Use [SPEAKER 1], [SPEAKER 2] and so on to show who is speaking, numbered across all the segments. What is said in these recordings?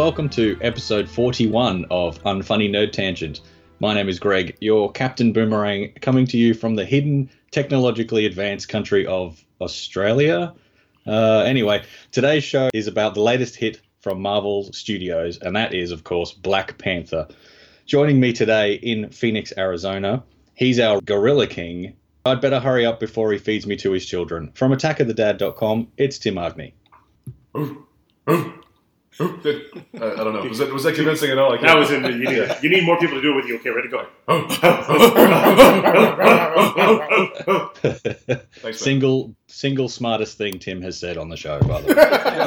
[SPEAKER 1] welcome to episode 41 of Unfunny Nerd Tangent. My name is Greg, your Captain Boomerang, coming to you from the hidden, technologically advanced country of Australia. Anyway, today's show is about the latest hit from Marvel Studios, and that is, of course, Black Panther. Joining me today in Phoenix, Arizona, he's our Gorilla King. I'd better hurry up before he feeds me to his children. From attackofthedad.com, it's Tim Agney.
[SPEAKER 2] I don't know. Was that convincing at all?
[SPEAKER 3] That was it. You need more people to do it with you. Okay, ready to
[SPEAKER 1] go. Thanks, single smartest thing Tim has said on the show, by the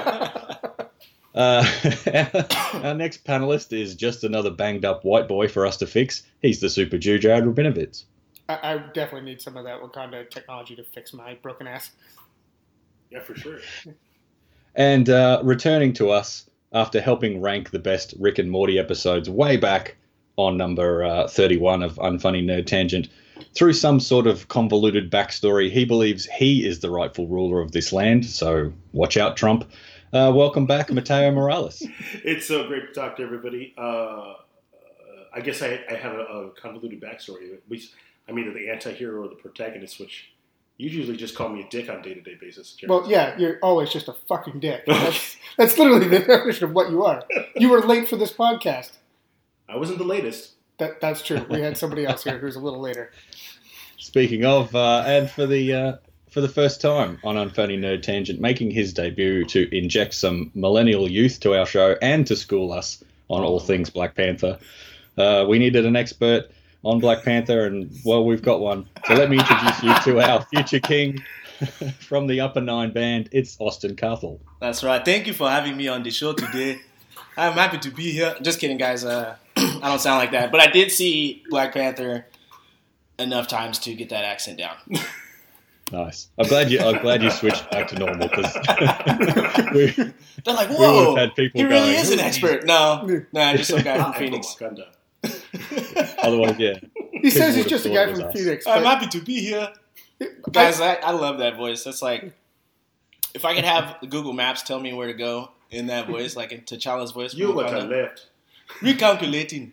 [SPEAKER 1] way. Our next panelist is just another banged up white boy for us to fix. He's the Super Jew, Jared Rabinovitz.
[SPEAKER 4] I definitely need some of that Wakanda technology to fix my broken ass.
[SPEAKER 3] Yeah, for sure.
[SPEAKER 1] And returning to us after helping rank the best Rick and Morty episodes way back on number 31 of Unfunny Nerd Tangent, through some sort of convoluted backstory, he believes he is the rightful ruler of this land. So watch out, Trump. Welcome back, Mateo Morales.
[SPEAKER 3] It's so great to talk to everybody. I guess I have a convoluted backstory. I'm either the anti-hero or the protagonist, which you usually just call me a dick on a day-to-day basis. Jared.
[SPEAKER 4] Well, yeah, you're always just a fucking dick. That's literally the definition of what you are. You were late for this podcast.
[SPEAKER 3] I wasn't the latest.
[SPEAKER 4] That's true. We had somebody else here who's a little later.
[SPEAKER 1] Speaking of, and for the first time on Unfunny Nerd Tangent, making his debut to inject some millennial youth to our show and to school us on all things Black Panther. We needed an expert on Black Panther, and, well, we've got one. So let me introduce you to our future king from the Upper Nine Band. It's Austin Carthel.
[SPEAKER 5] That's right. Thank you for having me on the show today. I'm happy to be here. Just kidding, guys. I don't sound like that. But I did see Black Panther enough times to get that accent down.
[SPEAKER 1] Nice. I'm glad you switched back to normal, because
[SPEAKER 5] they're like, whoa,
[SPEAKER 1] had people
[SPEAKER 5] he really
[SPEAKER 1] going,
[SPEAKER 5] is an expert. No, just some guy from Phoenix.
[SPEAKER 1] Otherwise, yeah.
[SPEAKER 4] He says he's just a guy from Phoenix.
[SPEAKER 5] I'm happy to be here. Guys, I love that voice. That's like, if I could have Google Maps tell me where to go in that voice, like in T'Challa's voice.
[SPEAKER 3] You went to left.
[SPEAKER 5] Recalculating.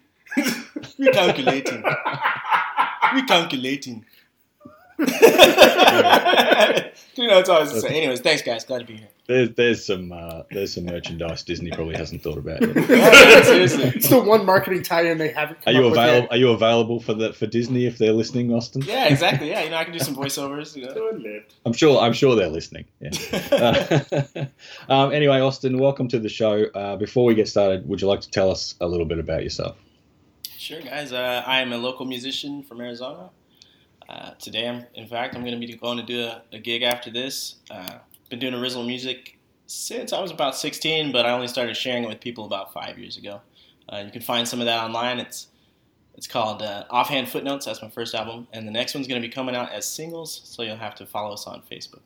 [SPEAKER 5] That's all I was going to say. Anyways, thanks, guys. Glad to be here.
[SPEAKER 1] There's some merchandise Disney probably hasn't thought about yet.
[SPEAKER 5] Yeah, seriously.
[SPEAKER 4] It's the one marketing tie-in they haven't come up with yet.
[SPEAKER 1] Are you available for Disney if they're listening, Austin?
[SPEAKER 5] Yeah, exactly. Yeah, I can do some voiceovers.
[SPEAKER 1] I'm sure they're listening. Yeah. Anyway, Austin, welcome to the show. Before we get started, would you like to tell us a little bit about yourself?
[SPEAKER 5] Sure, guys. I am a local musician from Arizona. Today, I'm going to be going to do a gig after this. Been doing original music since I was about 16, but I only started sharing it with people about 5 years ago. You can find some of that online. It's called Offhand Footnotes. That's my first album. And the next one's going to be coming out as singles, so you'll have to follow us on Facebook.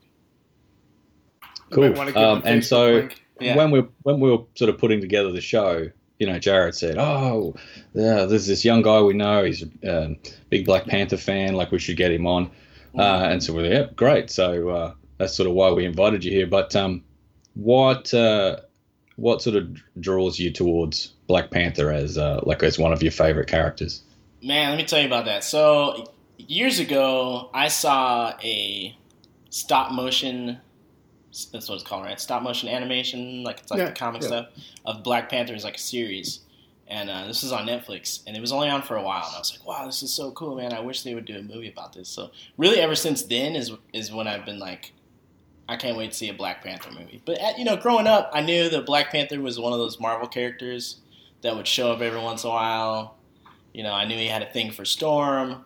[SPEAKER 1] Cool. And so when we were sort of putting together the show, Jared said, "Oh, yeah, there's this young guy we know. He's a big Black Panther fan. Like, we should get him on." And so we're great. So that's sort of why we invited you here. But what sort of draws you towards Black Panther as one of your favorite characters?
[SPEAKER 5] Man, let me tell you about that. So years ago, I saw a stop motion. That's what it's called, right? Stop motion animation, the comic stuff of Black Panther is like a series, and this is on Netflix, and it was only on for a while, and I was like, wow, this is so cool, man! I wish they would do a movie about this. So really, ever since then is when I've been like, I can't wait to see a Black Panther movie. But growing up, I knew that Black Panther was one of those Marvel characters that would show up every once in a while. I knew he had a thing for Storm,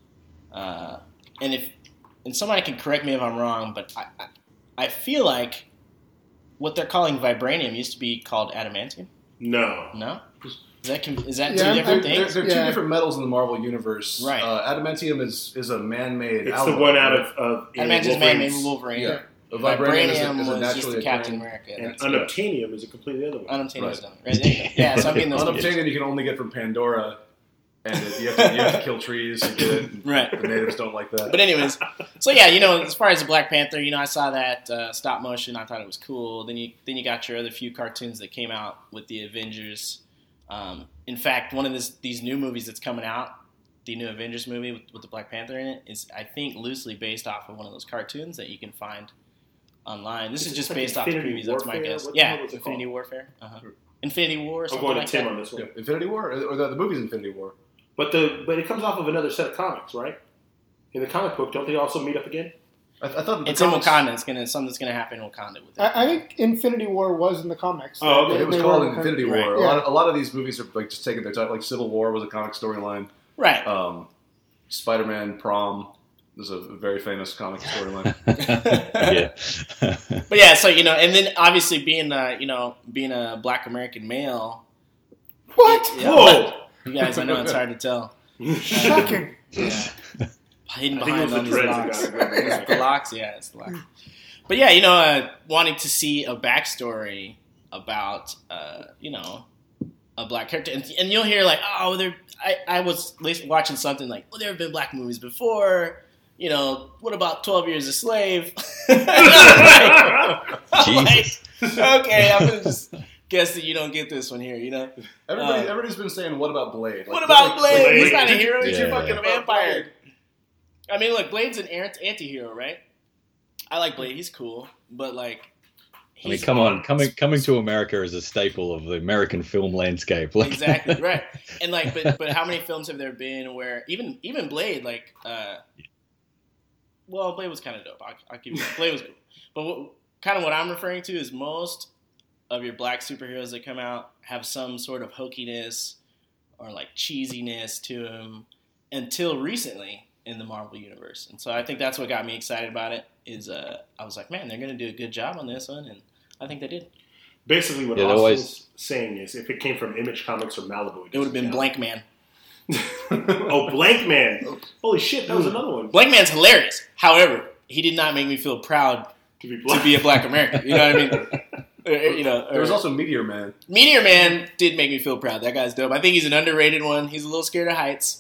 [SPEAKER 5] and somebody can correct me if I'm wrong, but I feel like what they're calling vibranium used to be called adamantium.
[SPEAKER 3] No?
[SPEAKER 5] Is that two different things?
[SPEAKER 2] They're two different metals in the Marvel universe.
[SPEAKER 5] Right.
[SPEAKER 2] Adamantium is a man-made.
[SPEAKER 3] It's the one out of
[SPEAKER 5] Adamantium is man-made Wolverine.
[SPEAKER 2] Yeah.
[SPEAKER 5] Vibranium is just the Captain America.
[SPEAKER 3] And unobtainium is a completely other one.
[SPEAKER 5] Unobtainium is done. Right? Yeah, so I mean those.
[SPEAKER 2] Unobtainium you can only get from Pandora. And you have to kill trees to get it.
[SPEAKER 5] Right.
[SPEAKER 2] The natives don't like that.
[SPEAKER 5] But anyways, so yeah, as far as the Black Panther, I saw that stop motion. I thought it was cool. Then you got your other few cartoons that came out with the Avengers. In fact, one of these new movies that's coming out, the new Avengers movie with the Black Panther in it, is I think loosely based off of one of those cartoons that you can find online. This is just
[SPEAKER 3] like
[SPEAKER 5] based off the previews. That's my guess. Yeah, Infinity Warfare. Infinity War. Or something
[SPEAKER 3] I'm going
[SPEAKER 5] like
[SPEAKER 3] to Tim
[SPEAKER 5] that.
[SPEAKER 3] on this one.
[SPEAKER 2] Yeah, Infinity War, or the movie's Infinity War.
[SPEAKER 3] But it comes off of another set of comics, right? In the comic book, don't they also meet up again?
[SPEAKER 2] I thought
[SPEAKER 5] It's in Wakanda. Something's gonna happen in Wakanda with it.
[SPEAKER 4] I think Infinity War was in the comics.
[SPEAKER 3] Oh, okay.
[SPEAKER 2] It was called Infinity War.
[SPEAKER 5] Right.
[SPEAKER 2] A lot of these movies are like just taking their time. Like Civil War was a comic storyline.
[SPEAKER 5] Right.
[SPEAKER 2] Spider-Man Prom is a very famous comic storyline.
[SPEAKER 1] Yeah.
[SPEAKER 5] But yeah, so and then obviously being a Black American male.
[SPEAKER 4] What?
[SPEAKER 3] Whoa!
[SPEAKER 5] You guys, I know it's hard to tell.
[SPEAKER 4] Shocking.
[SPEAKER 5] Yeah. Hidden
[SPEAKER 3] I think it
[SPEAKER 5] behind
[SPEAKER 3] was
[SPEAKER 5] all
[SPEAKER 3] the
[SPEAKER 5] these
[SPEAKER 3] dreads
[SPEAKER 5] locks.
[SPEAKER 3] that got it.
[SPEAKER 5] It's the locks, yeah, it's the locks. But yeah, wanting to see a backstory about, a black character, and you'll hear like, oh, I was watching something like, well, there have been black movies before. What about 12 Years a Slave? I'm like, okay, I'm gonna just guess that you don't get this one here.
[SPEAKER 2] Everybody's been saying, "What about Blade?"
[SPEAKER 5] What about Blade? He's not a
[SPEAKER 3] Blade.
[SPEAKER 5] hero. He's your
[SPEAKER 1] Yeah.
[SPEAKER 5] fucking vampire. I mean, look, Blade's an anti-hero, right? I like Blade. He's cool, but like,
[SPEAKER 1] I mean, come on, coming to America is a staple of the American film landscape. Like,
[SPEAKER 5] exactly right. And like, but how many films have there been where even Blade, like, well, Blade was kind of dope. I'll give you that. Blade was cool, but kind of what I'm referring to is most of your black superheroes that come out have some sort of hokiness or like cheesiness to them until recently in the Marvel universe. And so I think that's what got me excited about it is I was like, man, they're going to do a good job on this one, and I think they did.
[SPEAKER 3] Basically, what Austin's saying is, if it came from Image Comics or Malibu,
[SPEAKER 5] It would have been Blank Man.
[SPEAKER 3] Oh, Blank Man! Holy shit, that was another one.
[SPEAKER 5] Blank Man's hilarious. However, he did not make me feel proud
[SPEAKER 3] To
[SPEAKER 5] to be a black American. You know what I mean?
[SPEAKER 2] There was also Meteor Man.
[SPEAKER 5] Meteor Man did make me feel proud. That guy's dope. I think he's an underrated one. He's a little scared of heights.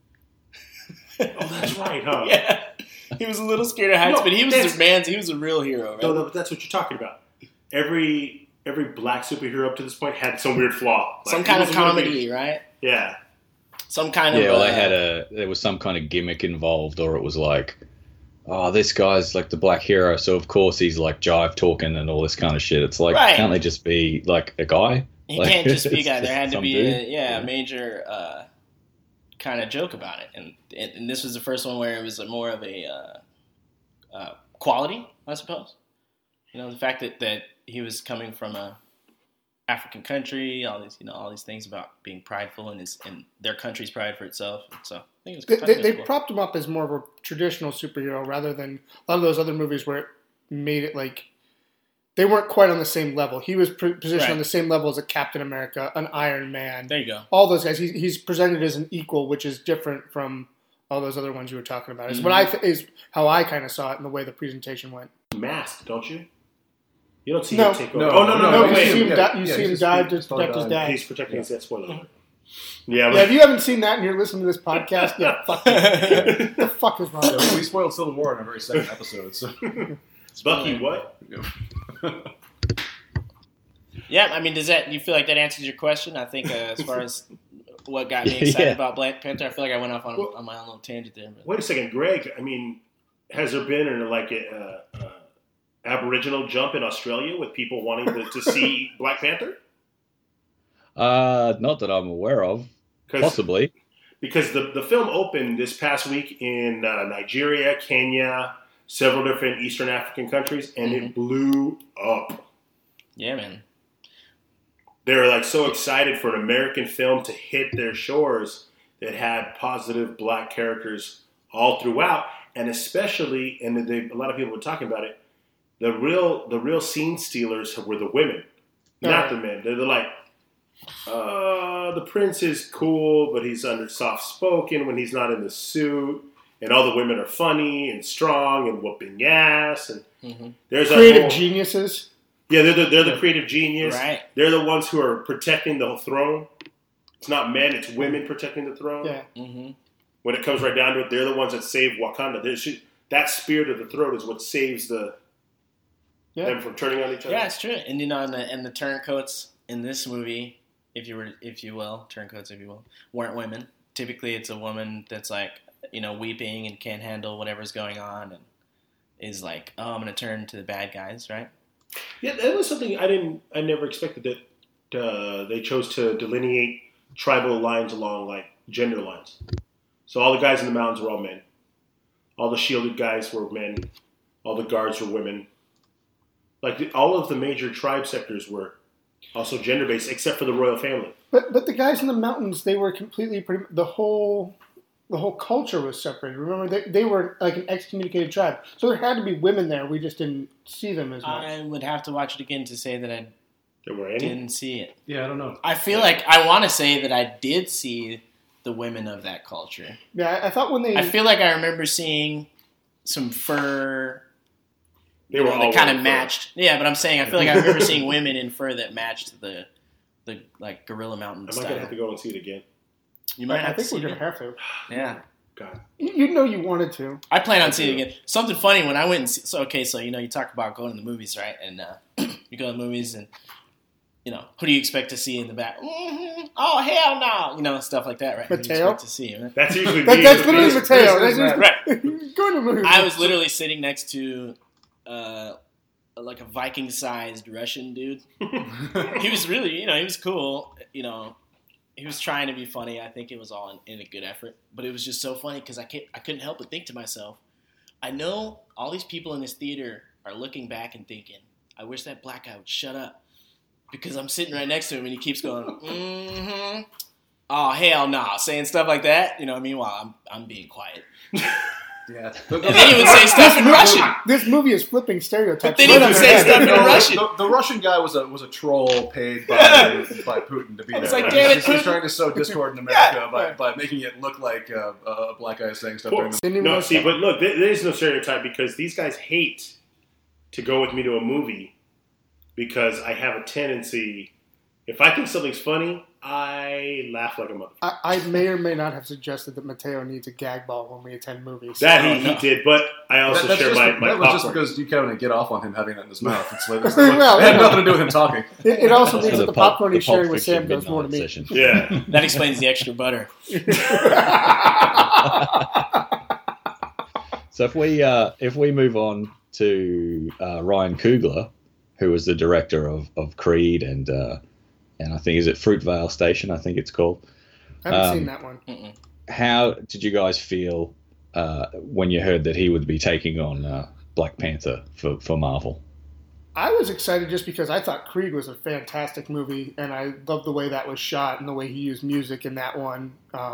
[SPEAKER 3] Oh, that's right, huh?
[SPEAKER 5] Yeah, he was a little scared of heights,
[SPEAKER 3] No,
[SPEAKER 5] but he was
[SPEAKER 3] that's-
[SPEAKER 5] he was a real hero, right?
[SPEAKER 3] No, that's what you're talking about. Every black superhero up to this point had some weird flaw.
[SPEAKER 5] Some
[SPEAKER 3] Like,
[SPEAKER 5] kind
[SPEAKER 3] he
[SPEAKER 5] of
[SPEAKER 3] was one
[SPEAKER 5] comedy, right?
[SPEAKER 3] Yeah.
[SPEAKER 5] Some kind of
[SPEAKER 1] yeah, well, there was some kind of gimmick involved, or it was like, oh, this guy's like the black hero, so of course he's like jive talking and all this kind of shit. It's like,
[SPEAKER 5] Right.
[SPEAKER 1] can't they just be like a guy?
[SPEAKER 5] He
[SPEAKER 1] Like,
[SPEAKER 5] can't just be a guy.
[SPEAKER 1] it's
[SPEAKER 5] There had to
[SPEAKER 1] some
[SPEAKER 5] be
[SPEAKER 1] dude.
[SPEAKER 5] a major kind of joke about it, and this was the first one where it was more of a quality, I suppose. The fact that he was coming from a African country, all these things about being prideful and their country's pride for itself. So I think it was.
[SPEAKER 4] They propped him up as more of a traditional superhero rather than a lot of those other movies where it made it like they weren't quite on the same level. He was positioned
[SPEAKER 5] Right.
[SPEAKER 4] on the same level as a Captain America, an Iron Man.
[SPEAKER 5] There you go.
[SPEAKER 4] All those guys. He's presented as an equal, which is different from all those other ones you were talking about. Is is how I kind of saw it in the way the presentation went.
[SPEAKER 3] Masked, don't you? You don't see
[SPEAKER 4] No.
[SPEAKER 3] him take over.
[SPEAKER 2] No,
[SPEAKER 3] Oh, no,
[SPEAKER 4] No,
[SPEAKER 3] wait.
[SPEAKER 4] you see him,
[SPEAKER 2] yeah,
[SPEAKER 4] you see
[SPEAKER 2] he's
[SPEAKER 4] him
[SPEAKER 2] just-
[SPEAKER 4] dive to
[SPEAKER 2] he's
[SPEAKER 4] protect his
[SPEAKER 2] died.
[SPEAKER 4] dad.
[SPEAKER 3] He's protecting his dad. Spoiler alert. Yeah,
[SPEAKER 4] Yeah,
[SPEAKER 3] but
[SPEAKER 4] if you haven't seen that and you're listening to this podcast, yeah, fuck you. What the fuck is wrong with you?
[SPEAKER 2] We spoiled Civil War in our very second episode. So.
[SPEAKER 3] Bucky, what?
[SPEAKER 5] Yeah, I mean, you feel like that answers your question? I think as far as what got me excited
[SPEAKER 1] Yeah.
[SPEAKER 5] about Black Panther, I feel like I went off on my own little tangent there. But.
[SPEAKER 3] Wait a second, Greg. I mean, has there been a Aboriginal jump in Australia with people wanting to see Black Panther?
[SPEAKER 1] Not that I'm aware of. Possibly.
[SPEAKER 3] Because the film opened this past week in Nigeria, Kenya, several different Eastern African countries, and it blew up.
[SPEAKER 5] Yeah, man.
[SPEAKER 3] They were like so excited for an American film to hit their shores that had positive black characters all throughout, and especially, and a lot of people were talking about it. The real scene stealers were the women, not the men. They're like, the prince is cool, but he's soft spoken when he's not in the suit, and all the women are funny and strong and whooping ass. And there's
[SPEAKER 4] Creative geniuses.
[SPEAKER 3] Yeah, they're the creative genius.
[SPEAKER 5] Right.
[SPEAKER 3] They're the ones who are protecting the throne. It's not men; it's women protecting the throne.
[SPEAKER 4] Yeah.
[SPEAKER 5] Mm-hmm.
[SPEAKER 3] When it comes right down to it, they're the ones that save Wakanda. That spirit of the throne is what saves them from turning on each other.
[SPEAKER 5] Yeah, it's true. And and the turncoats in this movie, if you will, weren't women. Typically, it's a woman that's like, weeping and can't handle whatever's going on, and is like, oh, I'm gonna turn to the bad guys, right?
[SPEAKER 3] Yeah, that was something I never expected that they chose to delineate tribal lines along like gender lines. So all the guys in the mountains were all men. All the shielded guys were men. All the guards were women. Like all of the major tribe sectors were also gender-based, except for the royal family.
[SPEAKER 4] But the guys in the mountains, they were completely the whole culture was separated. Remember, they were like an excommunicated tribe, so there had to be women there. We just didn't see them as much.
[SPEAKER 5] I would have to watch it again to say that I didn't see it.
[SPEAKER 2] Yeah, I don't know.
[SPEAKER 5] I feel like I want to say that I did see the women of that culture.
[SPEAKER 4] Yeah, I thought
[SPEAKER 5] I feel like I remember seeing some fur.
[SPEAKER 3] They were all
[SPEAKER 5] that kind of matched. Yeah, but I'm saying I feel like I remember seeing women in fur that matched the like Gorilla Mountain style.
[SPEAKER 3] I might gonna have to go and see it again.
[SPEAKER 5] You might have
[SPEAKER 4] I think
[SPEAKER 5] to
[SPEAKER 4] we're
[SPEAKER 5] see
[SPEAKER 4] gonna
[SPEAKER 5] it.
[SPEAKER 4] have to.
[SPEAKER 5] Yeah.
[SPEAKER 3] God.
[SPEAKER 4] You know you wanted to.
[SPEAKER 5] I plan on seeing it again. Something funny when I went and so you talk about going to the movies, right? And you go to the movies and who do you expect to see in the back? Mm-hmm. Oh hell no, stuff like that, right?
[SPEAKER 4] Mateo?
[SPEAKER 5] Who do you expect to see, right?
[SPEAKER 3] That's usually
[SPEAKER 4] That's literally Mateo.
[SPEAKER 5] Right.
[SPEAKER 4] Going to movies.
[SPEAKER 5] I was literally sitting next to like a Viking-sized Russian dude. He was really, he was cool. He was trying to be funny. I think it was all in a good effort. But it was just so funny because I couldn't help but think to myself, I know all these people in this theater are looking back and thinking, I wish that black guy would shut up. Because I'm sitting right next to him and he keeps going, mm-hmm. Oh, hell nah, saying stuff like that. Meanwhile, I'm being quiet.
[SPEAKER 2] Yeah.
[SPEAKER 5] And then he would say stuff in Russian.
[SPEAKER 4] This movie is flipping stereotypes.
[SPEAKER 5] But then he would say stuff in Russian.
[SPEAKER 2] The Russian guy was a troll paid by Putin to be there.
[SPEAKER 5] It's like, damn it,
[SPEAKER 2] He's trying to sow discord in America by making it look like a black guy saying stuff during the
[SPEAKER 3] No, see, but look, there is no stereotype because these guys hate to go with me to a movie because I have a tendency, if I think something's funny, I laugh like a motherfucker.
[SPEAKER 4] I may or may not have suggested that Mateo needs a gag ball when we attend movies.
[SPEAKER 3] That he did, but I also share my
[SPEAKER 2] That
[SPEAKER 3] popcorn.
[SPEAKER 2] was just because you kind of get off on him having that in his mouth. It
[SPEAKER 4] Well,
[SPEAKER 2] had nothing to do with him talking.
[SPEAKER 4] It also means
[SPEAKER 1] So
[SPEAKER 4] that the
[SPEAKER 1] Pulp-
[SPEAKER 4] popcorn
[SPEAKER 1] the
[SPEAKER 4] he's
[SPEAKER 1] Pulp
[SPEAKER 4] sharing with
[SPEAKER 1] Fiction
[SPEAKER 4] Sam goes more to
[SPEAKER 1] midnight
[SPEAKER 4] me.
[SPEAKER 1] session.
[SPEAKER 3] Yeah.
[SPEAKER 5] That explains the extra butter.
[SPEAKER 1] So if we move on to Ryan Coogler, who was the director of Creed and I think, is it Fruitvale Station? I think it's called.
[SPEAKER 4] I haven't seen that one.
[SPEAKER 5] Mm-mm.
[SPEAKER 1] How did you guys feel when you heard that he would be taking on Black Panther for Marvel?
[SPEAKER 4] I was excited just because I thought Creed was a fantastic movie, and I loved the way that was shot and the way he used music in that one.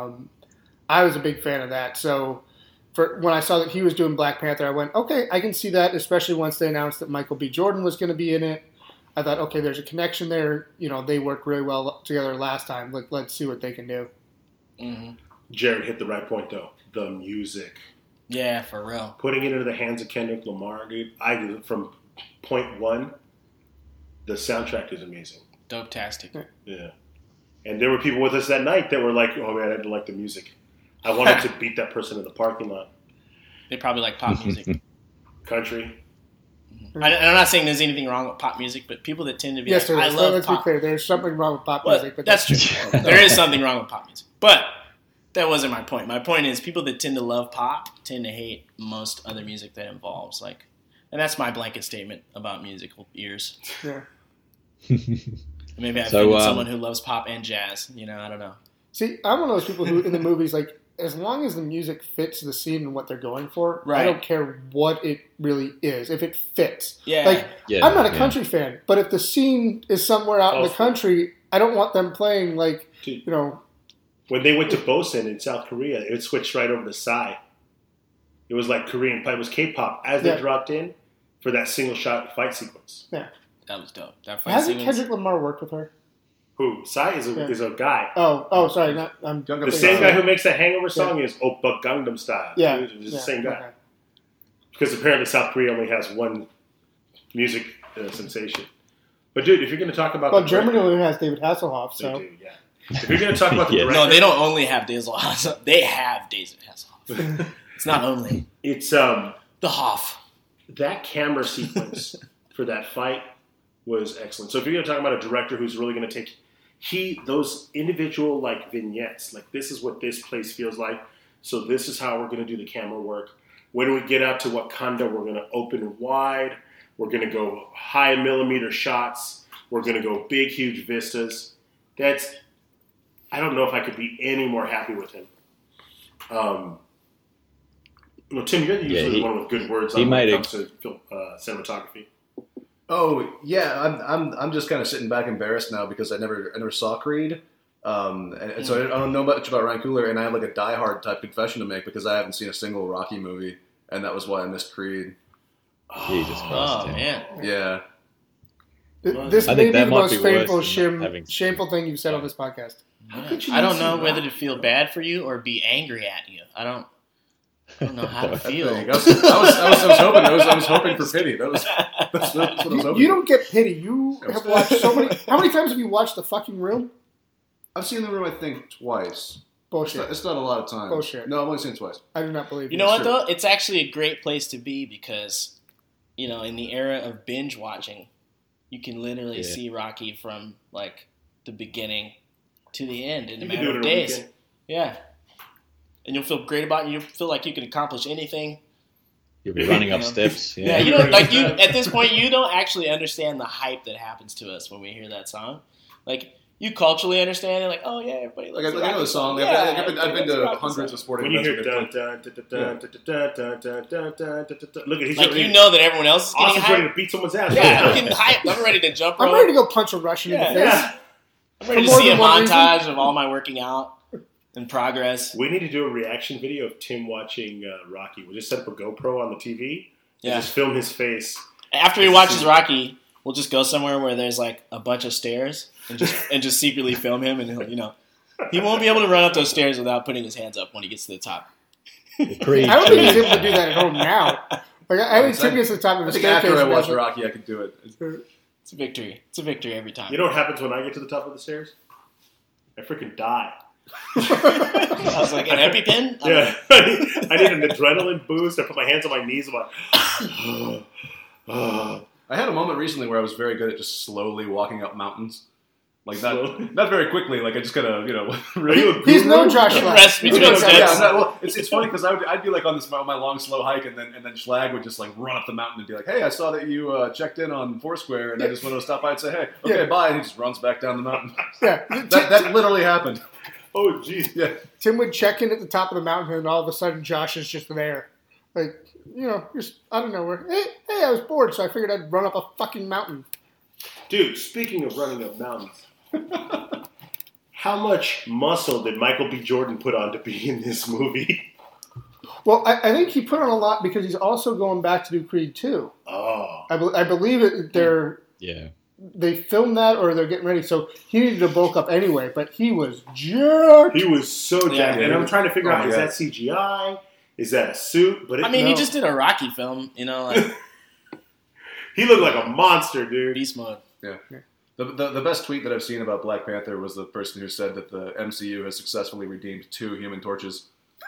[SPEAKER 4] I was a big fan of that. So when I saw that he was doing Black Panther, I went, okay, I can see that, especially once they announced that Michael B. Jordan was going to be in it. I thought, okay, there's a connection there. They worked really well together last time. Let's see what they can do.
[SPEAKER 5] Mm-hmm.
[SPEAKER 3] Jared hit the right point, though. The music.
[SPEAKER 5] Yeah, for real.
[SPEAKER 3] Putting it into the hands of Kendrick Lamar, dude. From point one, the soundtrack is amazing.
[SPEAKER 5] Dope-tastic.
[SPEAKER 3] Yeah. And there were people with us that night that were like, oh, man, I didn't like the music. I wanted to beat that person in the parking lot.
[SPEAKER 5] They probably like pop music.
[SPEAKER 3] Country.
[SPEAKER 5] And I'm not saying there's anything wrong with pop music, but people that tend to be
[SPEAKER 4] Yes,
[SPEAKER 5] like,
[SPEAKER 4] there
[SPEAKER 5] I
[SPEAKER 4] is.
[SPEAKER 5] love
[SPEAKER 4] Let's
[SPEAKER 5] pop.
[SPEAKER 4] be clear. There's something wrong with pop
[SPEAKER 5] Well,
[SPEAKER 4] music. But
[SPEAKER 5] that's true. There is something wrong with pop music. But that wasn't my point. My point is people that tend to love pop tend to hate most other music that involves, like, and that's my blanket statement about musical ears.
[SPEAKER 4] Yeah.
[SPEAKER 5] Maybe I
[SPEAKER 1] So,
[SPEAKER 5] offended someone who loves pop and jazz. I don't know.
[SPEAKER 4] See, I'm one of those people who, in the movies, like, as long as the music fits the scene and what they're going for,
[SPEAKER 5] Right.
[SPEAKER 4] I don't care what it really is. If it fits.
[SPEAKER 5] Yeah.
[SPEAKER 4] Like,
[SPEAKER 1] Yeah,
[SPEAKER 4] I'm not a
[SPEAKER 1] yeah.
[SPEAKER 4] country fan, but if the scene is somewhere out in the country, I don't want them playing, like,
[SPEAKER 3] Dude.
[SPEAKER 4] you know.
[SPEAKER 3] When they went to Bosen in South Korea, it switched right over to Psy. It was like Korean, it was K-pop as they
[SPEAKER 4] Yeah.
[SPEAKER 3] dropped in for that single shot fight sequence.
[SPEAKER 4] Yeah.
[SPEAKER 5] That was dope. That fight
[SPEAKER 4] Hasn't
[SPEAKER 5] sequence.
[SPEAKER 4] Kendrick Lamar worked with her?
[SPEAKER 3] Who? Psy is a guy.
[SPEAKER 4] Oh, sorry. I'm
[SPEAKER 3] The same guy who makes that Hangover song is Oppa Gangnam Style.
[SPEAKER 4] Yeah.
[SPEAKER 3] It's the same guy.
[SPEAKER 4] Okay.
[SPEAKER 3] Because apparently South Korea only has one music sensation. But dude, if you're going to talk about
[SPEAKER 4] Well, Germany only has David Hasselhoff,
[SPEAKER 3] they
[SPEAKER 4] so.
[SPEAKER 3] do, yeah. If you're going to talk about the
[SPEAKER 1] Yeah.
[SPEAKER 3] director,
[SPEAKER 5] No, they don't only have Days of Hasselhoff. They have Days of Hasselhoff. It's not only
[SPEAKER 3] it's
[SPEAKER 5] the Hoff.
[SPEAKER 3] that camera sequence for that fight was excellent. So if you're going to talk about a director who's really going to take those individual like vignettes, like this is what this place feels like. So this is how we're going to do the camera work. When we get out to Wakanda, we're going to open wide. We're going to go high millimeter shots. We're going to go big, huge vistas. I don't know if I could be any more happy with him. Tim, you're usually the one with good words when it comes to film, cinematography.
[SPEAKER 2] Oh yeah, I'm just kind of sitting back embarrassed now because I never saw Creed, and so I don't know much about Ryan Coogler, and I have like a diehard type confession to make because I haven't seen a single Rocky movie, and that was why I missed Creed.
[SPEAKER 1] Jesus Christ!
[SPEAKER 5] Oh man.
[SPEAKER 2] Yeah.
[SPEAKER 4] This may be the most shameful thing you've said on this podcast.
[SPEAKER 5] I don't know whether to feel bad for you or be angry at you. I don't know how to feel.
[SPEAKER 2] I was hoping for pity. That's what I was hoping.
[SPEAKER 4] You don't get pity. You have watched so many. How many times have you watched The Fucking Room?
[SPEAKER 2] I've seen The Room, I think, twice.
[SPEAKER 4] Bullshit.
[SPEAKER 2] It's not a lot of time.
[SPEAKER 4] Bullshit.
[SPEAKER 2] No, I've only seen it twice.
[SPEAKER 4] I do not believe
[SPEAKER 5] you. You know what, though? It's actually a great place to be because, in the era of binge watching, you can literally see Rocky from, like, the beginning to the end in a matter of days. Yeah. And you'll feel great about it. You'll feel like you can accomplish anything.
[SPEAKER 1] You'll be running up steps.
[SPEAKER 5] Yeah, you don't at this point you don't actually understand the hype that happens to us when we hear that song. Like you culturally understand it, like, oh yeah, everybody loves
[SPEAKER 2] I know the song.
[SPEAKER 5] Yeah,
[SPEAKER 2] I've been to hundreds of sporting events.
[SPEAKER 3] When you hear look at he's
[SPEAKER 5] like you know that everyone else is getting hyped.
[SPEAKER 3] ready to beat someone's ass.
[SPEAKER 5] Yeah, I'm getting hyped. I'm ready to jump rope.
[SPEAKER 4] I'm ready to go punch a Russian in the face.
[SPEAKER 3] Yeah.
[SPEAKER 5] I'm ready to see a montage of all my working out in progress.
[SPEAKER 3] We need to do a reaction video of Tim watching Rocky. We'll just set up a GoPro on the TV and just film his face.
[SPEAKER 5] After he watches Rocky, we'll just go somewhere where there's like a bunch of stairs and just secretly film him, and he'll, he won't be able to run up those stairs without putting his hands up when he gets to the top.
[SPEAKER 4] I don't think he's able to do that at home now. Like I think Tim gets to the top of the staircase.
[SPEAKER 2] After I watch Rocky, I can do it.
[SPEAKER 5] It's a victory. It's a victory every time.
[SPEAKER 3] You know what happens when I get to the top of the stairs? I freaking die.
[SPEAKER 5] I was like, an EpiPen?
[SPEAKER 3] Yeah. I need an adrenaline boost. I put my hands on my knees. I'm like,
[SPEAKER 2] I had a moment recently where I was very good at just slowly walking up mountains. Like, not very quickly. Like, I just kind of,
[SPEAKER 4] He's no Josh Schlag.
[SPEAKER 5] Rest between steps.
[SPEAKER 2] Well, it's funny because I'd be like on my long, slow hike, and then Schlag would just like run up the mountain and be like, hey, I saw that you checked in on Foursquare, and I just wanted to stop by and say, hey, okay, bye. And he just runs back down the mountain.
[SPEAKER 4] Yeah.
[SPEAKER 2] That literally happened.
[SPEAKER 3] oh, jeez.
[SPEAKER 2] Yeah.
[SPEAKER 4] Tim would check in at the top of the mountain, and all of a sudden Josh is just there. Like, just out of nowhere. Hey, I was bored, so I figured I'd run up a fucking mountain.
[SPEAKER 3] Dude, speaking of running up mountains, how much muscle did Michael B. Jordan put on to be in this movie?
[SPEAKER 4] Well, I think he put on a lot because he's also going back to do Creed 2.
[SPEAKER 3] Oh.
[SPEAKER 4] I believe they filmed that or they're getting ready, so he needed to bulk up anyway, but he was jacked.
[SPEAKER 3] He was so jacked. And I'm trying to figure out, is that CGI? Is that a suit? But
[SPEAKER 5] he just did a Rocky film, like...
[SPEAKER 3] He looked like a monster, dude.
[SPEAKER 5] Beast mode.
[SPEAKER 2] Yeah. The best tweet that I've seen about Black Panther was the person who said that the MCU has successfully redeemed 2 Human Torches.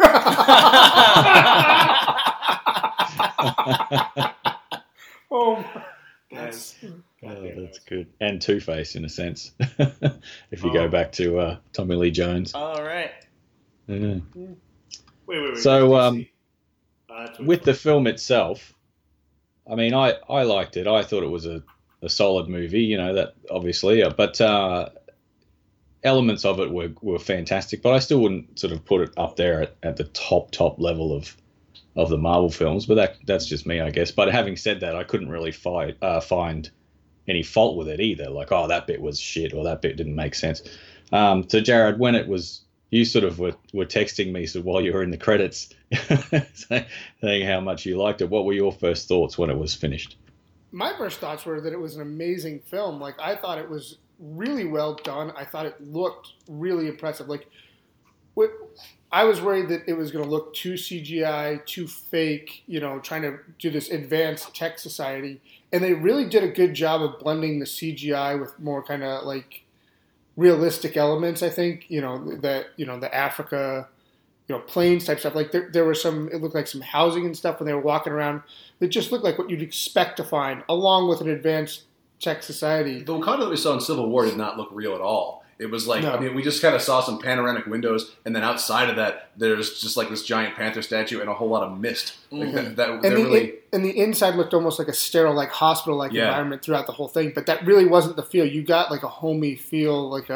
[SPEAKER 4] Oh,
[SPEAKER 3] that's
[SPEAKER 1] good. And Two-Face, in a sense, if you go back to Tommy Lee Jones.
[SPEAKER 5] All right.
[SPEAKER 1] Yeah.
[SPEAKER 3] Wait.
[SPEAKER 1] So, with the film itself, I mean, I liked it. I thought it was a solid movie, that obviously, but elements of it were fantastic, but I still wouldn't sort of put it up there at the top level of the Marvel films, but that's just me, I guess. But having said that, I couldn't really find any fault with it either, like, oh, that bit was shit or that bit didn't make sense. So Jared, when it was, you sort of were texting me while you were in the credits saying how much you liked it. What were your first thoughts when it was finished?
[SPEAKER 4] My first thoughts were that it was an amazing film. Like, I thought it was really well done. I thought it looked really impressive. Like, I was worried that it was going to look too CGI, too fake, trying to do this advanced tech society. And they really did a good job of blending the CGI with more kind of like realistic elements. I think the Africa, plains type stuff. Like there were some. It looked like some housing and stuff when they were walking around. It just looked like what you'd expect to find, along with an advanced tech society.
[SPEAKER 2] The Wakanda that we saw in Civil War did not look real at all. It was like,
[SPEAKER 4] No.
[SPEAKER 2] I mean, we just kind of saw some panoramic windows, and then outside of that, there's just like this giant panther statue and a whole lot of mist. Like that
[SPEAKER 4] And the inside looked almost like a sterile, like hospital-like
[SPEAKER 2] Yeah.
[SPEAKER 4] environment throughout the whole thing. But that really wasn't the feel. You got like a homey feel, like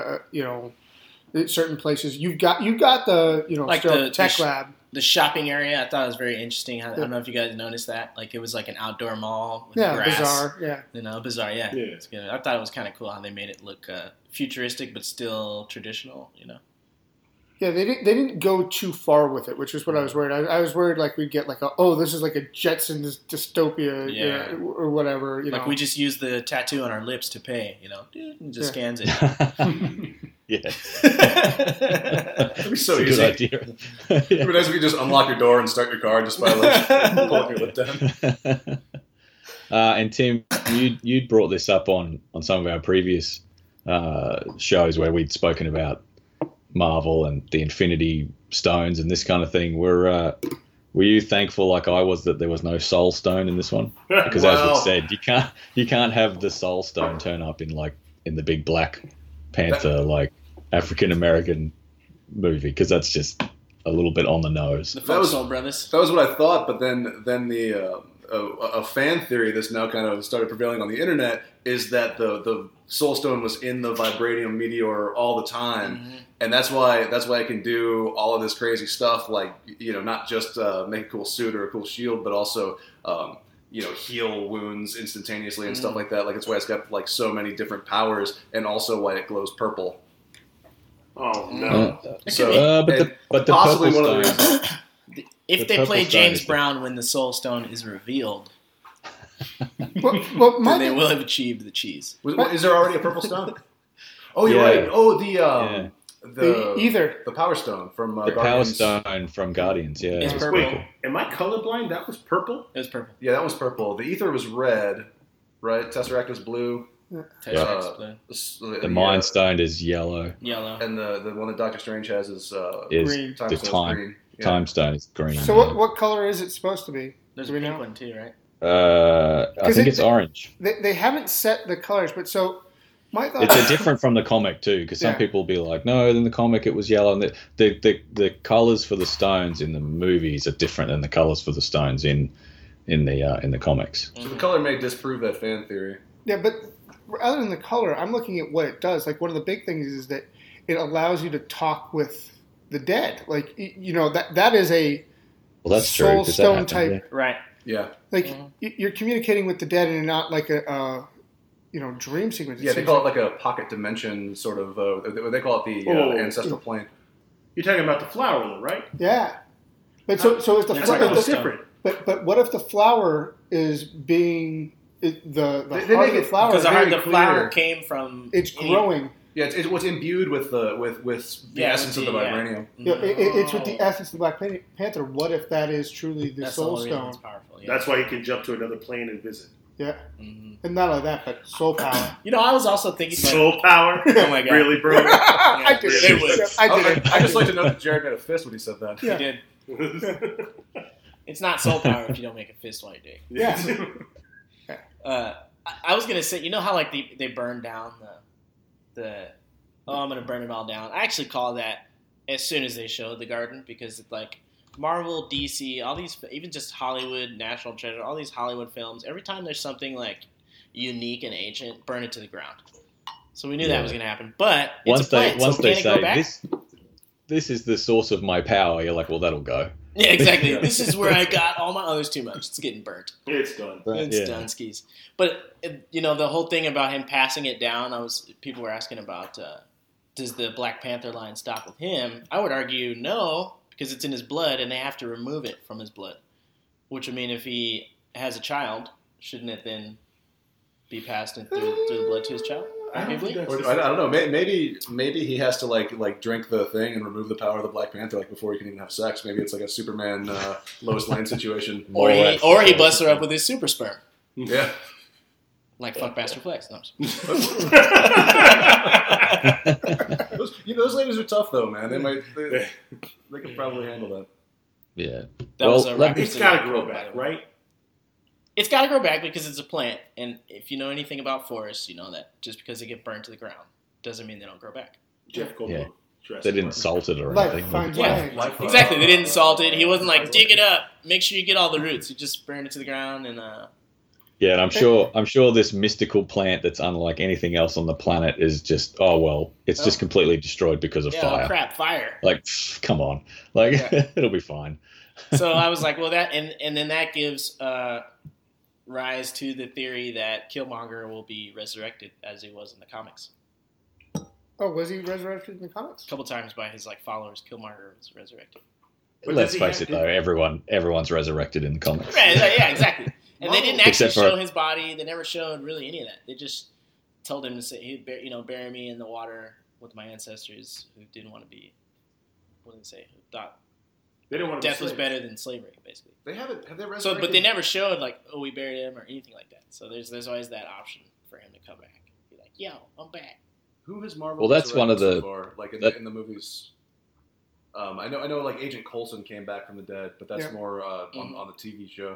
[SPEAKER 4] at certain places. You got the
[SPEAKER 5] Like
[SPEAKER 4] sterile
[SPEAKER 5] the
[SPEAKER 4] tech
[SPEAKER 5] sh-
[SPEAKER 4] lab.
[SPEAKER 5] The shopping area, I thought it was very interesting. I don't know if you guys noticed that. Like, it was like an outdoor mall with
[SPEAKER 4] Yeah,
[SPEAKER 5] grass.
[SPEAKER 4] bizarre. Yeah.
[SPEAKER 5] Bizarre, yeah.
[SPEAKER 3] Yeah.
[SPEAKER 5] It's good. I thought it was kind of cool how they made it look futuristic but still traditional,
[SPEAKER 4] Yeah, they didn't go too far with it, which is what I was worried. I was worried like we'd get like this is like a Jetsons dystopia,
[SPEAKER 5] Yeah.
[SPEAKER 4] or whatever.
[SPEAKER 5] Like, we just use the tattoo on our lips to pay, and just
[SPEAKER 4] Yeah.
[SPEAKER 5] scans it.
[SPEAKER 1] Yeah.
[SPEAKER 2] That'd be so
[SPEAKER 1] It's
[SPEAKER 2] easy.
[SPEAKER 1] a good idea.
[SPEAKER 2] It'd be nice if you just unlock your door and start your car just by like pulling your lip down.
[SPEAKER 1] And Tim, you'd brought this up on some of our previous shows where we'd spoken about Marvel and the Infinity Stones and this kind of thing. Were you thankful, like I was, that there was no Soul Stone in this one? Because as we said, you can't have the Soul Stone turn up in the big Black Panther like African American movie, because that's just a little bit on the nose.
[SPEAKER 5] The
[SPEAKER 2] That
[SPEAKER 5] Folk
[SPEAKER 2] was-
[SPEAKER 5] Soul Brothers.
[SPEAKER 2] That was what I thought, but then the a fan theory that's now kind of started prevailing on the internet is that the Soul Stone was in the vibranium meteor all the time, and that's why it can do all of this crazy stuff, like not just make a cool suit or a cool shield, but also heal wounds instantaneously and stuff like that. Like, it's why it's got like so many different powers, and also why it glows purple.
[SPEAKER 3] Oh no!
[SPEAKER 1] But the
[SPEAKER 2] possibly
[SPEAKER 1] purple
[SPEAKER 2] one of the
[SPEAKER 1] stone.
[SPEAKER 2] reasons.
[SPEAKER 5] If
[SPEAKER 1] The
[SPEAKER 5] they
[SPEAKER 1] Purple
[SPEAKER 5] play
[SPEAKER 1] Stone
[SPEAKER 5] James
[SPEAKER 1] is the-
[SPEAKER 5] Brown when the Soul Stone is revealed,
[SPEAKER 4] Well,
[SPEAKER 5] then they will have achieved the cheese.
[SPEAKER 2] Is there already a purple stone? Oh, you're
[SPEAKER 1] Yeah.
[SPEAKER 2] right. Oh,
[SPEAKER 1] Yeah.
[SPEAKER 4] the ether.
[SPEAKER 2] the Power Stone from
[SPEAKER 1] The Power
[SPEAKER 2] Guardians.
[SPEAKER 1] Stone from Guardians, yeah.
[SPEAKER 5] It's
[SPEAKER 1] it's
[SPEAKER 5] purple.
[SPEAKER 3] Wait, am I colorblind? That was purple.
[SPEAKER 5] It was purple.
[SPEAKER 2] Yeah, that was purple. The ether was red, right? Tesseract was blue.
[SPEAKER 5] Tesseract's blue.
[SPEAKER 1] The Mind Stone is yellow.
[SPEAKER 5] Yellow.
[SPEAKER 2] And the one that Doctor Strange has is
[SPEAKER 4] Green.
[SPEAKER 2] Time
[SPEAKER 1] the
[SPEAKER 2] Stone's green. Yeah.
[SPEAKER 1] Time Stone is green.
[SPEAKER 4] So what color is it supposed to be?
[SPEAKER 5] There's
[SPEAKER 4] Do
[SPEAKER 5] a
[SPEAKER 4] we
[SPEAKER 5] pink
[SPEAKER 4] know?
[SPEAKER 5] one too, right?
[SPEAKER 1] I
[SPEAKER 4] 'Cause
[SPEAKER 1] think
[SPEAKER 4] it-
[SPEAKER 1] it's orange.
[SPEAKER 4] They haven't set the colors, but so my thought.
[SPEAKER 1] It's different from the comic too, because some
[SPEAKER 4] Yeah.
[SPEAKER 1] people will be like, "No, in the comic it was yellow." And the colors for the stones in the movies are different than the colors for the stones in the comics.
[SPEAKER 2] So the color may disprove that fan theory.
[SPEAKER 4] Yeah, but other than the color, I'm looking at what it does. Like, one of the big things is that it allows you to talk with the dead. Like, that is a
[SPEAKER 1] Well, that's true.
[SPEAKER 4] Soul
[SPEAKER 1] 'cause that
[SPEAKER 4] Stone
[SPEAKER 1] happened,
[SPEAKER 4] type.
[SPEAKER 5] Right.
[SPEAKER 2] Yeah.
[SPEAKER 4] Like,
[SPEAKER 5] Mhm.
[SPEAKER 4] you're communicating with the dead and not like a dream sequence.
[SPEAKER 2] Yeah, they call it like a pocket dimension sort of. They call it the
[SPEAKER 3] Oh.
[SPEAKER 2] ancestral plane.
[SPEAKER 3] You're talking about the flower, though, right?
[SPEAKER 4] Yeah. But so if the
[SPEAKER 5] That's
[SPEAKER 3] I thought
[SPEAKER 5] like
[SPEAKER 3] it
[SPEAKER 5] a
[SPEAKER 3] was
[SPEAKER 5] stone.
[SPEAKER 3] different.
[SPEAKER 4] but what if the flower is being the
[SPEAKER 2] They
[SPEAKER 4] heart
[SPEAKER 2] make
[SPEAKER 4] of the
[SPEAKER 2] it-
[SPEAKER 4] flower?
[SPEAKER 5] Because
[SPEAKER 4] is very
[SPEAKER 5] the flower
[SPEAKER 4] clear.
[SPEAKER 5] came from.
[SPEAKER 4] It's growing.
[SPEAKER 2] Yeah, it's what's imbued with the
[SPEAKER 5] Yeah,
[SPEAKER 2] essence of the
[SPEAKER 5] yeah.
[SPEAKER 2] vibranium.
[SPEAKER 4] Yeah, it's with the essence of the Black Panther. What if that is truly the
[SPEAKER 5] That's
[SPEAKER 4] Soul
[SPEAKER 5] the only reason
[SPEAKER 4] Stone?
[SPEAKER 5] it's powerful. Yeah.
[SPEAKER 3] That's why you can jump to another plane and visit.
[SPEAKER 4] Yeah,
[SPEAKER 5] Mhm.
[SPEAKER 4] and not only that, but soul power.
[SPEAKER 5] I was also thinking. Like,
[SPEAKER 3] Soul power.
[SPEAKER 5] oh my god.
[SPEAKER 3] Really, bro?
[SPEAKER 4] I did
[SPEAKER 5] They
[SPEAKER 4] it.
[SPEAKER 5] would.
[SPEAKER 4] I did it.
[SPEAKER 2] I just like to know that Jared made a fist when he said that.
[SPEAKER 4] Yeah.
[SPEAKER 5] You did. It's not soul power if you don't make a fist while you dig.
[SPEAKER 4] Yeah.
[SPEAKER 5] I was gonna say, how like they burned down I'm gonna burn it all down. I actually call that as soon as they showed the garden, because it's like Marvel, DC, all these, even just Hollywood, National Treasure, all these Hollywood films. Every time there's something like unique and ancient, burn it to the ground. So we knew that was gonna happen. But it's
[SPEAKER 1] Once
[SPEAKER 5] a plant,
[SPEAKER 1] they
[SPEAKER 5] so can it go
[SPEAKER 1] say
[SPEAKER 5] back?
[SPEAKER 1] this is the source of my power, you're like, well, that'll go.
[SPEAKER 5] Yeah, exactly. This is where I got all my. Oh, there's too much. It's getting burnt.
[SPEAKER 3] It's done.
[SPEAKER 5] It's
[SPEAKER 1] Yeah.
[SPEAKER 5] done skis. But the whole thing about him passing it down, people were asking about does the Black Panther line stop with him? I would argue no, because it's in his blood and they have to remove it from his blood. Which would mean if he has a child, shouldn't it then be passed through the blood to his child?
[SPEAKER 3] I don't think
[SPEAKER 2] Or,
[SPEAKER 3] that's
[SPEAKER 2] I don't know. Maybe he has to like drink the thing and remove the power of the Black Panther before he can even have sex. Maybe it's like a Superman Lois Lane situation.
[SPEAKER 5] Or he busts her up with his super sperm.
[SPEAKER 2] Yeah.
[SPEAKER 5] Like fuck Master Flex. No,
[SPEAKER 2] those ladies are tough though, man. They could probably handle that.
[SPEAKER 1] Yeah.
[SPEAKER 3] It's got to grow back, right?
[SPEAKER 5] It's got to grow back because it's a plant, and if you know anything about forests, you know that just because they get burned to the ground doesn't mean they don't grow back.
[SPEAKER 3] Jeff Goldblum.
[SPEAKER 1] They didn't salt it or anything.
[SPEAKER 5] Exactly. They didn't salt it. He wasn't like, dig it up, make sure you get all the roots. He just burned it to the ground and.
[SPEAKER 1] Yeah, and I'm sure this mystical plant that's unlike anything else on the planet is just it's just completely destroyed because of fire.
[SPEAKER 5] Oh crap, fire!
[SPEAKER 1] Like, come on, like it'll be fine.
[SPEAKER 5] So I was like, well, that and then that gives rise to the theory that Killmonger will be resurrected as he was in the comics.
[SPEAKER 4] Oh, was he resurrected in the comics?
[SPEAKER 5] A couple times by his followers, Killmonger was resurrected.
[SPEAKER 1] But let's face it, though, everyone's resurrected in the comics.
[SPEAKER 5] Right, yeah, exactly. And they didn't actually show his body. They never showed really any of that. They just told him to say, bury me in the water with my ancestors who didn't want to be. What did they say? Who thought
[SPEAKER 3] they didn't want to
[SPEAKER 5] death was better than slavery, basically.
[SPEAKER 2] Have they resurrected?
[SPEAKER 5] So, but they never showed we buried him or anything like that. So there's always that option for him to come back. Be like, yo, I'm back.
[SPEAKER 2] Who has Marvel?
[SPEAKER 1] Well, that's one of the
[SPEAKER 2] so far? Like in the movies. I know. Like Agent Coulson came back from the dead, but that's more on the TV show.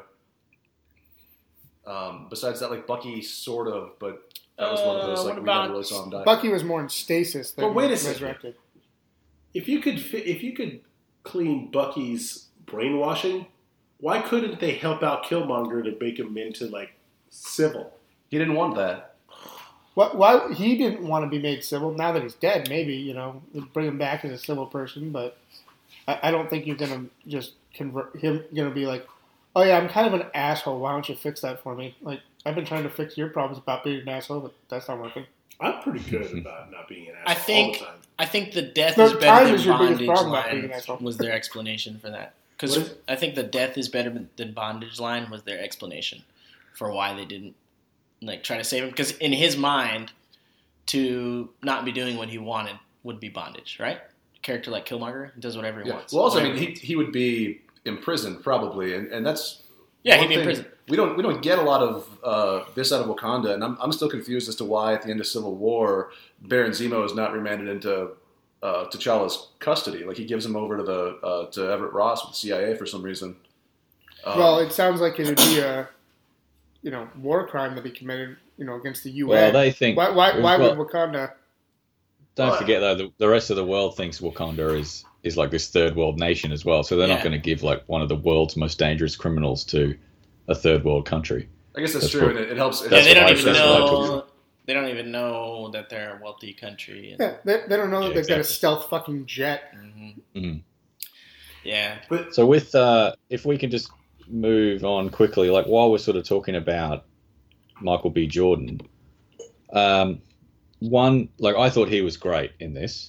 [SPEAKER 2] Besides that, like Bucky, sort of, but that was one of those like we never really saw him die.
[SPEAKER 4] Bucky was more in stasis than resurrected.
[SPEAKER 3] If you could clean Bucky's brainwashing, why couldn't they help out Killmonger to make him into like civil?
[SPEAKER 2] He didn't want that.
[SPEAKER 4] Why he didn't want to be made civil? Now that he's dead, maybe bring him back as a civil person. But I don't think you're gonna just convert him. You're gonna be like, oh yeah, I'm kind of an asshole. Why don't you fix that for me? Like I've been trying to fix your problems about being an asshole, but that's not working.
[SPEAKER 3] I'm pretty good about not being an asshole all the time.
[SPEAKER 5] I think the death is better than bondage line was their explanation for that. Because I think the death is better than bondage line was their explanation for why they didn't try to save him. Because in his mind, to not be doing what he wanted would be bondage, right? A character like Killmonger does whatever he wants.
[SPEAKER 2] Well, also, he would be imprisoned probably, and that's
[SPEAKER 5] he'd be in prison.
[SPEAKER 2] We don't get a lot of this out of Wakanda, and I'm still confused as to why at the end of Civil War, Baron Zemo is not remanded into T'Challa's custody. Like he gives him over to Everett Ross with the CIA for some reason.
[SPEAKER 4] Well, it sounds like it would be a war crime that he committed against the UN.
[SPEAKER 1] Well, they think
[SPEAKER 4] why would Wakanda?
[SPEAKER 1] Don't forget though, the rest of the world thinks Wakanda is like this third world nation as well. So they're not going to give like one of the world's most dangerous criminals to a third world country.
[SPEAKER 2] I guess that's true, and it helps.
[SPEAKER 5] They don't even know. They don't even know that they're a wealthy country.
[SPEAKER 4] They don't know that they've got a stealth fucking jet.
[SPEAKER 5] Mm-hmm. Mm-hmm. Yeah.
[SPEAKER 1] So with if we can just move on quickly, like while we're sort of talking about Michael B. Jordan, I thought he was great in this.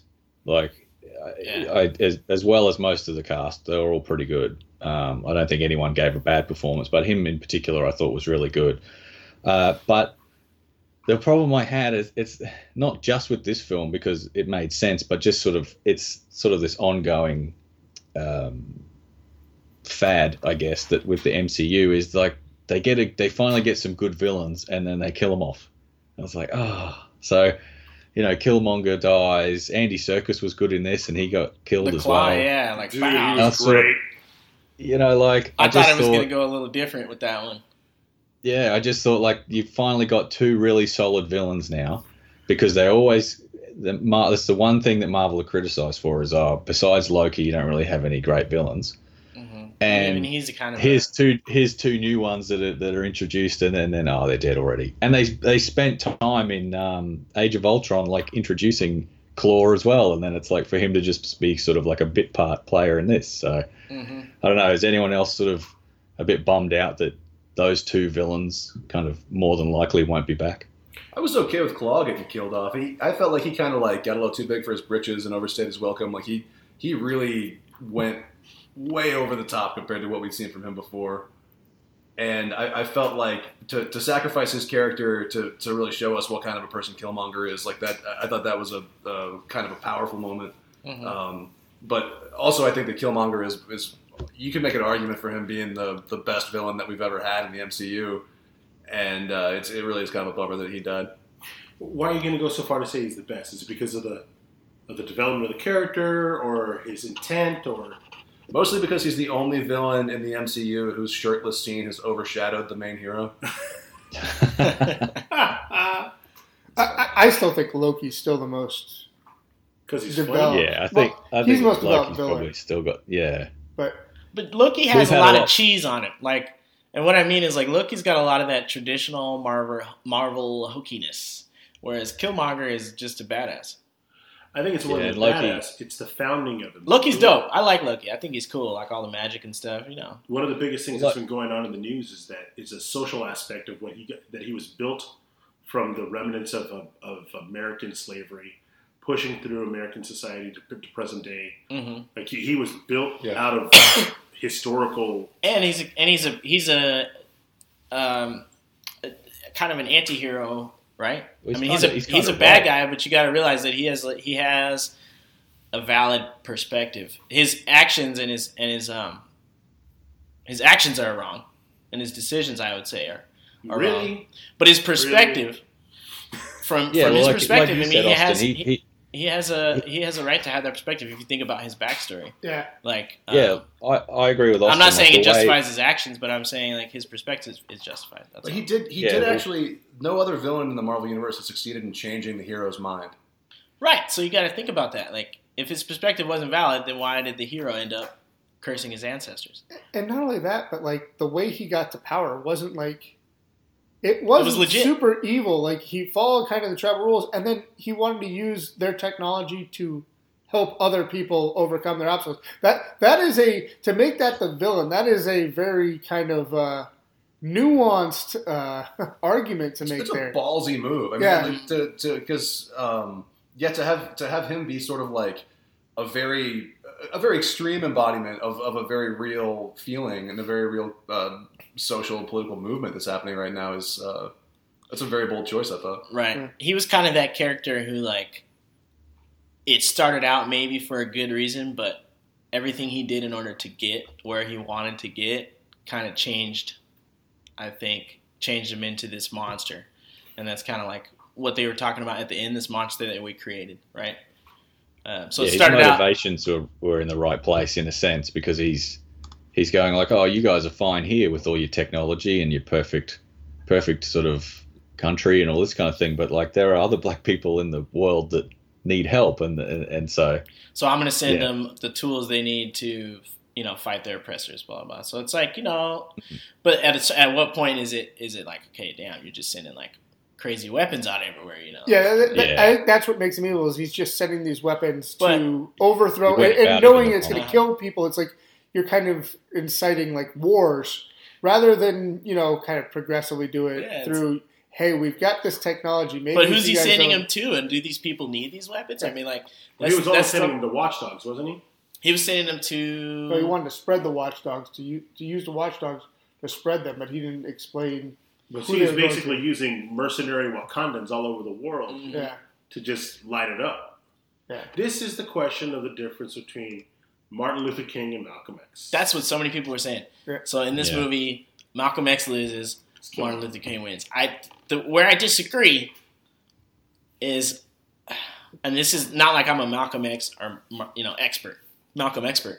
[SPEAKER 1] As well as most of the cast, they were all pretty good. I don't think anyone gave a bad performance, but him in particular I thought was really good. But the problem I had is it's not just with this film because it made sense, but just it's sort of this ongoing fad, I guess, that with the MCU is like they finally get some good villains and then they kill them off. I was like, so. Killmonger dies. Andy Serkis was good in this, and he got killed as well.
[SPEAKER 5] Yeah,
[SPEAKER 3] dude, he was great.
[SPEAKER 5] I thought it was going to go a little different with that one.
[SPEAKER 1] Yeah, I just thought you finally got two really solid villains now, because they always. That's the one thing that Marvel are criticized for is, besides Loki, you don't really have any great villains. And
[SPEAKER 5] he's the kind of
[SPEAKER 1] here's two new ones that are introduced, and then they're dead already. And they spent time in Age of Ultron introducing Klaue as well, and then it's like for him to just be sort of like a bit part player in this. So I don't know. Is anyone else sort of a bit bummed out that those two villains kind of more than likely won't be back?
[SPEAKER 2] I was okay with Klaue getting killed off. I felt like he kind of got a little too big for his britches and overstayed his welcome. Like he really went way over the top compared to what we'd seen from him before. And I felt like to sacrifice his character to really show us what kind of a person Killmonger is, like that, I thought that was a kind of a powerful moment. But also I think that Killmonger is you can make an argument for him being the best villain that we've ever had in the MCU. and it really is kind of a bummer that he died.
[SPEAKER 3] Why are you going to go so far to say he's the best? Is it because of the development of the character, or his intent, or
[SPEAKER 2] mostly because he's the only villain in the MCU whose shirtless scene has overshadowed the main hero?
[SPEAKER 4] I still think Loki's still the most
[SPEAKER 3] because he's
[SPEAKER 4] developed.
[SPEAKER 1] Yeah, I think
[SPEAKER 4] he's most developed
[SPEAKER 1] Loki's
[SPEAKER 4] villain.
[SPEAKER 1] probably still got
[SPEAKER 5] But Loki has
[SPEAKER 1] We've
[SPEAKER 5] a
[SPEAKER 1] had
[SPEAKER 5] lot
[SPEAKER 1] a
[SPEAKER 5] of
[SPEAKER 1] lot-
[SPEAKER 5] cheese on it. Like, and what I mean is, like, Loki's got a lot of that traditional Marvel hokiness, whereas Killmonger is just a badass.
[SPEAKER 3] I think it's more
[SPEAKER 1] Yeah,
[SPEAKER 3] than
[SPEAKER 1] Loki-
[SPEAKER 3] badass. It's the founding of him.
[SPEAKER 5] Loki's dope. I like Loki. I think he's cool, like all the magic and stuff. You know,
[SPEAKER 3] One of the biggest things that's been going on in the news is that it's a social aspect of that he was built from the remnants of American slavery, pushing through American society to present day.
[SPEAKER 5] mm-hmm.
[SPEAKER 3] Like he was built out of historical.
[SPEAKER 5] and he's a kind of an anti-hero, right?
[SPEAKER 1] Well,
[SPEAKER 5] I mean,
[SPEAKER 1] he's
[SPEAKER 5] he's a bad guy, but you got to realize that he has a valid perspective. His actions and his actions are wrong, and his decisions, I would say, are
[SPEAKER 3] Really?
[SPEAKER 5] wrong. But his perspective, from his perspective,
[SPEAKER 1] like
[SPEAKER 5] I
[SPEAKER 1] you
[SPEAKER 5] mean,
[SPEAKER 1] said, Austin,
[SPEAKER 5] he has a right to have that perspective. If you think about his backstory,
[SPEAKER 4] Yeah.
[SPEAKER 5] like
[SPEAKER 1] I agree with Austin.
[SPEAKER 5] I'm not saying
[SPEAKER 1] like,
[SPEAKER 5] it
[SPEAKER 1] the way-
[SPEAKER 5] justifies his actions, but I'm saying like his perspective is justified. That's
[SPEAKER 2] But
[SPEAKER 5] all.
[SPEAKER 2] he did actually. No other villain in the Marvel universe has succeeded in changing the hero's mind.
[SPEAKER 5] Right, so you got to think about that. Like, if his perspective wasn't valid, then why did the hero end up cursing his ancestors?
[SPEAKER 4] And not only that, but like the way he got to power wasn't like it wasn't
[SPEAKER 5] legit.
[SPEAKER 4] super evil. Like he followed kind of the travel rules, and then he wanted to use their technology to help other people overcome their obstacles. That is to make that the villain. That is a very kind of nuanced argument to make
[SPEAKER 2] It's
[SPEAKER 4] there.
[SPEAKER 2] a ballsy move. I mean, because to have him be sort of like a very extreme embodiment of a very real feeling and a very real social political movement that's happening right now is that's a very bold choice, I thought.
[SPEAKER 5] Right.
[SPEAKER 4] Yeah.
[SPEAKER 5] He was kind of that character who, like, it started out maybe for a good reason, but everything he did in order to get where he wanted to get kind of changed him into this monster. And that's kind of like what they were talking about at the end, this monster that we created, right? So it
[SPEAKER 1] his
[SPEAKER 5] started out...
[SPEAKER 1] motivations were in the right place in a sense, because he's going like, oh, you guys are fine here with all your technology and your perfect sort of country and all this kind of thing, but like there are other black people in the world that need help, and so
[SPEAKER 5] I'm going to send them the tools they need to, fight their oppressors, blah, blah, blah. So it's like, but at what point is it like, okay, damn, you're just sending like crazy weapons out everywhere,
[SPEAKER 4] Yeah, I think that's what makes him evil, is he's just sending these weapons to overthrow,
[SPEAKER 1] Went
[SPEAKER 4] and
[SPEAKER 1] about
[SPEAKER 4] knowing
[SPEAKER 1] it
[SPEAKER 4] it's going to kill people. It's like you're kind of inciting like wars, rather than, kind of progressively do it through, hey, we've got this technology. Maybe
[SPEAKER 5] but who's he sending them to, and do these people need these weapons? I mean, like...
[SPEAKER 3] He was also sending them to watchdogs, wasn't he?
[SPEAKER 5] He was sending them to...
[SPEAKER 4] So he wanted to spread the watchdogs, to use the watchdogs to spread them, but he didn't explain...
[SPEAKER 3] But he was basically using mercenary Wakandans all over the world to just light it up.
[SPEAKER 4] Yeah.
[SPEAKER 3] This is the question of the difference between Martin Luther King and Malcolm X.
[SPEAKER 5] That's what so many people were saying.
[SPEAKER 4] Yeah.
[SPEAKER 5] So in this movie, Malcolm X loses, Martin Luther King wins. Where I disagree is, and this is not like I'm a Malcolm X or expert, Malcolm expert,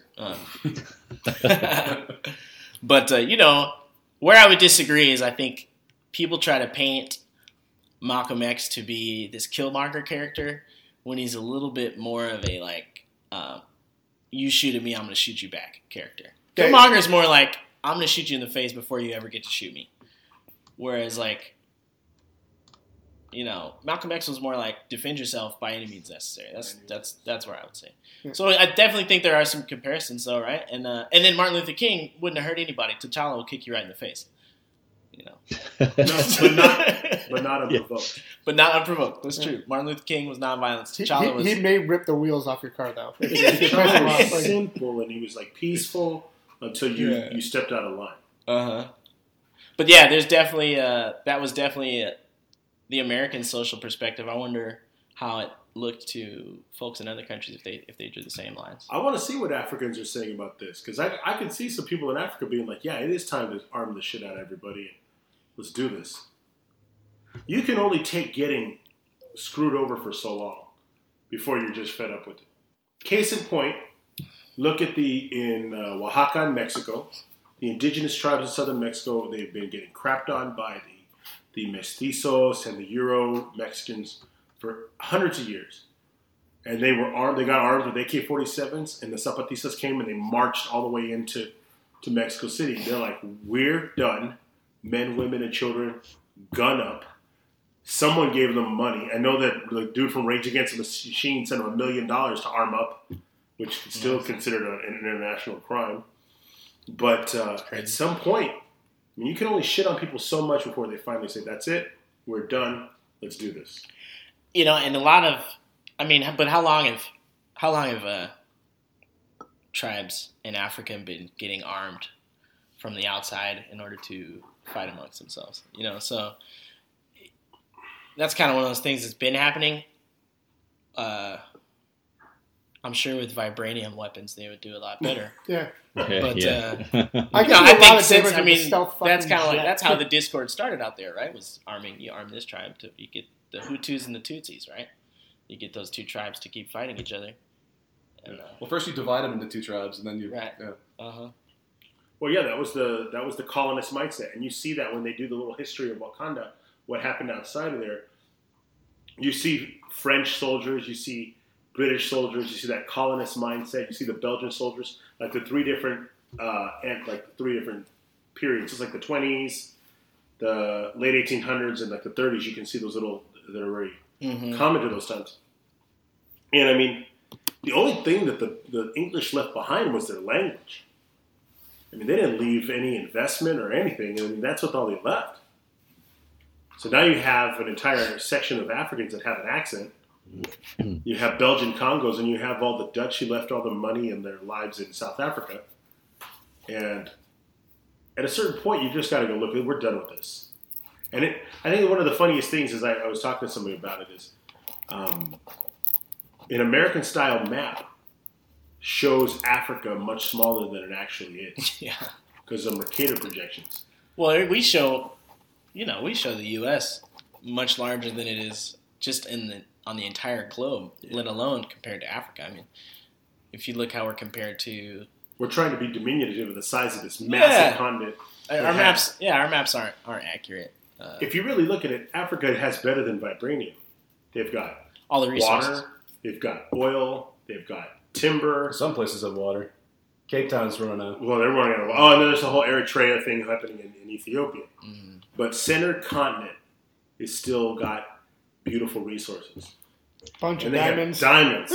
[SPEAKER 5] but where I would disagree is I think people try to paint Malcolm X to be this Killmonger character when he's a little bit more of a like, you shoot at me, I'm going to shoot you back character. Killmonger is more like, I'm going to shoot you in the face before you ever get to shoot me. Whereas like, Malcolm X was more like, defend yourself by any means necessary. That's where I would say.
[SPEAKER 4] Yeah.
[SPEAKER 5] So I definitely think there are some comparisons though, right? And then Martin Luther King wouldn't have hurt anybody. T'Challa will kick you right in the face.
[SPEAKER 3] But not unprovoked.
[SPEAKER 5] But not unprovoked. That's true. Martin Luther King was nonviolent. T'Challa was...
[SPEAKER 4] He may rip the wheels off your car, though.
[SPEAKER 3] T'Challa was simple, and he was like peaceful until you stepped out of line.
[SPEAKER 5] Uh-huh. But yeah, there's definitely... that was definitely the American social perspective. I wonder how it looked to folks in other countries if they drew the same lines.
[SPEAKER 3] I want to see what Africans are saying about this, because I could see some people in Africa being like, yeah, it is time to arm the shit out of everybody Let's do this. You can only take getting screwed over for so long before you're just fed up with it. Case in point, look at in Oaxaca in Mexico, the indigenous tribes of southern Mexico, they've been getting crapped on by the mestizos and the Euro Mexicans for hundreds of years. And they were armed, they got armed with AK-47s, and the Zapatistas came and they marched all the way into Mexico City. They're like, we're done. Men, women, and children, gun up. Someone gave them money. I know that the dude from Rage Against the Machine sent them $1 million to arm up, which is still considered an international crime. But at some point, I mean, you can only shit on people so much before they finally say, that's it, we're done, let's do this.
[SPEAKER 5] You know, and a lot of, I mean, but how long have tribes in Africa been getting armed from the outside in order to fight amongst themselves? You know, so that's kind of one of those things that's been happening. I'm sure with vibranium weapons they would do a lot better.
[SPEAKER 4] Yeah.
[SPEAKER 5] But
[SPEAKER 4] I think
[SPEAKER 5] since that's kind of like that's how the Discord started out there, right? Was you arm this tribe you get the Hutus and the Tutsis, right? You get those two tribes to keep fighting each other. And,
[SPEAKER 2] well, first you divide them into two tribes, and then you
[SPEAKER 5] right.
[SPEAKER 2] Yeah.
[SPEAKER 3] Well, yeah, that was the colonist mindset, and you see that when they do the little history of Wakanda, what happened outside of there. You see French soldiers, you see British soldiers, you see that colonist mindset, you see the Belgian soldiers, like the three different periods. It's like the 20s, the late 1800s, and like the 30s. You can see those little that are very common to those times. And I mean, the only thing that the English left behind was their language. I mean, they didn't leave any investment or anything. I mean, that's what all they left. So now you have an entire section of Africans that have an accent. You have Belgian Congos, and you have all the Dutch who left all the money and their lives in South Africa. And at a certain point, you just got to go, look, we're done with this. And I think one of the funniest things is I was talking to somebody about it is an American-style map shows Africa much smaller than it actually is.
[SPEAKER 5] Yeah.
[SPEAKER 3] Because of Mercator projections.
[SPEAKER 5] Well, we show the U.S. much larger than it is just on the entire globe, let alone compared to Africa. I mean, if you look how we're compared to...
[SPEAKER 3] We're trying to be diminutive of the size of this massive continent.
[SPEAKER 5] Our maps aren't accurate.
[SPEAKER 3] If you really look at it, Africa has better than vibranium. They've got
[SPEAKER 5] all the resources.
[SPEAKER 3] Water, they've got oil, they've got timber.
[SPEAKER 2] Some places have water. Cape Town's running out.
[SPEAKER 3] Well, they're running out of water. Oh, and then there's the whole Eritrea thing happening in Ethiopia. Mm-hmm. But center continent is still got beautiful resources.
[SPEAKER 4] Bunch of
[SPEAKER 3] they
[SPEAKER 4] diamonds.
[SPEAKER 3] Have diamonds.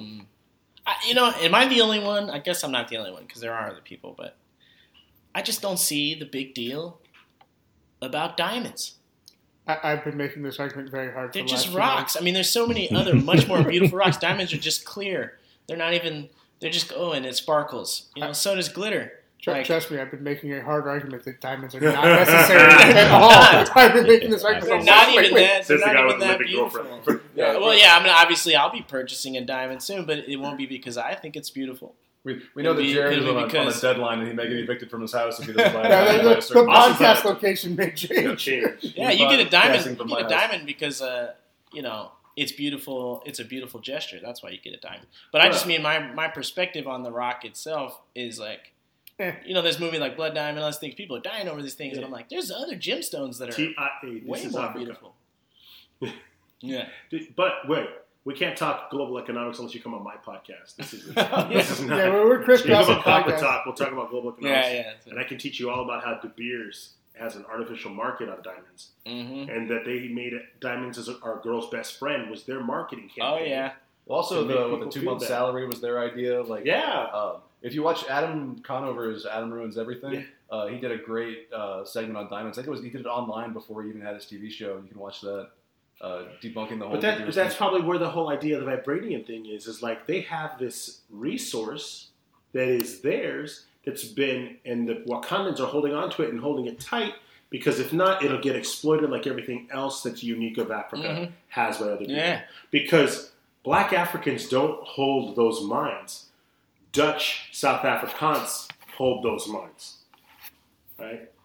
[SPEAKER 5] Am I the only one? I guess I'm not the only one because there are other people, but I just don't see the big deal about diamonds.
[SPEAKER 4] I've been making this argument very hard.
[SPEAKER 5] They're just rocks. I mean, there's so many other much more beautiful rocks. Diamonds are just clear. They're not even. They're just and it sparkles. So does glitter.
[SPEAKER 4] Trust me, I've been making a hard argument that diamonds are not necessary at all. I've been making this argument.
[SPEAKER 5] They're not even that beautiful. I mean, obviously, I'll be purchasing a diamond soon, but it won't be because I think it's beautiful.
[SPEAKER 2] We know that Jared is on a deadline and he may get evicted from his house if he doesn't buy it.
[SPEAKER 4] The podcast location may change.
[SPEAKER 5] Yeah, you get a diamond. You get a diamond because it's beautiful. It's a beautiful gesture. That's why you get a diamond. But I just mean my perspective on the rock itself is like. There's movie like Blood Diamond, all these things. People are dying over these things, and I'm like, there's other gemstones that are way more beautiful. Yeah,
[SPEAKER 3] but wait, we can't talk global economics unless you come on my podcast. This is not.
[SPEAKER 4] Yeah, we're crisscrossing
[SPEAKER 3] podcast. Talk. We'll talk about global economics.
[SPEAKER 5] Yeah.
[SPEAKER 3] And I can teach you all about how De Beers has an artificial market on diamonds, and that they made diamonds as our girl's best friend was their marketing campaign.
[SPEAKER 5] Oh yeah.
[SPEAKER 2] Also, the 2-month salary was their idea. Like
[SPEAKER 3] yeah.
[SPEAKER 2] If you watch Adam Conover's Adam Ruins Everything, he did a great segment on diamonds. I think he did it online before he even had his TV show. You can watch that, debunking the whole.
[SPEAKER 3] But that's probably where the whole idea of the vibranium thing is like they have this resource that is theirs that's been, and the Wakandans are holding on to it and holding it tight because if not, it'll get exploited like everything else that's unique of Africa has by other people.
[SPEAKER 5] Yeah.
[SPEAKER 3] Because Black Africans don't hold those mines. Dutch South Afrikaans hold those mines, right?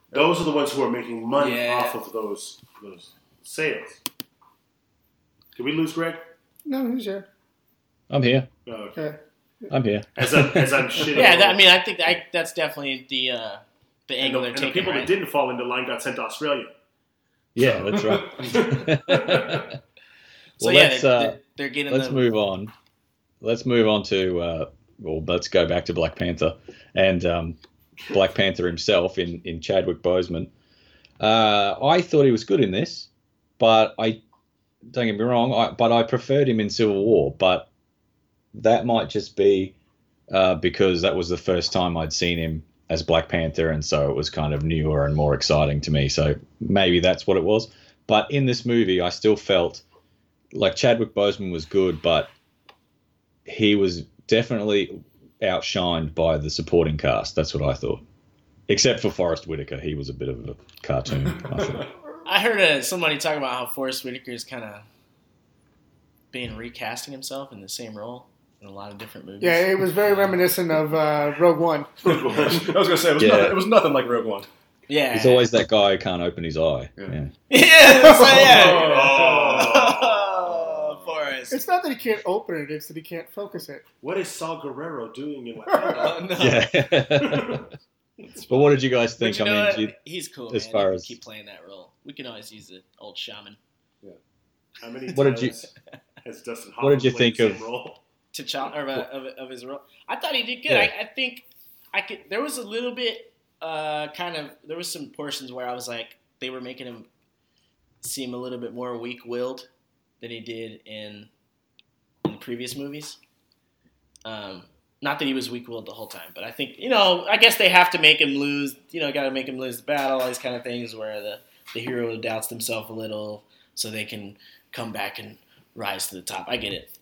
[SPEAKER 3] Those are the ones who are making money
[SPEAKER 5] Yeah.
[SPEAKER 3] off of those sales. Did we lose Greg?
[SPEAKER 4] No, who's here?
[SPEAKER 1] I'm here.
[SPEAKER 3] Oh, okay.
[SPEAKER 4] Okay.
[SPEAKER 1] I'm here.
[SPEAKER 3] As I'm shitting.
[SPEAKER 5] Yeah,
[SPEAKER 3] on-
[SPEAKER 5] I mean, I think that's definitely the angle they're
[SPEAKER 3] and the
[SPEAKER 5] taking.
[SPEAKER 3] people
[SPEAKER 5] right?
[SPEAKER 3] that didn't fall into line got sent to Australia.
[SPEAKER 1] Yeah, that's right.
[SPEAKER 5] So
[SPEAKER 1] Well,
[SPEAKER 5] yeah, they're getting.
[SPEAKER 1] Let's move on. Let's move on to let's go back to Black Panther and Black Panther himself in Chadwick Boseman. I thought he was good in this, but don't get me wrong, I preferred him in Civil War, but that might just be because that was the first time I'd seen him as Black Panther, and so it was kind of newer and more exciting to me. So maybe that's what it was. But in this movie, I still felt like Chadwick Boseman was good, but he was definitely outshined by the supporting cast. That's what I thought. Except for Forrest Whitaker. He was a bit of a cartoon, I thought.
[SPEAKER 5] I heard somebody talk about how Forrest Whitaker is kind of being recasting himself in the same role in a lot of different movies.
[SPEAKER 4] Yeah, it was very reminiscent of Rogue One.
[SPEAKER 2] I was going to say, it was nothing like Rogue One.
[SPEAKER 5] Yeah.
[SPEAKER 1] He's always that guy who can't open his eye.
[SPEAKER 2] Yeah.
[SPEAKER 5] Yeah, so Forrest.
[SPEAKER 4] It's not that he can't open it; it's that he can't focus it.
[SPEAKER 3] What is Saul Guerrero doing in Wakanda?
[SPEAKER 5] No.
[SPEAKER 1] Yeah. But what did you guys think?
[SPEAKER 5] But you know
[SPEAKER 1] I mean,
[SPEAKER 5] what? He's cool,
[SPEAKER 1] as
[SPEAKER 5] man.
[SPEAKER 1] far
[SPEAKER 5] He
[SPEAKER 1] as-
[SPEAKER 5] can keep playing that role. We can always use the old shaman.
[SPEAKER 3] How many
[SPEAKER 1] What did
[SPEAKER 3] times has Dustin
[SPEAKER 1] what did you
[SPEAKER 3] Hoffman played
[SPEAKER 1] think
[SPEAKER 3] the
[SPEAKER 1] of-
[SPEAKER 3] same role?
[SPEAKER 5] Of his role. I thought he did good.
[SPEAKER 1] Yeah.
[SPEAKER 5] I think I could. There was a little bit there was some portions where I was like they were making him seem a little bit more weak-willed than he did in the previous movies. Not that he was weak-willed the whole time, but I think I guess they have to make him lose. Got to make him lose the battle. All these kind of things where the hero doubts themselves a little, so they can come back and rise to the top. I get it.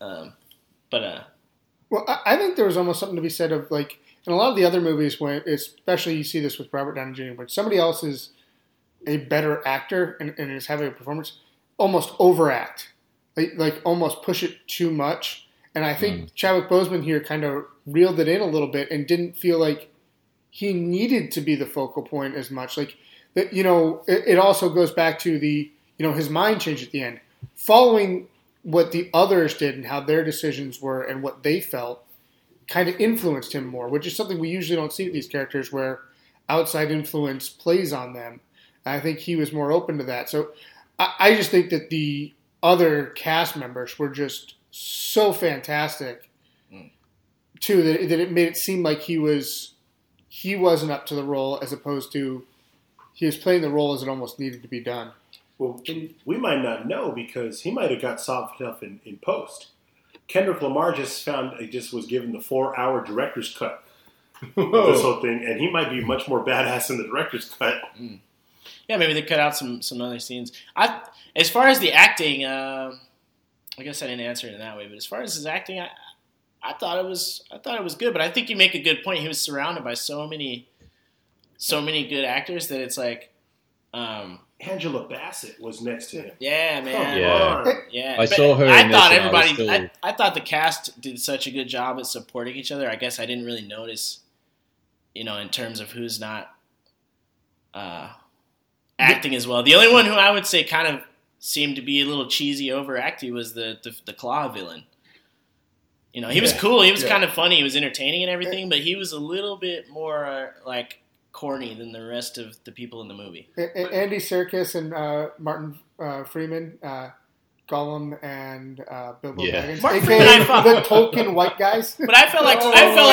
[SPEAKER 4] Well, I think there was almost something to be said of like in a lot of the other movies when, especially you see this with Robert Downey Jr., when somebody else is a better actor and is having a performance, almost overact, like almost push it too much. And I think Chadwick Boseman here kind of reeled it in a little bit and didn't feel like he needed to be the focal point as much. Like that, it also goes back to the his mind change at the end, following what the others did and how their decisions were and what they felt kind of influenced him more, which is something we usually don't see with these characters where outside influence plays on them. And I think he was more open to that. So I just think that the other cast members were just so fantastic too that it made it seem like he wasn't up to the role as opposed to he was playing the role as it almost needed to be done.
[SPEAKER 3] Well, we might not know because he might have got soft enough in post. Kendrick Lamar just was given the 4-hour director's cut of this whole thing, and he might be much more badass in the director's cut.
[SPEAKER 5] Yeah, maybe they cut out some other scenes. As far as the acting, I guess I didn't answer it in that way. But as far as his acting, I thought it was good. But I think you make a good point. He was surrounded by so many good actors that it's like.
[SPEAKER 3] Angela Bassett was next to him.
[SPEAKER 5] Yeah, man. Yeah.
[SPEAKER 1] I
[SPEAKER 5] But
[SPEAKER 1] saw her
[SPEAKER 5] I
[SPEAKER 1] in this
[SPEAKER 5] thought
[SPEAKER 1] and I was
[SPEAKER 5] everybody.
[SPEAKER 1] still-
[SPEAKER 5] I thought the cast did such a good job at supporting each other. I guess I didn't really notice, in terms of who's not acting as well. The only one who I would say kind of seemed to be a little cheesy, overacting was the Claw villain. He was cool. He was kind of funny. He was entertaining and everything, but he was a little bit more like corny than the rest of the people in the movie.
[SPEAKER 4] Andy Serkis and Martin Freeman, Gollum and Bilbo Baggins,
[SPEAKER 5] Martin
[SPEAKER 4] aka
[SPEAKER 5] Freeman, I thought-
[SPEAKER 4] the Tolkien white guys.
[SPEAKER 5] But I felt like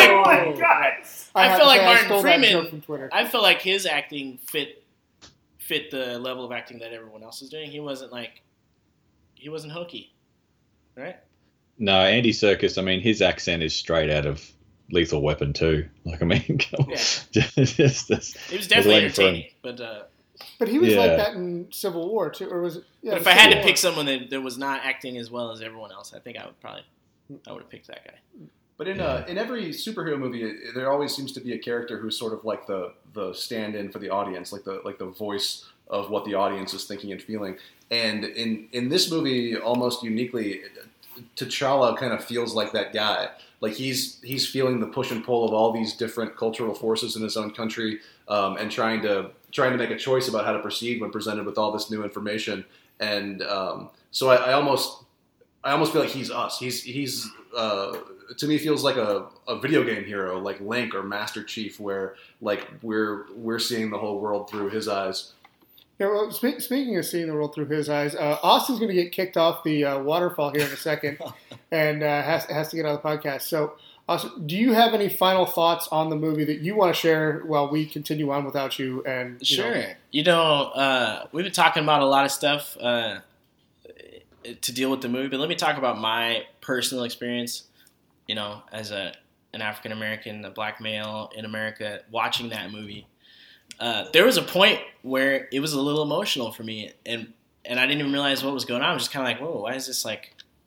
[SPEAKER 5] Martin Freeman.
[SPEAKER 4] From Twitter.
[SPEAKER 5] I felt like his acting fit the level of acting that everyone else was doing. He wasn't hokey, right?
[SPEAKER 1] No, Andy Serkis, I mean, his accent is straight out of Lethal Weapon 2. Like, I mean, come on.
[SPEAKER 5] Yeah. It was definitely entertaining, but
[SPEAKER 4] But he was like
[SPEAKER 1] Yeah.
[SPEAKER 4] that in Civil War too, or was it? Yeah,
[SPEAKER 5] but if
[SPEAKER 4] it was
[SPEAKER 5] I had
[SPEAKER 4] Civil
[SPEAKER 5] to
[SPEAKER 4] War.
[SPEAKER 5] pick someone that was not acting as well as everyone else, I think I would have picked that guy.
[SPEAKER 2] But in every superhero movie, there always seems to be a character who's sort of like the stand-in for the audience, like the voice of what the audience is thinking and feeling. And in this movie, almost uniquely, T'Challa kind of feels like that guy. Like he's feeling the push and pull of all these different cultural forces in his own country, and trying to make a choice about how to proceed when presented with all this new information. And so I almost feel like he's us. He's to me feels like a video game hero, like Link or Master Chief, where like we're seeing the whole world through his eyes.
[SPEAKER 4] Yeah, well, speaking of seeing the world through his eyes, Austin's going to get kicked off the waterfall here in a second, and has to get on the podcast. So, Austin, do you have any final thoughts on the movie that you want to share while we continue on without you? And
[SPEAKER 5] sure, we've been talking about a lot of stuff to deal with the movie, but let me talk about my personal experience. As an African American, a black male in America, watching that movie. There was a point where it was a little emotional for me, and I didn't even realize what was going on. I was just kind of like, whoa, what is this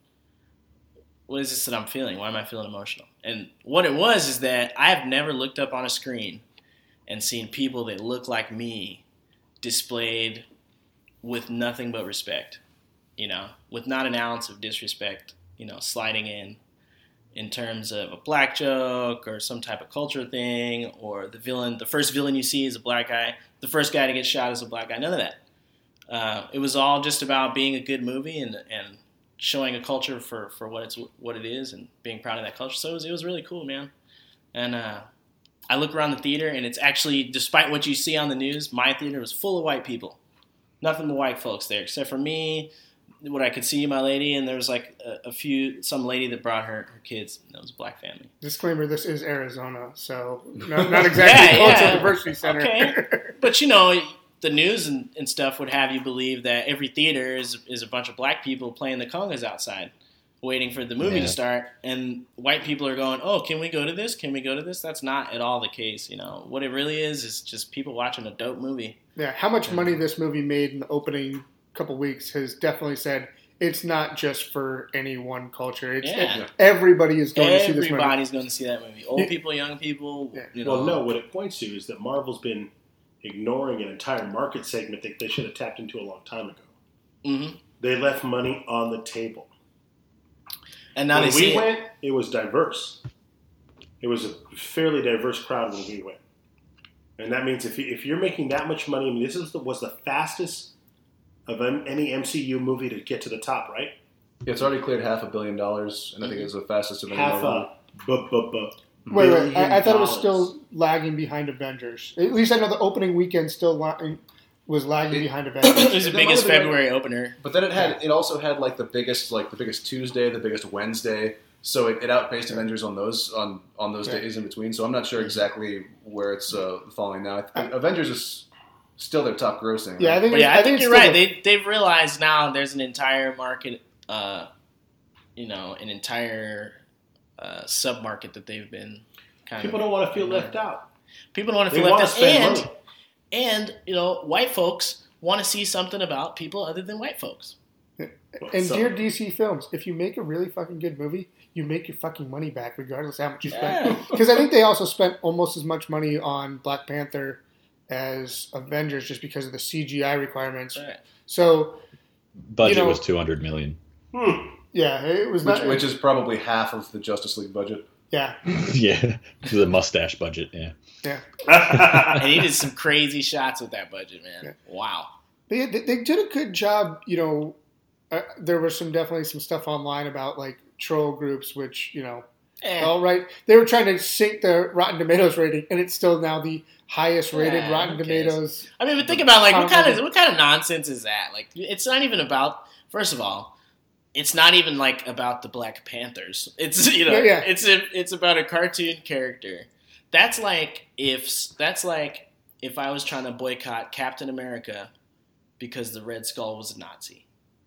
[SPEAKER 5] that I'm feeling? Why am I feeling emotional? And what it was is that I have never looked up on a screen and seen people that look like me displayed with nothing but respect, with not an ounce of disrespect, sliding in terms of a black joke or some type of culture thing, or the first villain you see is a black guy, the first guy to get shot is a black guy, none of that. It was all just about being a good movie and showing a culture for what it is and being proud of that culture. So it was really cool, man. And I look around the theater, and it's actually, despite what you see on the news, my theater was full of white people. Nothing but white folks there, except for me, what I could see, my lady, and there was like some lady that brought her kids. That was a black family.
[SPEAKER 4] Disclaimer: this is Arizona, so not exactly cultural diversity center.
[SPEAKER 5] Okay. But the news and stuff would have you believe that every theater is a bunch of black people playing the congas outside, waiting for the movie to start, and white people are going, "Oh, can we go to this? Can we go to this?" That's not at all the case. What it really is just people watching a dope movie.
[SPEAKER 4] Yeah, how much money this movie made in the opening couple weeks has definitely said it's not just for any one culture. Everybody is going to see this movie.
[SPEAKER 5] Everybody's going to see that movie. Old people, young people.
[SPEAKER 4] Yeah.
[SPEAKER 3] Well, no, what it points to is that Marvel's been ignoring an entire market segment that they should have tapped into a long time ago.
[SPEAKER 5] Mm-hmm.
[SPEAKER 3] They left money on the table.
[SPEAKER 5] And now
[SPEAKER 3] when we went, it was diverse. It was a fairly diverse crowd when we went. And that means if you're making that much money, this was the fastest of any MCU movie to get to the top, right?
[SPEAKER 2] It's already cleared $500 million, and I think it's the fastest of any movie.
[SPEAKER 4] Wait, I thought it was still lagging behind Avengers. At least I know the opening weekend still was lagging behind Avengers.
[SPEAKER 5] It was the biggest February opener.
[SPEAKER 2] But then it also had the biggest Tuesday, the biggest Wednesday. So it outpaced Avengers on those days in between. So I'm not sure exactly where it's falling now. Avengers is still their top grossing. Right?
[SPEAKER 5] Yeah, I think you're right. They've realized now there's an entire market, an entire sub-market that they've been
[SPEAKER 3] People don't want to feel left out.
[SPEAKER 5] People don't want to feel left out. And white folks want to see something about people other than white folks.
[SPEAKER 4] And dear DC Films, if you make a really fucking good movie, you make your fucking money back regardless of how much you spend. Because I think they also spent almost as much money on Black Panther as Avengers just because of the CGI requirements.
[SPEAKER 5] Right.
[SPEAKER 4] So
[SPEAKER 1] budget was $200 million.
[SPEAKER 4] Yeah, it was
[SPEAKER 2] which is probably half of the Justice League budget.
[SPEAKER 4] Yeah.
[SPEAKER 1] Yeah, the mustache budget. Yeah.
[SPEAKER 5] And he did some crazy shots with that budget, man. Yeah. Wow.
[SPEAKER 4] They did a good job. There was definitely some stuff online about troll groups, which all right. They were trying to sink the Rotten Tomatoes rating, and it's still now the highest rated Rotten Tomatoes.
[SPEAKER 5] I mean, but think about what kind of nonsense is that? It's not even about. First of all, it's not even about the Black Panthers. It's it's about a cartoon character. That's like if I was trying to boycott Captain America because the Red Skull was a Nazi.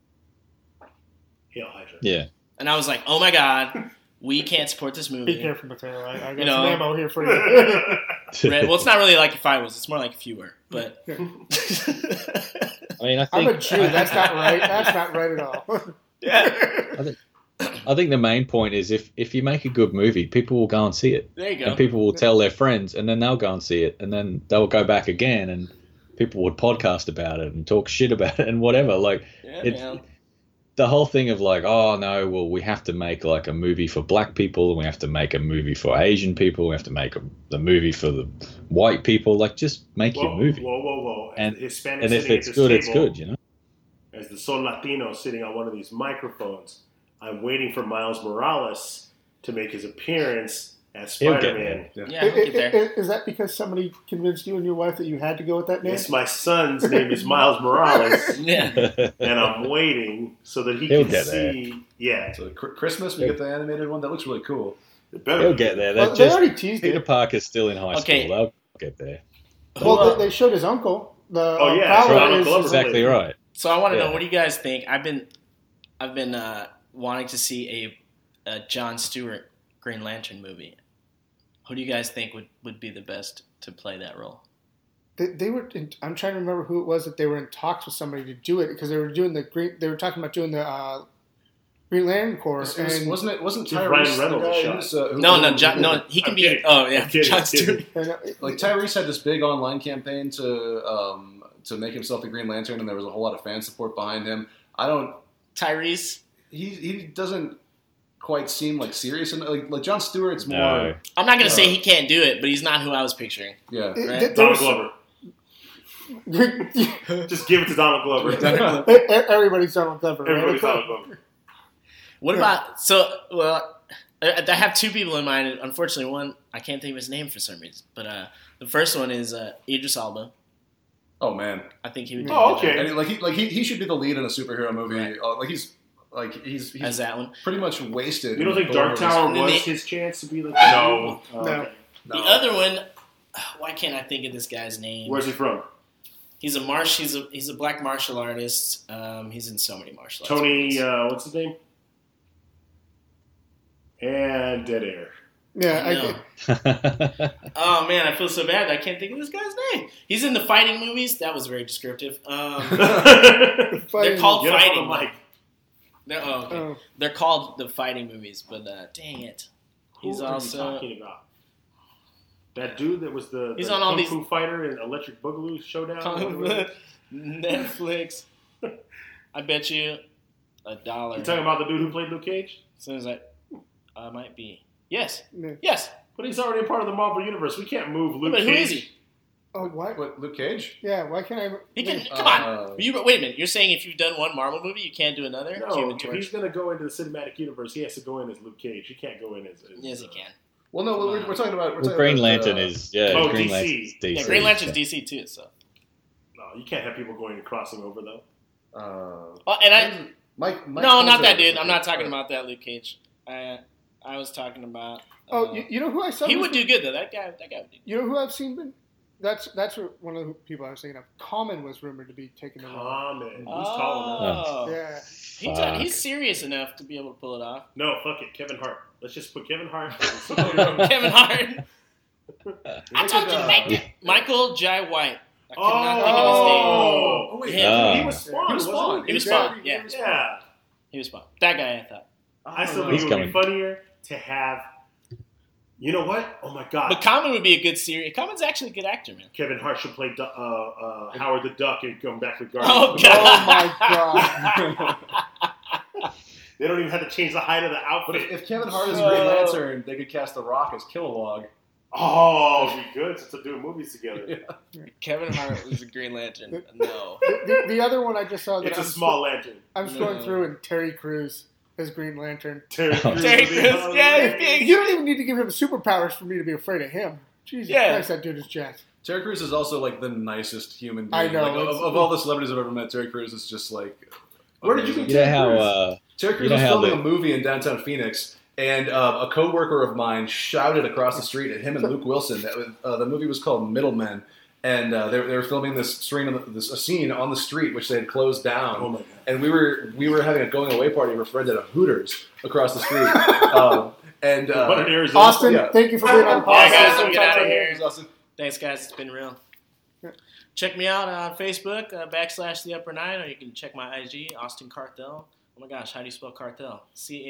[SPEAKER 3] Hail Hydra.
[SPEAKER 1] Yeah.
[SPEAKER 5] And I was like, oh my God, we can't support this movie.
[SPEAKER 4] Be careful, Mateo. I got some ammo here for you.
[SPEAKER 5] Well, it's not really like if I was. It's more like if you were. But
[SPEAKER 1] I mean, I think
[SPEAKER 4] I'm a Jew. That's not right. That's not right at all.
[SPEAKER 5] Yeah.
[SPEAKER 1] I think the main point is if you make a good movie, people will go and see it.
[SPEAKER 5] There you go.
[SPEAKER 1] And people will tell their friends, and then they'll go and see it, and then they'll go back again, and people would podcast about it and talk shit about it and whatever. the whole thing of like, oh no, well, we have to make like a movie for black people, and we have to make a movie for Asian people, we have to make the movie for the white people. Like, just make your movie.
[SPEAKER 3] Whoa.
[SPEAKER 1] And
[SPEAKER 3] Hispanic
[SPEAKER 1] and if
[SPEAKER 3] sitting
[SPEAKER 1] it's
[SPEAKER 3] at this
[SPEAKER 1] good,
[SPEAKER 3] table,
[SPEAKER 1] it's good, you know.
[SPEAKER 3] As the sole Latino sitting on one of these microphones, I'm waiting for Miles Morales to make his appearance as
[SPEAKER 1] He'll get
[SPEAKER 3] Spider-Man.
[SPEAKER 5] Yeah, we'll get there.
[SPEAKER 4] Is that because somebody convinced you and your wife that you had to go with that name?
[SPEAKER 3] Yes, my son's name is Miles Morales,
[SPEAKER 5] Yeah.
[SPEAKER 3] and I'm waiting so that
[SPEAKER 1] He'll
[SPEAKER 3] can
[SPEAKER 1] get there.
[SPEAKER 3] see. Yeah,
[SPEAKER 2] So Christmas, we get the animated one. That looks really cool.
[SPEAKER 3] it better
[SPEAKER 1] He'll
[SPEAKER 3] be.
[SPEAKER 1] get there.
[SPEAKER 4] Well,
[SPEAKER 1] They're
[SPEAKER 4] they already
[SPEAKER 1] just
[SPEAKER 4] teased
[SPEAKER 1] Peter
[SPEAKER 4] it.
[SPEAKER 1] Parker's still in high
[SPEAKER 5] Okay.
[SPEAKER 1] school. They'll get there.
[SPEAKER 4] Well, they showed his uncle. The
[SPEAKER 3] Oh, yeah,
[SPEAKER 4] Prowler
[SPEAKER 3] Donald
[SPEAKER 4] is-
[SPEAKER 3] Glover.
[SPEAKER 1] Exactly right.
[SPEAKER 5] So I want to know,
[SPEAKER 1] Yeah.
[SPEAKER 5] what do you guys think? I've been wanting to see a Jon Stewart Green Lantern movie. Who do you guys think would be the best to play that role?
[SPEAKER 4] They were. I'm trying to remember who it was that they were in talks with somebody to do it because they were doing the green. They were talking about doing the Green Lantern Corps. And
[SPEAKER 2] Wasn't
[SPEAKER 3] Give
[SPEAKER 2] Tyrese
[SPEAKER 3] Ryan
[SPEAKER 2] the
[SPEAKER 3] Reynolds a
[SPEAKER 2] guy
[SPEAKER 3] shot.
[SPEAKER 2] who's,
[SPEAKER 5] No, he can
[SPEAKER 3] I'm
[SPEAKER 5] be.
[SPEAKER 3] kidding.
[SPEAKER 5] Oh yeah,
[SPEAKER 3] I'm kidding,
[SPEAKER 5] Jon
[SPEAKER 3] I'm kidding.
[SPEAKER 5] Stewart.
[SPEAKER 2] like Tyrese had this big online campaign to make himself the Green Lantern, and there was a whole lot of fan support behind him.
[SPEAKER 5] Tyrese.
[SPEAKER 2] He doesn't quite seem like serious, and like Jon Stewart's more.
[SPEAKER 1] No.
[SPEAKER 5] I'm not gonna say he can't do it, but he's not who I was picturing.
[SPEAKER 2] Yeah,
[SPEAKER 5] Right.
[SPEAKER 4] there
[SPEAKER 3] Donald
[SPEAKER 4] was-
[SPEAKER 3] Glover. Just give it to Donald Glover.
[SPEAKER 4] Everybody's Donald Glover. Right?
[SPEAKER 3] Everybody's Donald Glover.
[SPEAKER 5] What about I have two people in mind. Unfortunately, one I can't think of his name for some reason. But the first one is Idris Elba.
[SPEAKER 2] Oh man,
[SPEAKER 5] I think he would do
[SPEAKER 3] Oh,
[SPEAKER 5] a good
[SPEAKER 3] okay.
[SPEAKER 2] and he should be the lead in a superhero movie.
[SPEAKER 5] Right.
[SPEAKER 2] He's
[SPEAKER 5] job as that one.
[SPEAKER 2] pretty much wasted.
[SPEAKER 3] You don't
[SPEAKER 2] in
[SPEAKER 3] think
[SPEAKER 2] Thor
[SPEAKER 3] Dark
[SPEAKER 2] movies.
[SPEAKER 3] Tower
[SPEAKER 5] And then
[SPEAKER 3] was
[SPEAKER 5] they-
[SPEAKER 3] his chance to be like
[SPEAKER 2] No.
[SPEAKER 3] Oh,
[SPEAKER 4] No.
[SPEAKER 3] okay.
[SPEAKER 2] No.
[SPEAKER 5] The other one, why can't I think of this guy's name?
[SPEAKER 3] Where's he from?
[SPEAKER 5] He's a black martial artist. He's in so many martial arts.
[SPEAKER 3] Tony,
[SPEAKER 5] movies.
[SPEAKER 3] what's his name? And Dead Air.
[SPEAKER 4] Yeah,
[SPEAKER 5] I know. Oh man, I feel so bad. I can't think of this guy's name. He's in the fighting movies. That was very descriptive. They're called
[SPEAKER 3] Get up
[SPEAKER 5] fighting.
[SPEAKER 3] on the mic.
[SPEAKER 5] Okay.
[SPEAKER 4] Oh.
[SPEAKER 5] They're called the fighting movies, but dang it, he's
[SPEAKER 3] Who are you
[SPEAKER 5] also
[SPEAKER 3] talking about? That dude that was the
[SPEAKER 5] He's on all
[SPEAKER 3] Kung
[SPEAKER 5] these-
[SPEAKER 3] Fu Fighter in Electric Boogaloo Showdown.
[SPEAKER 5] Netflix. I bet you $1.
[SPEAKER 3] You talking about the dude who played Luke Cage?
[SPEAKER 5] As soon as I might be. Yes.
[SPEAKER 4] Yeah.
[SPEAKER 5] Yes.
[SPEAKER 3] But he's already a part of the Marvel Universe. We can't move Luke
[SPEAKER 5] But
[SPEAKER 3] Cage.
[SPEAKER 5] who is he?
[SPEAKER 4] Oh, what?
[SPEAKER 2] What, Luke Cage?
[SPEAKER 4] Yeah, why can't I?
[SPEAKER 5] He can. Come on.
[SPEAKER 2] Uh,
[SPEAKER 5] Wait a minute. You're saying if you've done one Marvel movie, you can't do another?
[SPEAKER 3] No,
[SPEAKER 5] Human
[SPEAKER 3] if
[SPEAKER 5] Torch.
[SPEAKER 3] he's going to go into the cinematic universe, he has to go in as Luke Cage. He can't go in as
[SPEAKER 5] Yes, he can.
[SPEAKER 2] Well, no, we're talking about. We're
[SPEAKER 1] Well,
[SPEAKER 2] talking
[SPEAKER 1] Green
[SPEAKER 2] about,
[SPEAKER 1] Lantern is Green
[SPEAKER 3] DC.
[SPEAKER 1] Lantern's DC.
[SPEAKER 5] Yeah, Green Lantern's DC too. So.
[SPEAKER 3] No, you can't have people going and crossing over, though.
[SPEAKER 5] Oh, and I.
[SPEAKER 2] Mike
[SPEAKER 5] No, not
[SPEAKER 2] Coulter
[SPEAKER 5] that
[SPEAKER 2] is
[SPEAKER 5] dude.
[SPEAKER 2] the-
[SPEAKER 5] I'm not talking about that Luke Cage. I was talking about.
[SPEAKER 4] Oh, you know who I saw?
[SPEAKER 5] He
[SPEAKER 4] this-
[SPEAKER 5] would do good though. That guy would do.
[SPEAKER 4] You know who I've seen? That's one of the people I was thinking of. Common was rumored to be taking the role.
[SPEAKER 3] Common. He's tall enough.
[SPEAKER 5] Oh.
[SPEAKER 4] Yeah.
[SPEAKER 5] He's serious enough to be able to pull it off.
[SPEAKER 3] No, fuck it. Kevin Hart. Let's just put Kevin Hart.
[SPEAKER 5] Kevin Hart. I told you to make
[SPEAKER 2] it.
[SPEAKER 5] it. Michael Jai White. I could not think of his name.
[SPEAKER 3] Oh, wait.
[SPEAKER 5] Yeah.
[SPEAKER 3] He was Spawn.
[SPEAKER 2] He was
[SPEAKER 3] wasn't
[SPEAKER 2] Spawn.
[SPEAKER 5] He was
[SPEAKER 2] Yeah.
[SPEAKER 5] Spawn. Yeah,
[SPEAKER 3] Yeah.
[SPEAKER 5] he was fun. That guy, I thought.
[SPEAKER 3] I still think
[SPEAKER 1] He's
[SPEAKER 3] it would be
[SPEAKER 1] coming.
[SPEAKER 3] funnier to have. You know what? Oh my god.
[SPEAKER 5] But Common would be a good series. Common's actually a good actor, man.
[SPEAKER 3] Kevin Hart should play Howard the Duck and come back with Guardians.
[SPEAKER 5] Oh,
[SPEAKER 3] of the
[SPEAKER 5] God.
[SPEAKER 4] Oh my god.
[SPEAKER 3] They don't even have to change the height of the
[SPEAKER 2] But
[SPEAKER 3] outfit.
[SPEAKER 2] if Kevin Hart is Green Lantern, they could cast The Rock as Kilowog.
[SPEAKER 3] Oh, it'd be good since they're doing movies together.
[SPEAKER 5] Kevin Hart was a Green Lantern. No.
[SPEAKER 4] The other one I just saw that
[SPEAKER 3] It's a
[SPEAKER 4] I'm
[SPEAKER 3] small lantern.
[SPEAKER 4] I'm scrolling
[SPEAKER 5] No.
[SPEAKER 4] through and Terry Crews as Green Lantern.
[SPEAKER 3] Terry Crews.
[SPEAKER 5] Terry
[SPEAKER 3] would be
[SPEAKER 5] Crews,
[SPEAKER 3] hilarious.
[SPEAKER 5] yeah, big.
[SPEAKER 4] You don't even need to give him superpowers for me to be afraid of him. Jesus
[SPEAKER 5] Yeah.
[SPEAKER 4] Christ, that dude is jacked.
[SPEAKER 2] Terry Crews is also like the nicest human being.
[SPEAKER 4] I know,
[SPEAKER 2] Like,
[SPEAKER 4] it's-
[SPEAKER 2] of all the celebrities I've ever met, Terry Crews is just like.
[SPEAKER 3] Where did you
[SPEAKER 2] amazing.
[SPEAKER 3] meet
[SPEAKER 1] You know how
[SPEAKER 2] Terry Crews
[SPEAKER 1] You know
[SPEAKER 2] was
[SPEAKER 1] how
[SPEAKER 2] filming
[SPEAKER 1] the-
[SPEAKER 2] a movie in downtown Phoenix, and a coworker of mine shouted across the street at him and Luke Wilson. That was, the movie was called Middlemen, and they were filming this scene on the street which they had closed down.
[SPEAKER 3] Oh my god.
[SPEAKER 2] And we were having a going away party for friends at a Hooters across the street. And
[SPEAKER 3] What in Arizona?
[SPEAKER 4] Austin,
[SPEAKER 2] yeah.
[SPEAKER 4] thank you for being on the
[SPEAKER 5] Yeah,
[SPEAKER 4] podcast.
[SPEAKER 5] guys, we'll get out of here.
[SPEAKER 2] Thanks, Austin.
[SPEAKER 5] Thanks, guys. It's been real.
[SPEAKER 4] Yeah.
[SPEAKER 5] Check me out on Facebook, /The Upper Nine, or you can check my IG, Austin Cartel. Oh my gosh, how do you spell cartel?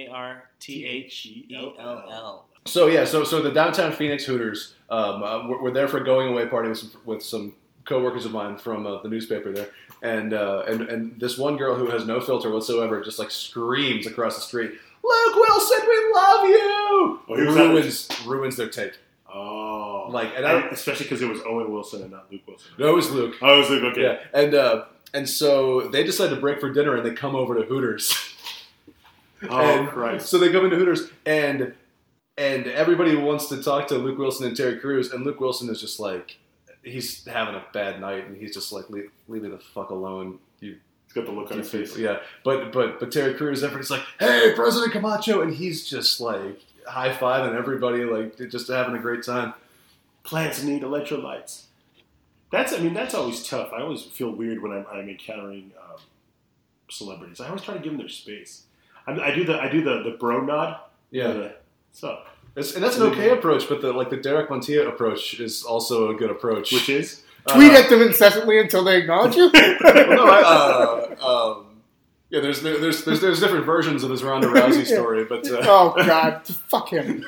[SPEAKER 5] CARTHELL.
[SPEAKER 2] So yeah, so the downtown Phoenix Hooters, we're there for a going away party with some coworkers of mine from the newspaper there, and this one girl who has no filter whatsoever just like screams across the street, "Luke Wilson, we love you!" Ruins their take.
[SPEAKER 3] Oh,
[SPEAKER 2] like, and
[SPEAKER 3] especially because it was Owen Wilson and not Luke Wilson.
[SPEAKER 2] No, it was Luke.
[SPEAKER 3] Oh, it was Luke. Okay.
[SPEAKER 2] Yeah, and so they decide to break for dinner, and they come over to Hooters.
[SPEAKER 3] Oh, Christ!
[SPEAKER 2] So they come into Hooters, and everybody wants to talk to Luke Wilson and Terry Crews, and Luke Wilson is just like, he's having a bad night, and he's just like, leave me the fuck alone.
[SPEAKER 3] He's got the look on his face.
[SPEAKER 2] Yeah, but Terry Crews, everybody's like, "Hey, President Camacho," and he's just like high-fiving everybody, like just having a great time.
[SPEAKER 3] Plants need electrolytes. That's always tough. I always feel weird when I'm encountering celebrities. I always try to give them their space. I do the bro nod.
[SPEAKER 2] Yeah.
[SPEAKER 3] So.
[SPEAKER 2] And that's an okay approach, but the Derek Montilla approach is also a good approach.
[SPEAKER 3] Which is?
[SPEAKER 4] Tweet at them incessantly until they acknowledge you?
[SPEAKER 2] There's different versions of this Ronda Rousey story, but...
[SPEAKER 4] Oh, God. Fuck him.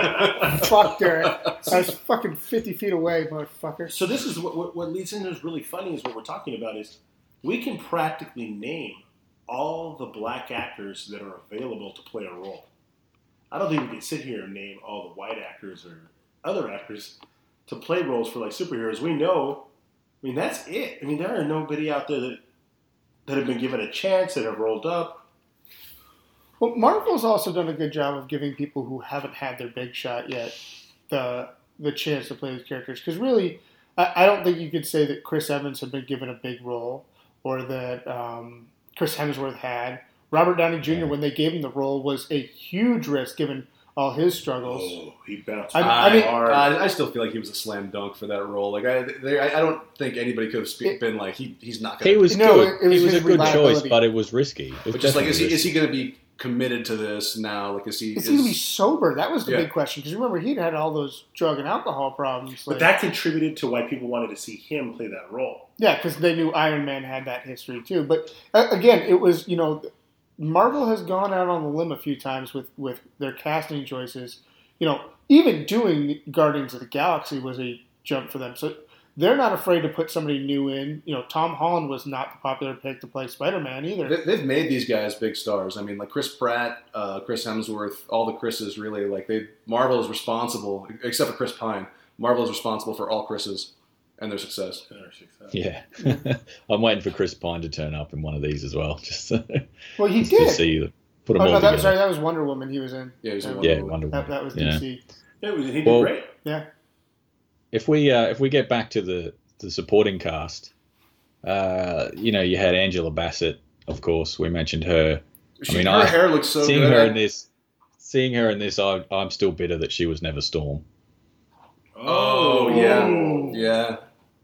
[SPEAKER 4] Fuck Derek. I was fucking 50 feet away, motherfucker.
[SPEAKER 3] So this is what leads into is really funny is what we're talking about is we can practically name all the black actors that are available to play a role. I don't think we can sit here and name all the white actors or other actors to play roles for like superheroes. We know, that's it. There are nobody out there that have been given a chance, that have rolled up.
[SPEAKER 4] Well, Marvel's also done a good job of giving people who haven't had their big shot yet the chance to play these characters. Because really, I don't think you could say that Chris Evans had been given a big role or that Chris Hemsworth had. Robert Downey Jr., when they gave him the role, was a huge risk given all his struggles.
[SPEAKER 3] Oh, he bounced
[SPEAKER 2] hard. I still feel like he was a slam dunk for that role. Like I don't think anybody could have been like he's not going to.
[SPEAKER 1] He was good. He was a good choice, but it was risky.
[SPEAKER 2] But just like, is he going to be committed to this now? Like, is he
[SPEAKER 4] going to be sober? That was the big question. Because remember, he'd had all those drug and alcohol problems.
[SPEAKER 3] But that contributed to why people wanted to see him play that role.
[SPEAKER 4] Yeah, because they knew Iron Man had that history too. But again, it was, Marvel has gone out on the limb a few times with their casting choices. Even doing Guardians of the Galaxy was a jump for them. So they're not afraid to put somebody new in. Tom Holland was not the popular pick to play Spider-Man either.
[SPEAKER 2] They've made these guys big stars. Like Chris Pratt, Chris Hemsworth, all the Chris's really. Marvel is responsible, except for Chris Pine. Marvel is responsible for all Chris's and their success.
[SPEAKER 1] Yeah. I'm waiting for Chris Pine to turn up in one of these as well.
[SPEAKER 4] Well, he
[SPEAKER 1] did.
[SPEAKER 4] To
[SPEAKER 1] see put them all together.
[SPEAKER 4] That was Wonder Woman he was in.
[SPEAKER 2] Yeah, he was in
[SPEAKER 1] Wonder Woman.
[SPEAKER 4] That was DC.
[SPEAKER 3] Yeah, he did great.
[SPEAKER 4] Yeah.
[SPEAKER 1] If we get back to the supporting cast, you had Angela Bassett, of course. We mentioned her.
[SPEAKER 2] Her hair looks so
[SPEAKER 1] seeing
[SPEAKER 2] good.
[SPEAKER 1] Seeing her in this, I'm still bitter that she was never Storm.
[SPEAKER 2] Oh yeah.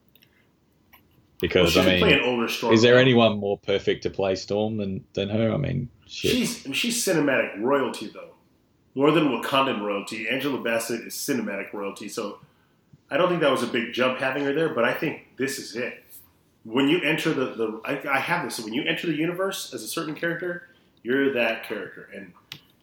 [SPEAKER 1] Because
[SPEAKER 3] play an older Storm.
[SPEAKER 1] Is there anyone more perfect to play Storm than her? Shit.
[SPEAKER 3] She's cinematic royalty though, more than Wakandan royalty. Angela Bassett is cinematic royalty, so I don't think that was a big jump having her there. But I think this is it. When you enter I have this. So when you enter the universe as a certain character, you're that character, and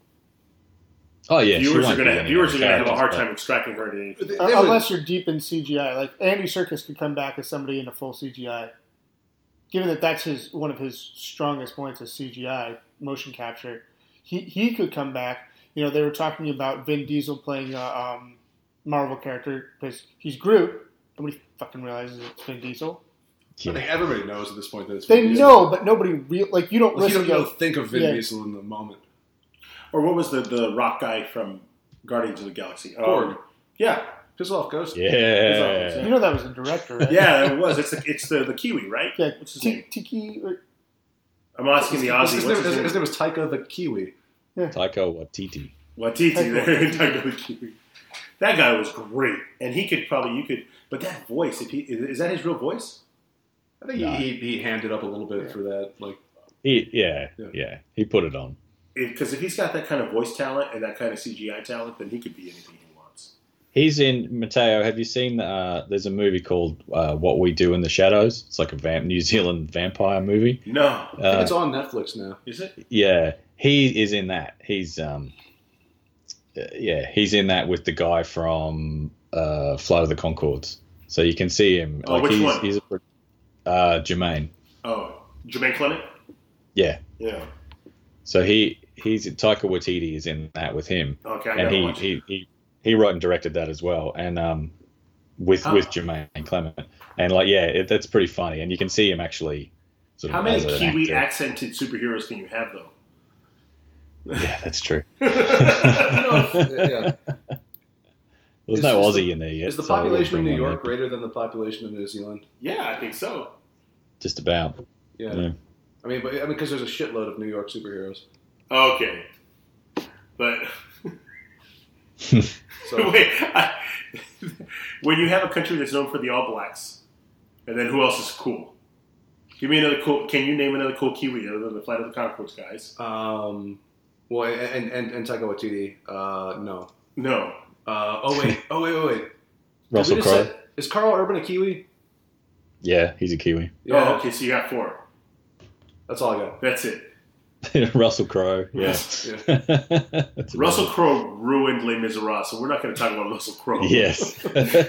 [SPEAKER 1] oh yeah,
[SPEAKER 3] viewers are going to have a hard time extracting her to anything.
[SPEAKER 4] Unless you're deep in CGI. Like Andy Serkis could come back as somebody in a full CGI. Given that that's one of his strongest points is CGI, motion capture. He could come back. They were talking about Vin Diesel playing a Marvel character because he's Groot. Nobody fucking realizes it's Vin Diesel.
[SPEAKER 2] I think everybody knows at this point that it's
[SPEAKER 4] Vin
[SPEAKER 2] Vin
[SPEAKER 4] Diesel.
[SPEAKER 2] Diesel.
[SPEAKER 4] But nobody you don't listen.
[SPEAKER 2] You don't think of Vin Diesel in the moment.
[SPEAKER 3] Or what was the rock guy from Guardians of the Galaxy?
[SPEAKER 2] Korg.
[SPEAKER 3] Yeah.
[SPEAKER 2] Piss off, Ghost.
[SPEAKER 1] Yeah.
[SPEAKER 4] That was the director, right?
[SPEAKER 3] Yeah, it was. It's the Kiwi, right?
[SPEAKER 4] Yeah.
[SPEAKER 3] What's his name?
[SPEAKER 4] Tiki.
[SPEAKER 3] I'm asking the Aussie.
[SPEAKER 2] His name was Taika the Kiwi.
[SPEAKER 4] Yeah.
[SPEAKER 1] Taika Waititi.
[SPEAKER 3] Taika the Kiwi. That guy was great, and you could. But that voice, is that his real voice?
[SPEAKER 2] I think he handed up a little bit for that.
[SPEAKER 1] He put it on.
[SPEAKER 3] Because if he's got that kind of voice talent and that kind of CGI talent, then he could be anything he wants.
[SPEAKER 1] He's in Mateo. Have you seen? There's a movie called What We Do in the Shadows. It's like a New Zealand vampire movie.
[SPEAKER 3] No,
[SPEAKER 2] I think it's on Netflix now.
[SPEAKER 3] Is it?
[SPEAKER 1] Yeah, he is in that. He's he's in that with the guy from Flight of the Conchords. So you can see him.
[SPEAKER 3] Oh, which one?
[SPEAKER 1] He's Jermaine.
[SPEAKER 3] Oh, Jermaine Clement?
[SPEAKER 1] Yeah.
[SPEAKER 3] Yeah.
[SPEAKER 1] So he's Taika Waititi is in that with him.
[SPEAKER 3] Okay, I
[SPEAKER 1] and
[SPEAKER 3] gotta watch
[SPEAKER 1] he wrote and directed that as well, and with Jermaine Clement, and that's pretty funny, and you can see him actually. Sort of
[SPEAKER 3] How many
[SPEAKER 1] as an
[SPEAKER 3] Kiwi
[SPEAKER 1] actor.
[SPEAKER 3] accented superheroes can you have, though?
[SPEAKER 1] Yeah, that's true.
[SPEAKER 2] Yeah.
[SPEAKER 1] There's no Aussie in there yet.
[SPEAKER 2] Is the
[SPEAKER 1] so we'll
[SPEAKER 2] population of
[SPEAKER 1] bring
[SPEAKER 2] New
[SPEAKER 1] one
[SPEAKER 2] York
[SPEAKER 1] there.
[SPEAKER 2] greater than the population of New Zealand?
[SPEAKER 3] Yeah, I think so.
[SPEAKER 1] Just about.
[SPEAKER 2] Yeah. I mean, because there's a shitload of New York superheroes.
[SPEAKER 3] Okay. But
[SPEAKER 2] So
[SPEAKER 3] wait, when you have a country that's known for the All Blacks, and then who else is cool? Give me another cool. Can you name another cool Kiwi other than the Flight of the Conchords guys?
[SPEAKER 2] well, and Taika Waititi, no.
[SPEAKER 3] No.
[SPEAKER 2] Wait.
[SPEAKER 1] Russell
[SPEAKER 2] Did we just
[SPEAKER 1] Crowe.
[SPEAKER 2] say- Is Carl Urban a Kiwi?
[SPEAKER 1] Yeah, he's a Kiwi.
[SPEAKER 3] Oh, okay. So you got 4.
[SPEAKER 2] That's all I got.
[SPEAKER 3] That's it.
[SPEAKER 1] Russell Crowe. Yeah. That's
[SPEAKER 3] Russell Crowe ruined Les Miserables, so we're not going to talk about Russell Crowe.
[SPEAKER 1] Yes.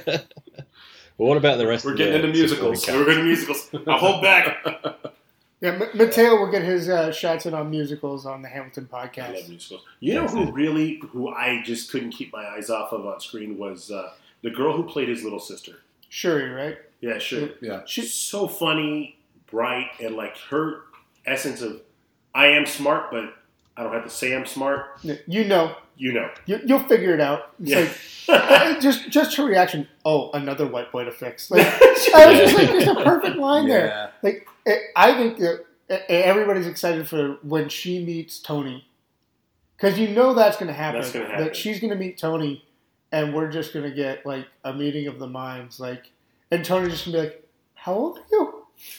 [SPEAKER 1] Well, what about the rest
[SPEAKER 2] We're
[SPEAKER 1] of
[SPEAKER 2] getting
[SPEAKER 1] the
[SPEAKER 2] into musicals.
[SPEAKER 3] So we're going to musicals. I'll hold back.
[SPEAKER 4] Yeah, Mateo will get his shots in on musicals on the Hamilton
[SPEAKER 3] I love
[SPEAKER 4] podcast.
[SPEAKER 3] musicals. You know who I just couldn't keep my eyes off of on screen was the girl who played his little sister.
[SPEAKER 4] Shuri, right?
[SPEAKER 3] Yeah, sure.
[SPEAKER 2] Yeah.
[SPEAKER 3] She's so funny, bright, and like her essence of I am smart, but I don't have to say I'm smart.
[SPEAKER 4] You know. You'll figure it out. It's like, just her reaction. Oh, another white boy to fix. Like, I was just like, there's a perfect line there. Like, I think that everybody's excited for when she meets Tony, because you know that's going to happen.
[SPEAKER 3] That's gonna happen.
[SPEAKER 4] That she's going to meet Tony, and we're just going to get like a meeting of the minds. Like, and Tony's just going to be like, "How old are you?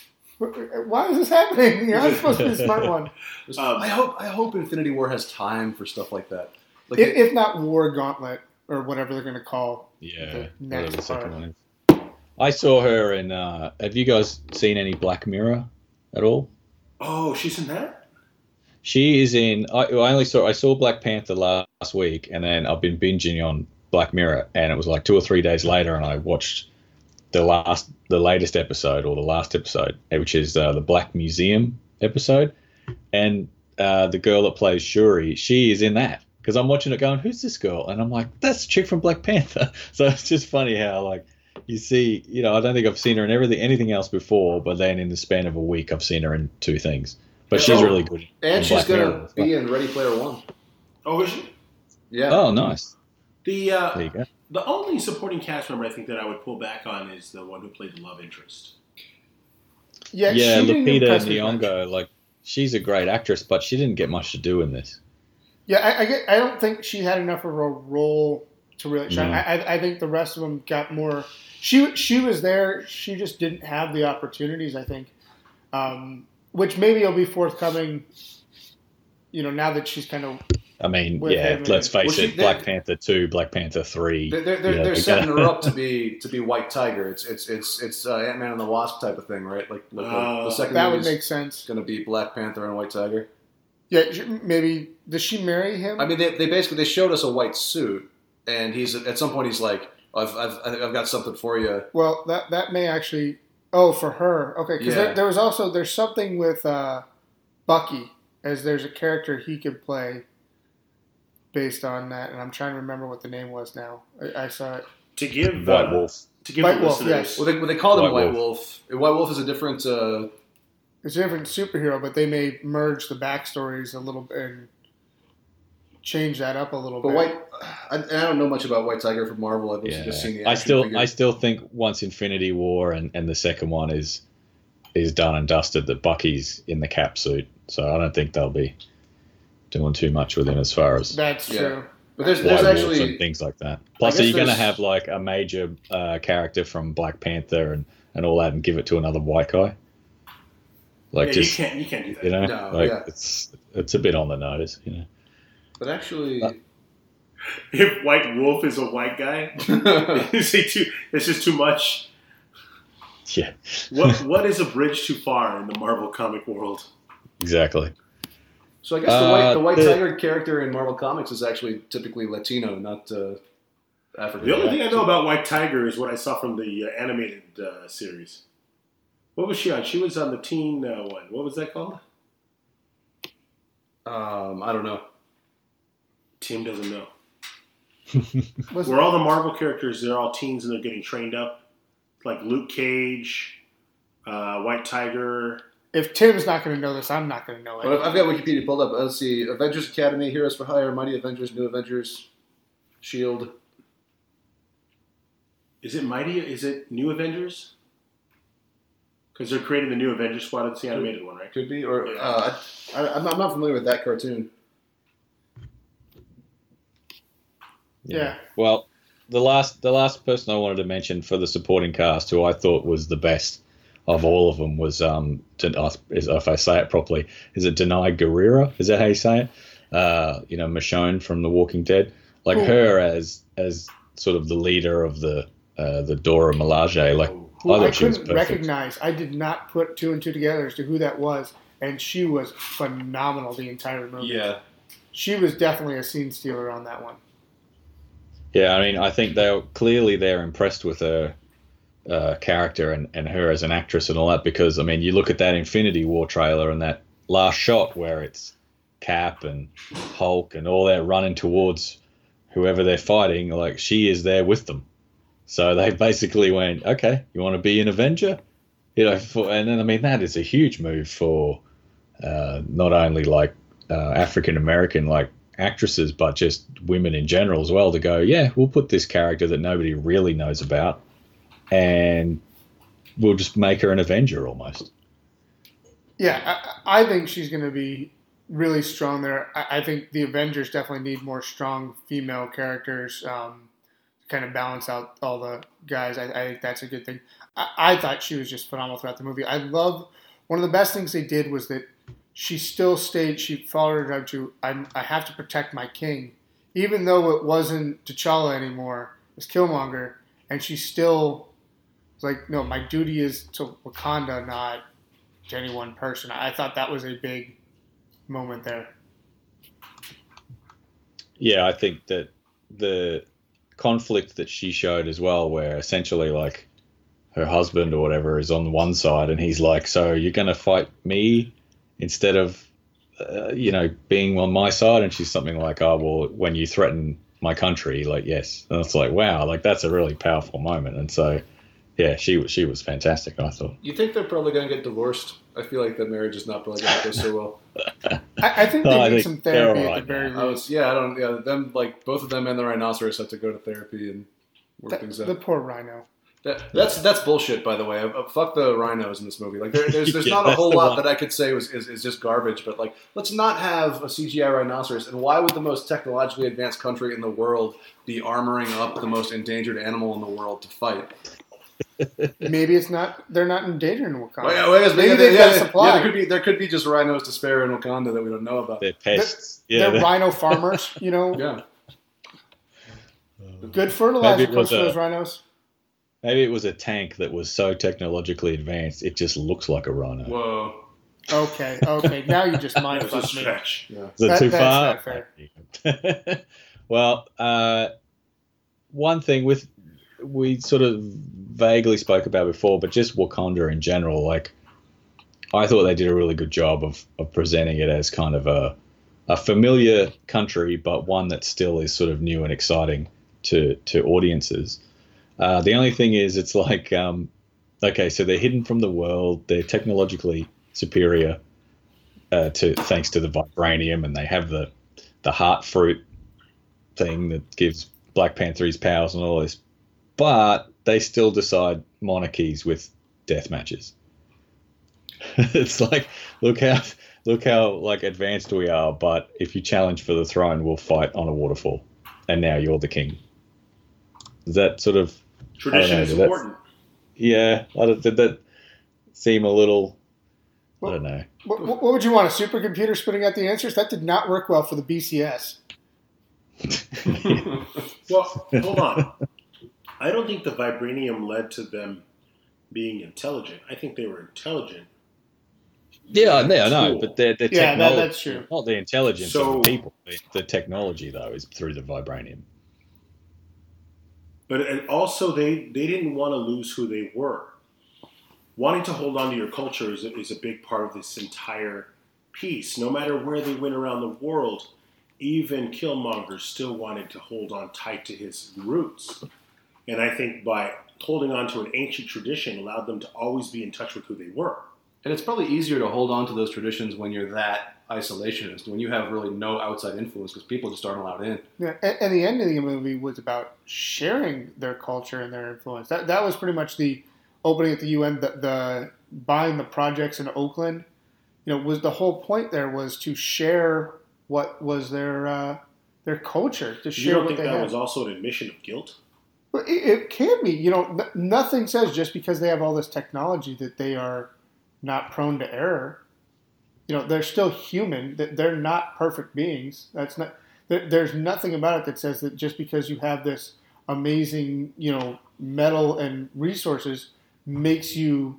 [SPEAKER 4] Why is this happening? You're not supposed to be the smart one."
[SPEAKER 2] I hope Infinity War has time for stuff like that. Like
[SPEAKER 4] If not War Gauntlet or whatever they're going to call
[SPEAKER 1] Yeah.
[SPEAKER 4] the next
[SPEAKER 1] whatever the second
[SPEAKER 4] part.
[SPEAKER 1] one is. I saw her in. Have you guys seen any Black Mirror at all?
[SPEAKER 3] Oh, she's in that?
[SPEAKER 1] She is in. I saw Black Panther last week, and then I've been binging on Black Mirror, and it was like 2 or 3 days later, and I watched the latest episode, or the last episode, which is the Black Museum episode, and the girl that plays Shuri, she is in that. Because I'm watching it going, who's this girl? And I'm like, that's the chick from Black Panther. So it's just funny how, like, you see, I don't think I've seen her in anything else before, but then in the span of a week, I've seen her in 2 things. But she's really good.
[SPEAKER 2] And
[SPEAKER 1] in
[SPEAKER 2] she's
[SPEAKER 1] Black
[SPEAKER 2] going
[SPEAKER 1] Mirror.
[SPEAKER 2] to be in Ready Player One.
[SPEAKER 3] Oh, is she?
[SPEAKER 2] Yeah.
[SPEAKER 1] Oh, nice.
[SPEAKER 3] The
[SPEAKER 1] There you go.
[SPEAKER 3] the only supporting cast member I think that I would pull back on is the one who played the love interest.
[SPEAKER 4] Yeah,
[SPEAKER 1] Yeah,
[SPEAKER 4] she didn't
[SPEAKER 1] Lupita
[SPEAKER 4] impress me much.
[SPEAKER 1] Nyong'o, like, she's a great actress, but she didn't get much to do in this.
[SPEAKER 4] Yeah, I don't think she had enough of a role to really shine.
[SPEAKER 1] No.
[SPEAKER 4] I think the rest of them got more. She was there. She just didn't have the opportunities. I think, which maybe will be forthcoming. Now that she's kind of.
[SPEAKER 1] I mean,
[SPEAKER 4] With
[SPEAKER 1] yeah,
[SPEAKER 4] him,
[SPEAKER 1] let's face
[SPEAKER 2] well,
[SPEAKER 1] it, Black Panther 2, Black Panther 3.
[SPEAKER 2] They're setting her up to be White Tiger. It's Ant-Man and the Wasp type of thing, right? Like the second
[SPEAKER 4] That would
[SPEAKER 2] movie's
[SPEAKER 4] make sense.
[SPEAKER 2] going to be Black Panther and White Tiger.
[SPEAKER 4] Yeah, maybe does she marry him?
[SPEAKER 2] I mean, they basically showed us a white suit, and he's at some point he's like, I've got something for you.
[SPEAKER 4] Well, that may actually. Oh, for her. Okay, because
[SPEAKER 2] Yeah.
[SPEAKER 4] there's something with Bucky, as there's a character he could play based on that, and I'm trying to remember what the name was now. I saw it.
[SPEAKER 3] To give
[SPEAKER 1] White Wolf.
[SPEAKER 3] To give
[SPEAKER 4] White
[SPEAKER 3] the
[SPEAKER 4] Wolf,
[SPEAKER 3] listeners,
[SPEAKER 2] Well, they called him
[SPEAKER 1] White
[SPEAKER 2] White Wolf. White Wolf is a different.
[SPEAKER 4] It's a different superhero, but they may merge the backstories a little bit and change that up a little
[SPEAKER 2] But
[SPEAKER 4] bit.
[SPEAKER 2] I don't know much about White Tiger from Marvel. I've just seen the
[SPEAKER 1] I
[SPEAKER 2] action figure.
[SPEAKER 1] still think once Infinity War and the second one is done and dusted, that Bucky's in the Cap suit. So I don't think they'll be doing too much with him as far as
[SPEAKER 4] That's true.
[SPEAKER 2] But there's
[SPEAKER 1] White Wolves
[SPEAKER 2] actually
[SPEAKER 1] and things like that. Plus,
[SPEAKER 2] guess
[SPEAKER 1] are you going to
[SPEAKER 2] there's-
[SPEAKER 1] have like a major character from Black Panther and all that, and give it to another white guy? Like
[SPEAKER 3] yeah,
[SPEAKER 1] just
[SPEAKER 3] you can't do that.
[SPEAKER 2] No, yeah.
[SPEAKER 1] it's a bit on the nose,
[SPEAKER 2] But actually,
[SPEAKER 3] If White Wolf is a white guy, is he too? It's just too much.
[SPEAKER 1] Yeah,
[SPEAKER 3] What is a bridge too far in the Marvel comic world?
[SPEAKER 2] I
[SPEAKER 1] exactly.
[SPEAKER 2] guess the White
[SPEAKER 1] the-
[SPEAKER 2] Tiger character in Marvel Comics is actually typically Latino, not African.
[SPEAKER 3] The only thing I know about White Tiger is what I saw from the animated series. What was she on? She was on the teen one. What was that called?
[SPEAKER 2] I don't know.
[SPEAKER 3] Tim doesn't know. Where all the Marvel characters, they're all teens and they're getting trained up. Like Luke Cage, White Tiger.
[SPEAKER 4] If Tim's not going to know this, I'm not going to know it.
[SPEAKER 2] Well, I've got Wikipedia pulled up. Let's see. Avengers Academy, Heroes for Hire, Mighty Avengers, New Avengers, S.H.I.E.L.D.
[SPEAKER 3] Is it Mighty? Is it New Avengers? Because they're creating the New Avengers Squad. It's the animated one, right?
[SPEAKER 2] Could be. Or I'm not familiar with that cartoon.
[SPEAKER 4] Yeah.
[SPEAKER 1] Well, the last person I wanted to mention for the supporting cast, who I thought was the best of all of them, was if I say it properly, is it Denai Guerrera? Is that how you say it? Michonne from The Walking Dead, like her as sort of the leader of the Dora Milaje. Like
[SPEAKER 4] who I couldn't recognize. I did not put two and two together as to who that was, and she was phenomenal the entire movie.
[SPEAKER 2] Yeah,
[SPEAKER 4] she was definitely a scene stealer on that one.
[SPEAKER 1] Yeah, I mean, I think they're impressed with her character and her as an actress and all that, because, I mean, you look at that Infinity War trailer and that last shot where it's Cap and Hulk and all that running towards whoever they're fighting, like, she is there with them. So they basically went, okay, you want to be an Avenger? And then, I mean, that is a huge move for not only, like, African-American, like, actresses, but just women in general as well, to go, yeah, we'll put this character that nobody really knows about and we'll just make her an Avenger almost.
[SPEAKER 4] Yeah, I think she's going to be really strong there. I think the Avengers definitely need more strong female characters to kind of balance out all the guys. I think that's a good thing. I thought she was just phenomenal throughout the movie. I love one of the best things they did was that she still stayed. She followed her drive to, I have to protect my king, even though it wasn't T'Challa anymore. It was Killmonger, and she still was like, no, my duty is to Wakanda, not to any one person. I thought that was a big moment there.
[SPEAKER 1] Yeah, I think that the conflict that she showed as well, where essentially, like, her husband or whatever is on one side and he's like, so you're going to fight me instead of, being on my side? And she's something like, oh, well, when you threaten my country, like, yes. And it's like, wow, like, that's a really powerful moment. And so, yeah, she was fantastic, I thought.
[SPEAKER 2] You think they're probably going to get divorced? I feel like that marriage is not probably going to go so well.
[SPEAKER 4] I think they need some therapy at the very least.
[SPEAKER 2] Them, like, both of them and the rhinoceros have to go to therapy and work things out.
[SPEAKER 4] The poor rhino.
[SPEAKER 2] That's bullshit, by the way. Fuck the rhinos in this movie. Like, there's not a whole lot that I could say is just garbage. But, like, let's not have a CGI rhinoceros. And why would the most technologically advanced country in the world be armoring up the most endangered animal in the world to fight?
[SPEAKER 4] Maybe it's not. They're not endangering Wakanda.
[SPEAKER 2] Maybe they've got supply. There could be just rhinos to spare in Wakanda that we don't know about.
[SPEAKER 1] They're pests.
[SPEAKER 4] They're rhino farmers.
[SPEAKER 2] Yeah.
[SPEAKER 4] Good fertilizer comes from those rhinos.
[SPEAKER 1] Maybe it was a tank that was so technologically advanced it just looks like a rhino.
[SPEAKER 2] Whoa.
[SPEAKER 4] Okay. Now you just mind fucked me.
[SPEAKER 2] Yeah.
[SPEAKER 1] Is that too far?
[SPEAKER 4] That's not fair.
[SPEAKER 1] Well, one thing we sort of vaguely spoke about before, but just Wakanda in general, like, I thought they did a really good job of presenting it as kind of a familiar country, but one that still is sort of new and exciting to audiences. The only thing is, it's like, okay, so they're hidden from the world. They're technologically superior thanks to the vibranium, and they have the heart fruit thing that gives Black Panther his powers and all this. But they still decide monarchies with death matches. It's like, look how like advanced we are. But if you challenge for the throne, we'll fight on a waterfall, and now you're the king. Is that sort of
[SPEAKER 3] tradition is important?
[SPEAKER 1] Yeah, did that seem a little? I don't know.
[SPEAKER 4] What would you want? A supercomputer spitting out the answers? That did not work well for the BCS.
[SPEAKER 3] Well, hold on. I don't think the vibranium led to them being intelligent. I think they were intelligent.
[SPEAKER 1] Yeah, I know, but their technology,
[SPEAKER 4] that's true.
[SPEAKER 1] Not the intelligence of the people. The technology, though, is through the vibranium.
[SPEAKER 3] But also, they didn't want to lose who they were. Wanting to hold on to your culture is a big part of this entire piece. No matter where they went around the world, even Killmonger still wanted to hold on tight to his roots. And I think by holding on to an ancient tradition allowed them to always be in touch with who they were.
[SPEAKER 2] And it's probably easier to hold on to those traditions when you're that isolationist, when you have really no outside influence, because people just aren't allowed in.
[SPEAKER 4] Yeah, and the end of the movie was about sharing their culture and their influence. That was pretty much the opening at the UN. The buying the projects in Oakland, was the whole point. There was to share what was their culture. To share.
[SPEAKER 3] You don't
[SPEAKER 4] what
[SPEAKER 3] think
[SPEAKER 4] they
[SPEAKER 3] that
[SPEAKER 4] had.
[SPEAKER 3] was also an admission of guilt?
[SPEAKER 4] Well, it can be. Nothing says just because they have all this technology that they are not prone to error. They're still human. They're not perfect beings. That's not. There's nothing about it that says that just because you have this amazing, metal and resources makes you,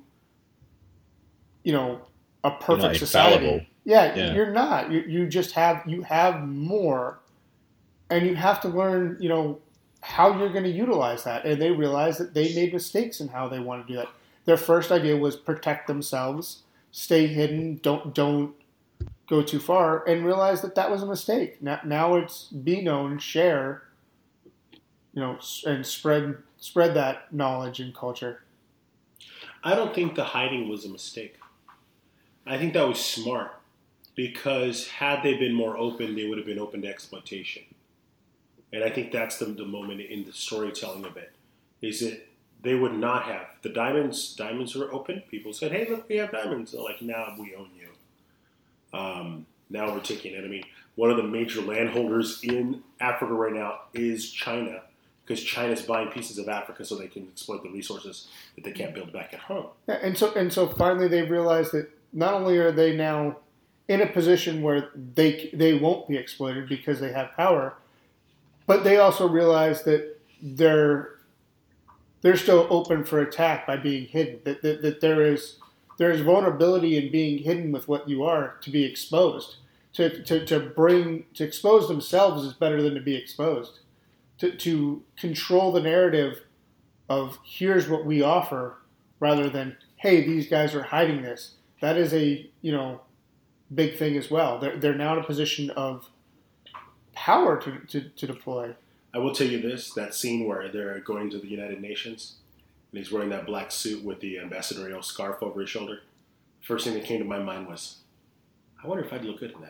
[SPEAKER 4] a perfect society.
[SPEAKER 1] Infallible.
[SPEAKER 4] Yeah, you're not. You just have more, and you have to learn, how you're going to utilize that. And they realize that they made mistakes in how they want to do that. Their first idea was protect themselves, stay hidden, don't go too far, and realize that was a mistake. Now it's be known, share, and spread that knowledge and culture.
[SPEAKER 3] I don't think the hiding was a mistake. I think that was smart, because had they been more open, they would have been open to exploitation. And I think that's the moment in the storytelling of it, is that they would not have. The diamonds were open. People said, hey, look, we have diamonds. They're like, now we own you. Now we're taking it. I mean, one of the major landholders in Africa right now is China, because China's buying pieces of Africa so they can exploit the resources that they can't build back at home.
[SPEAKER 4] Yeah, and so finally they realized that not only are they now in a position where they won't be exploited because they have power, but they also realize that they're still open for attack by being hidden. That there is vulnerability in being hidden with what you are to be exposed. To expose themselves is better than to be exposed. To control the narrative of here's what we offer rather than, hey, these guys are hiding this. That is a big thing as well. They're now in a position of power to deploy.
[SPEAKER 3] I will tell you this, that scene where they're going to the United Nations and he's wearing that black suit with the ambassadorial scarf over his shoulder, first thing that came to my mind was, I wonder if I'd look good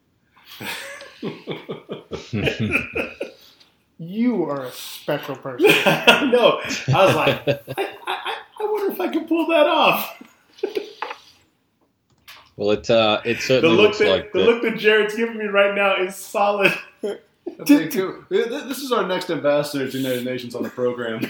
[SPEAKER 3] in that.
[SPEAKER 4] You are a special person.
[SPEAKER 3] No, I was like, I wonder if I can pull that off.
[SPEAKER 1] Well, it certainly looks like
[SPEAKER 3] the look that Jared's giving me right now is solid.
[SPEAKER 2] This is our next ambassador to the United Nations on the program.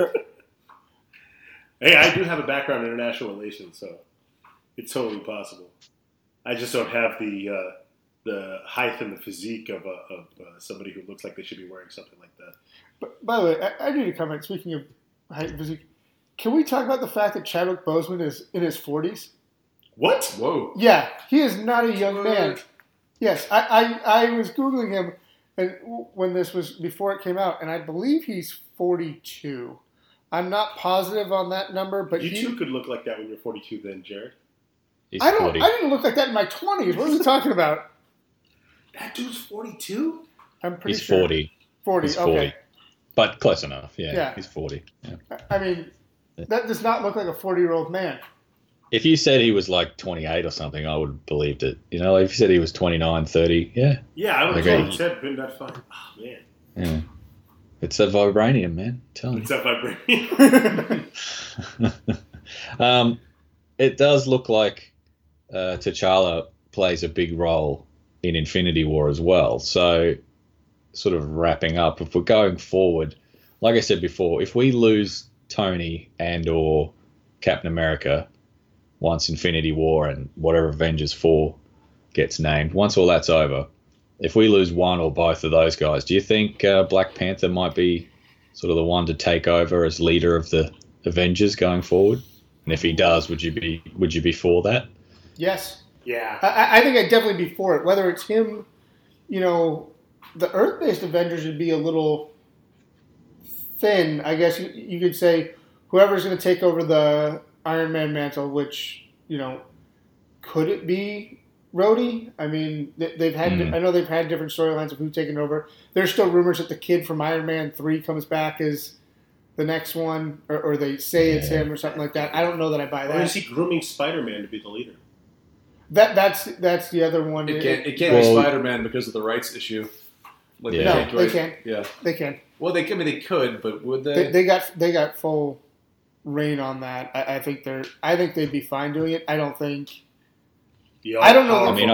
[SPEAKER 3] Hey, I do have a background in international relations, so it's totally possible. I just don't have the height and the physique of somebody who looks like they should be wearing something like that.
[SPEAKER 4] But, by the way, I need to comment. Speaking of height and physique, can we talk about the fact that Chadwick Boseman is in his 40s?
[SPEAKER 3] What?
[SPEAKER 2] Whoa.
[SPEAKER 4] Yeah, he is not a young man. Yes, I was Googling him and when this was before it came out, and I believe he's 42. I'm not positive on that number, but
[SPEAKER 3] you too could look like that when you're 42 then, Jared.
[SPEAKER 4] I didn't look like that in my 20s. What are we talking about?
[SPEAKER 3] That dude's 42?
[SPEAKER 4] I'm pretty
[SPEAKER 1] he's
[SPEAKER 4] sure.
[SPEAKER 1] 40.
[SPEAKER 4] 40,
[SPEAKER 1] He's
[SPEAKER 4] okay.
[SPEAKER 1] 40. But close enough.
[SPEAKER 4] Yeah.
[SPEAKER 1] He's 40. Yeah.
[SPEAKER 4] I mean, that does not look like a 40-year-old man.
[SPEAKER 1] If you said he was like 28 or something, I would have believed it. If you said he was 29, 30, yeah.
[SPEAKER 3] Yeah, I would have totally said, been that fine. Oh, man.
[SPEAKER 1] Yeah. It's that vibranium, man. Tell me.
[SPEAKER 3] It's that vibranium.
[SPEAKER 1] It does look like T'Challa plays a big role in Infinity War as well. So, sort of wrapping up, if we're going forward, like I said before, if we lose Tony and or Captain America once Infinity War and whatever Avengers 4 gets named, once all that's over, if we lose one or both of those guys, do you think Black Panther might be sort of the one to take over as leader of the Avengers going forward? And if he does, would you be for that?
[SPEAKER 4] Yes.
[SPEAKER 3] Yeah.
[SPEAKER 4] I think I'd definitely be for it. Whether it's him, the Earth-based Avengers would be a little thin. I guess you could say whoever's going to take over the Iron Man mantle, which, could it be Rhodey? I mean, they've had. I know they've had different storylines of who's taking over. There's still rumors that the kid from Iron Man 3 comes back as the next one, or they say it's him or something like that. I don't know that I buy that.
[SPEAKER 3] Or is he grooming Spider-Man to be the leader?
[SPEAKER 4] That's the other one.
[SPEAKER 2] It can't be Spider-Man because of the rights issue.
[SPEAKER 4] No, they can't.
[SPEAKER 2] Yeah,
[SPEAKER 4] they can.
[SPEAKER 2] Well, they could, but would they?
[SPEAKER 4] They got full reign on that. I think they'd be fine doing it. I don't think. I don't know.
[SPEAKER 3] I mean,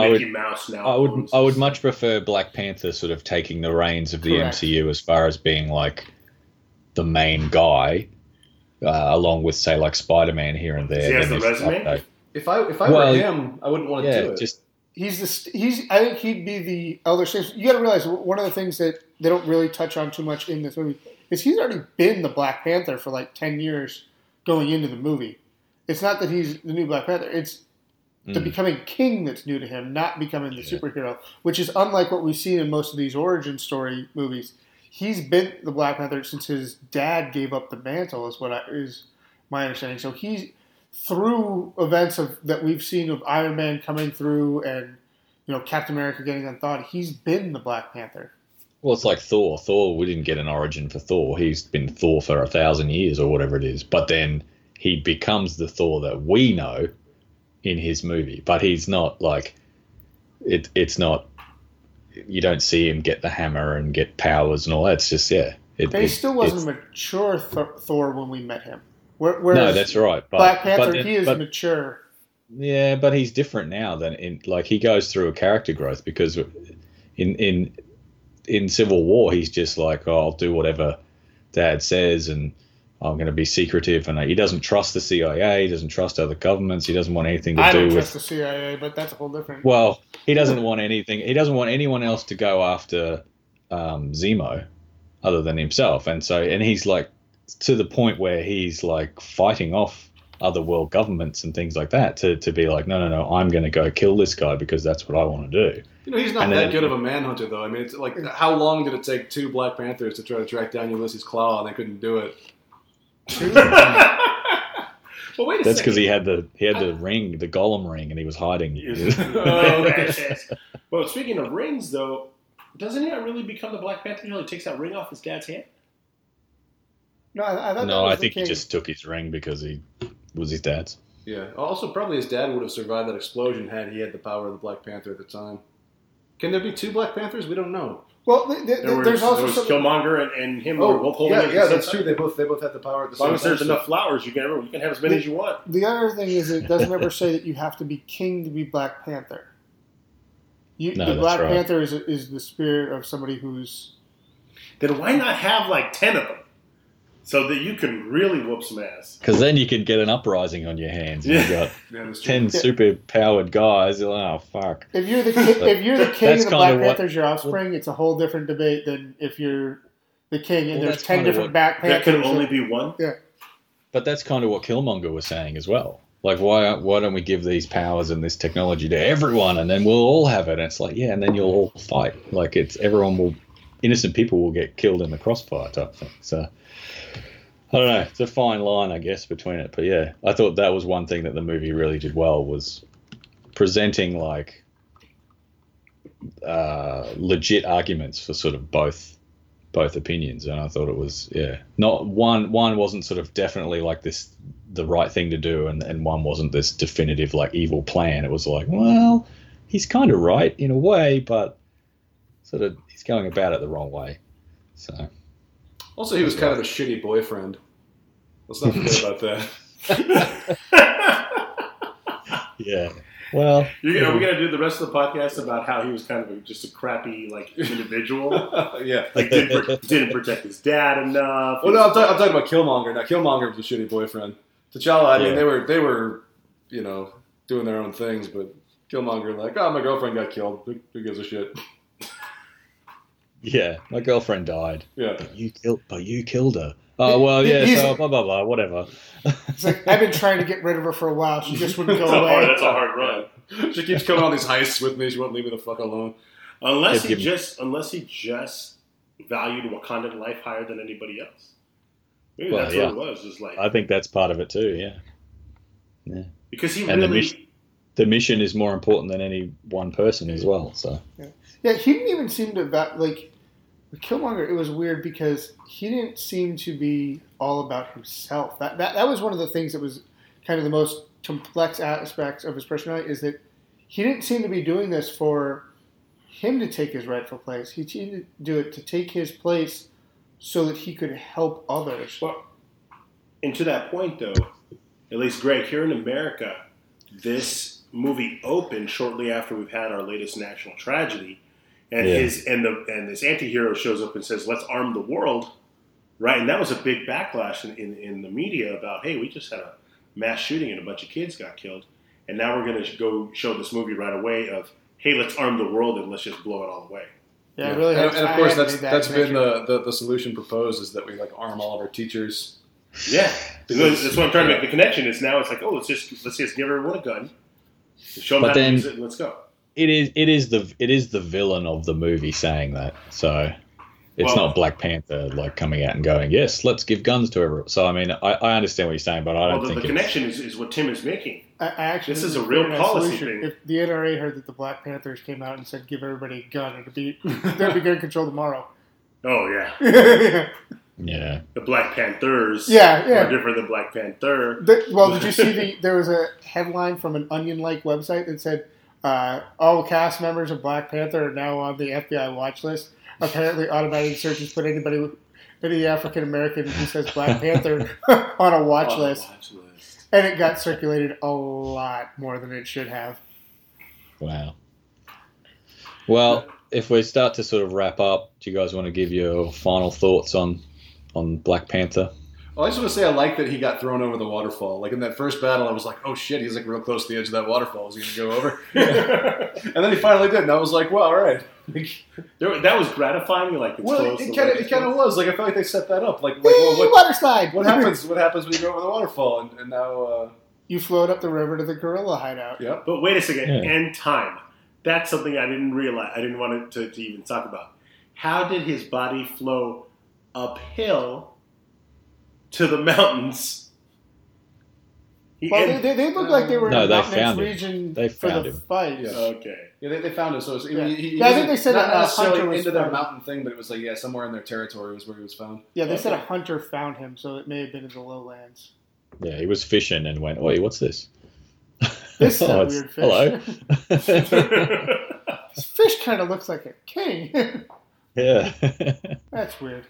[SPEAKER 1] I would much prefer Black Panther sort of taking the reins of the MCU as far as being like the main guy, along with say like Spider-Man here and there.
[SPEAKER 3] He has the resume.
[SPEAKER 2] If I were him, I wouldn't want to do it.
[SPEAKER 4] I think he'd be the elder statesman. You got to realize one of the things that they don't really touch on too much in this movie is he's already been the Black Panther for like 10 years going into the movie. It's not that he's the new Black Panther. It's the becoming king that's new to him, not becoming the superhero, which is unlike what we've seen in most of these origin story movies. He's been the Black Panther since his dad gave up the mantle, is my understanding. So he's through events that we've seen of Iron Man coming through and Captain America getting unthawed. He's been the Black Panther.
[SPEAKER 1] Well, it's like Thor. We didn't get an origin for Thor. He's been Thor for 1,000 years or whatever it is. But then he becomes the Thor that we know in his movie. But he's not like it's not. You don't see him get the hammer and get powers and all that. It's just
[SPEAKER 4] he still wasn't a mature Thor when we met him.
[SPEAKER 1] No, that's right. But,
[SPEAKER 4] Black Panther, he is mature.
[SPEAKER 1] Yeah, but he's different now than he goes through a character growth because in Civil War he's just like, I'll do whatever Dad says and I'm going to be secretive, and he doesn't trust the CIA, he doesn't trust other governments, he doesn't want anything to do with. I don't
[SPEAKER 4] trust the CIA, but that's a whole different.
[SPEAKER 1] Well, he doesn't want anything. He doesn't want anyone else to go after Zemo, other than himself, and he's like to the point where he's like fighting off other world governments and things like that to be like, no, I'm going to go kill this guy because that's what I want to do.
[SPEAKER 2] He's not that good of a manhunter, though. I mean, it's like, how long did it take 2 Black Panthers to try to track down Ulysses Klaue, and they couldn't do it?
[SPEAKER 3] Well, wait a
[SPEAKER 1] That's
[SPEAKER 3] second.
[SPEAKER 1] because he had the ring, the Gollum ring, and he was hiding.
[SPEAKER 3] Well, speaking of rings, though, doesn't he not really become the Black Panther until he takes that ring off his dad's hand?
[SPEAKER 4] No,
[SPEAKER 1] I think he just took his ring because he was his dad's.
[SPEAKER 2] Yeah. Also, probably his dad would have survived that explosion had he had the power of the Black Panther at the time. Can there be 2 Black Panthers? We don't know.
[SPEAKER 4] Well, there's also
[SPEAKER 3] Killmonger and him were both holding it.
[SPEAKER 2] Yeah, that's true. They both had the power at the same time.
[SPEAKER 3] As long as there's enough flowers, you can have as many as you want.
[SPEAKER 4] The other thing is it doesn't ever say that you have to be king to be Black Panther. The Black Panther is the spirit of somebody who's...
[SPEAKER 3] Then why not have like 10 of them? So that you can really whoop some ass.
[SPEAKER 1] Because then you could get an uprising on your hands. You've got 10 super powered guys. Oh fuck!
[SPEAKER 4] If you're the king and the Black Panther's your offspring, it's a whole different debate than if you're the king and there's 10 different Black Panthers.
[SPEAKER 3] That can only be one.
[SPEAKER 4] Yeah.
[SPEAKER 1] But that's kind of what Killmonger was saying as well. Like, why don't we give these powers and this technology to everyone, and then we'll all have it? And it's like, and then you'll all fight. Like, innocent people will get killed in the crossfire type thing. So. I don't know. It's a fine line, I guess, between it. But yeah, I thought that was one thing that the movie really did well, was presenting like legit arguments for sort of both opinions. And I thought it was, not one wasn't sort of definitely like this, the right thing to do. And one wasn't this definitive like evil plan. It was like, well, he's kind of right in a way, but sort of he's going about it the wrong way. So.
[SPEAKER 2] Also, he was kind of a shitty boyfriend. Let's not forget about that.
[SPEAKER 1] Yeah. Well,
[SPEAKER 3] are we going to do the rest of the podcast about how he was kind of just a crappy like individual?
[SPEAKER 2] Yeah.
[SPEAKER 3] Like didn't protect his dad enough.
[SPEAKER 2] Well, no, I'm talking about Killmonger. Now, Killmonger was a shitty boyfriend. T'Challa, I mean, they were, doing their own things, but Killmonger, like, my girlfriend got killed. Who gives a shit?
[SPEAKER 1] Yeah, my girlfriend died.
[SPEAKER 2] Yeah,
[SPEAKER 1] but you killed her. Oh well, yeah. So blah blah blah, whatever.
[SPEAKER 4] It's like, I've been trying to get rid of her for a while. She just wouldn't go away.
[SPEAKER 3] That's a hard run.
[SPEAKER 2] She keeps coming on these heists with me. She won't leave me the fuck alone.
[SPEAKER 3] Unless he just valued Wakandan life higher than anybody else. Maybe
[SPEAKER 1] Well,
[SPEAKER 3] that's
[SPEAKER 1] yeah.
[SPEAKER 3] what it was. Just like
[SPEAKER 1] I think that's part of it too. Yeah.
[SPEAKER 3] because he
[SPEAKER 1] And
[SPEAKER 3] really.
[SPEAKER 1] the mission is more important than any one person as well. So
[SPEAKER 4] Yeah, he didn't even seem to like with Killmonger. It was weird because he didn't seem to be all about himself. That was one of the things that was kind of the most complex aspects of his personality, is that he didn't seem to be doing this for him to take his rightful place. He seemed to do it to take his place so that he could help others.
[SPEAKER 3] Well, and to that point, though, at least Greg, here in America, this movie opened shortly after we've had our latest national tragedy, and this anti-hero shows up and says, "Let's arm the world," right? And that was a big backlash in the media about, hey, we just had a mass shooting and a bunch of kids got killed, and now we're going to go show this movie right away of, hey, let's arm the world and let's just blow it all away.
[SPEAKER 4] Yeah, really.
[SPEAKER 2] And of course, that's been the solution proposed, is that we like arm all of our teachers.
[SPEAKER 3] Yeah, that's what I'm trying to make. The connection is now it's like, oh, let's just give everyone a gun, show them how to use it, and let's go.
[SPEAKER 1] It is the villain of the movie saying that. So it's not Black Panther like coming out and going, yes, let's give guns to everyone. So I mean, I understand what you're saying, but I don't think
[SPEAKER 3] the connection is what Tim is making.
[SPEAKER 4] I actually,
[SPEAKER 3] this is a real policy thing.
[SPEAKER 4] If the NRA heard that the Black Panthers came out and said, "Give everybody a gun," they'd be gun control tomorrow.
[SPEAKER 3] Oh yeah.
[SPEAKER 1] Yeah.
[SPEAKER 3] The Black Panthers.
[SPEAKER 4] Yeah.
[SPEAKER 3] Are different than Black Panther.
[SPEAKER 4] Did you see there was a headline from an Onion-like website that said, all cast members of Black Panther are now on the FBI watch list. Apparently, automatic searches put any African American who says Black Panther on a watch list. And it got circulated a lot more than it should have.
[SPEAKER 1] Wow. Well, if we start to sort of wrap up, do you guys want to give your final thoughts on Black Panther?
[SPEAKER 2] Well, I just want to say I like that he got thrown over the waterfall. Like in that first battle, I was like, oh shit, he's like real close to the edge of that waterfall. Is he going to go over? And then he finally did, and I was like, well, all right.
[SPEAKER 3] That was gratifying. Like, it's close.
[SPEAKER 2] It kind of was. Like, I felt like they set that up. Like
[SPEAKER 4] water slide.
[SPEAKER 2] What happens when you go over the waterfall? And now
[SPEAKER 4] you float up the river to the gorilla hideout.
[SPEAKER 2] Yep.
[SPEAKER 3] But wait a second. Yeah. And time. That's something I didn't realize. I didn't want to even talk about. How did his body flow uphill to the mountains?
[SPEAKER 4] They look like they were in a mountainous
[SPEAKER 1] region
[SPEAKER 4] for the fight.
[SPEAKER 2] Yeah.
[SPEAKER 3] Okay.
[SPEAKER 2] Yeah, they found him. So
[SPEAKER 4] I think they said
[SPEAKER 2] not necessarily
[SPEAKER 4] hunter
[SPEAKER 2] into their mountain thing, but it was like somewhere in their territory was where he was found.
[SPEAKER 4] Yeah, they said a hunter found him, so it may have been in the lowlands.
[SPEAKER 1] Yeah, he was fishing and went, "Oi, what's this?"
[SPEAKER 4] This is a weird fish.
[SPEAKER 1] Hello.
[SPEAKER 4] This fish kind of looks like a king.
[SPEAKER 1] Yeah.
[SPEAKER 4] That's weird.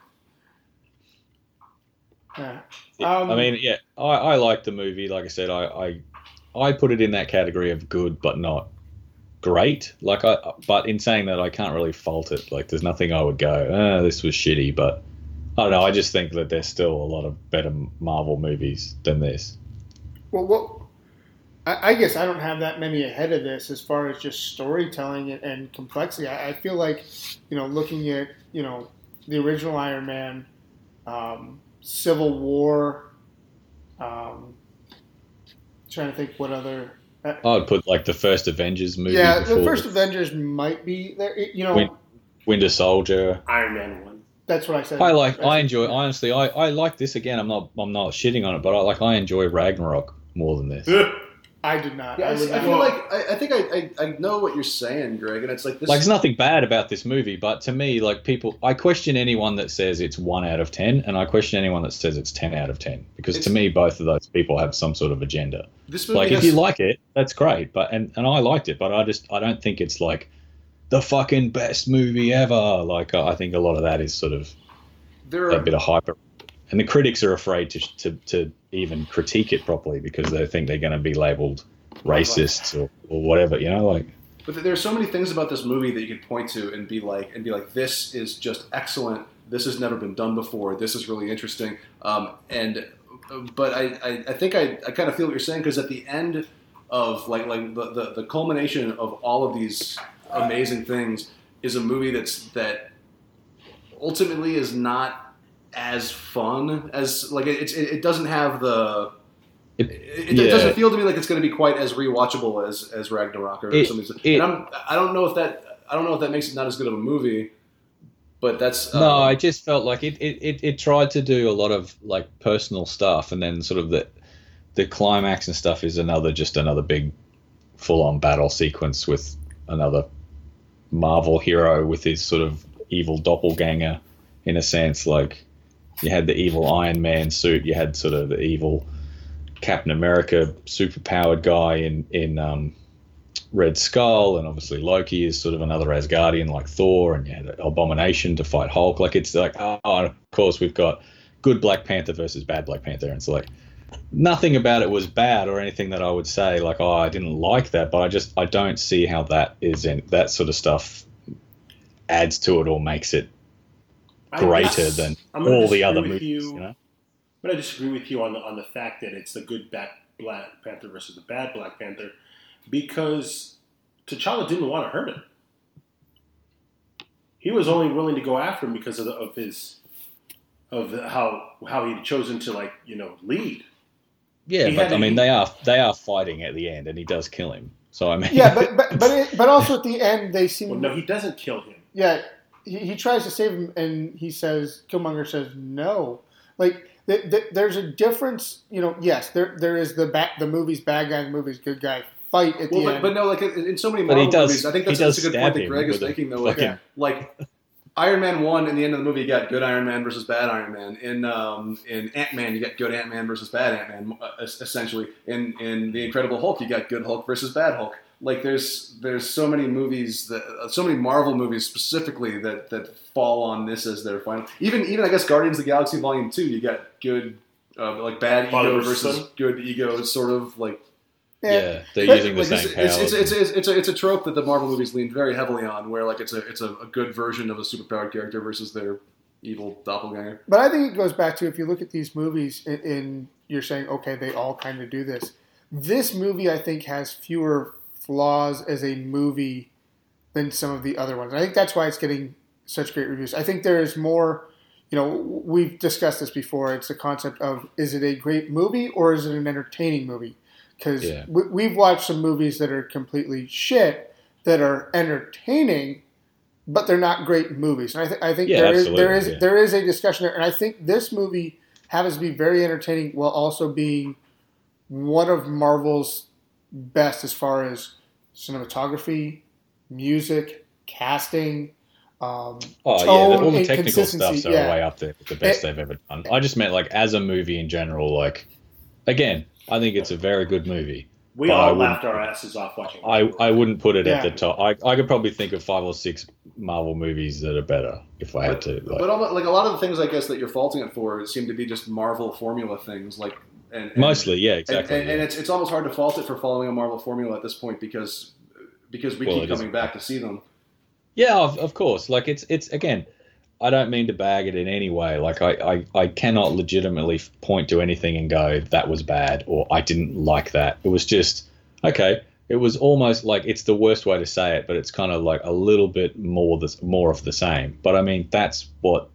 [SPEAKER 4] Yeah.
[SPEAKER 1] I mean, yeah, I like the movie. Like I said, I put it in that category of good, but not great. But in saying that, I can't really fault it. Like, there's nothing I would go, this was shitty. But I don't know. I just think that there's still a lot of better Marvel movies than this.
[SPEAKER 4] Well, I guess I don't have that many ahead of this as far as just storytelling and complexity. I feel like, looking at, the original Iron Man, Civil War, trying to think what other...
[SPEAKER 1] I would put like the first Avengers movie.
[SPEAKER 4] Yeah, the first Avengers might be there.
[SPEAKER 1] Winter Soldier,
[SPEAKER 3] Iron Man 1.
[SPEAKER 4] That's what I said.
[SPEAKER 1] I enjoy. Honestly, I like this again. I'm not shitting on it, but I enjoy Ragnarok more than this.
[SPEAKER 4] I did not.
[SPEAKER 2] Yeah, I feel like I think I know what you're saying, Greg, and it's like this.
[SPEAKER 1] Like, there's nothing bad about this movie, but to me, like, I question anyone that says it's 1 out of 10, and I question anyone that says it's 10 out of 10, because to me, both of those people have some sort of agenda.
[SPEAKER 2] This movie
[SPEAKER 1] like, if you like it, that's great, but and I liked it, but I don't think it's like the fucking best movie ever. Like, I think a lot of that is sort of a bit of hype, and the critics are afraid to even critique it properly because they think they're going to be labeled racist or whatever, like.
[SPEAKER 2] But there's so many things about this movie that you could point to and be like, this is just excellent. This has never been done before. This is really interesting. But I think I kind of feel what you're saying, because at the end of like the culmination of all of these amazing things is a movie that ultimately is not as fun as like it doesn't have the it doesn't feel to me like it's going to be quite as rewatchable as Ragnarok or something. And I don't know if that makes it not as good of a movie, But that's
[SPEAKER 1] No, I just felt like it tried to do a lot of like personal stuff, and then sort of the climax and stuff is another big full on battle sequence with another Marvel hero with his sort of evil doppelganger, in a sense. Like you had the evil Iron Man suit, you had sort of the evil Captain America superpowered guy in Red Skull, and obviously Loki is sort of another Asgardian like Thor, and you had Abomination to fight Hulk. Like it's like, oh, of course we've got good Black Panther versus bad Black Panther, and it's like nothing about it was bad or anything that I would say like, oh, I didn't like that, but I don't see how that that sort of stuff adds to it or makes it greater than all the other movies. You know?
[SPEAKER 3] I'm going to disagree with you on the fact that it's the good Black Panther versus the bad Black Panther, because T'Challa didn't want to hurt him. He was only willing to go after him because of how he'd chosen to lead.
[SPEAKER 1] Yeah, but I mean they are fighting at the end, and he does kill him. So I mean,
[SPEAKER 4] yeah, but also at the end they seem.
[SPEAKER 3] Well, no, he doesn't kill him.
[SPEAKER 4] Yeah, he tries to save him, and Killmonger says no. Like there's a difference, Yes, there is the movie's bad guy and the movie's good guy fight at the end.
[SPEAKER 2] But no, like in so many Marvel movies, I think that's a good point that Greg is making, though. Like Iron Man 1, in the end of the movie, you got good Iron Man versus bad Iron Man. In Ant-Man, you got good Ant-Man versus bad Ant-Man, essentially. In The Incredible Hulk, you got good Hulk versus bad Hulk. Like there's so many movies so many Marvel movies specifically that fall on this as their final. Even I guess Guardians of the Galaxy Volume 2, you got good bad ego versus good ego, sort of like.
[SPEAKER 1] Yeah, they're using the same powers.
[SPEAKER 2] It's a trope that the Marvel movies lean very heavily on, where like it's a good version of a superpowered character versus their evil doppelganger.
[SPEAKER 4] But I think it goes back to, if you look at these movies, and you're saying, okay, they all kind of do this. This movie, I think, has fewer flaws as a movie than some of the other ones. And I think that's why it's getting such great reviews. I think there is more. We've discussed this before. It's the concept of, is it a great movie or is it an entertaining movie? Because we've watched some movies that are completely shit that are entertaining, but they're not great movies. And I think there is a discussion there. And I think this movie happens to be very entertaining while also being one of Marvel's best as far as cinematography, music, casting.
[SPEAKER 1] All the technical stuffs are way up there with the best they've ever done. I just meant like as a movie in general, like again. I think it's a very good movie.
[SPEAKER 3] We all laughed our asses off watching it.
[SPEAKER 1] I wouldn't put it at the top. I could probably think of 5 or 6 Marvel movies that are better if I had to.
[SPEAKER 2] But like a lot of the things, I guess, that you're faulting it for seem to be just Marvel formula things. And
[SPEAKER 1] mostly, yeah, exactly.
[SPEAKER 2] And it's almost hard to fault it for following a Marvel formula at this point because we keep coming back to see them.
[SPEAKER 1] Yeah, of course. Like it's again. I don't mean to bag it in any way. Like I cannot legitimately point to anything and go, that was bad or I didn't like that. It was just, okay. It was almost like, it's the worst way to say it, but it's kind of like a little bit more of the same. But I mean, that's what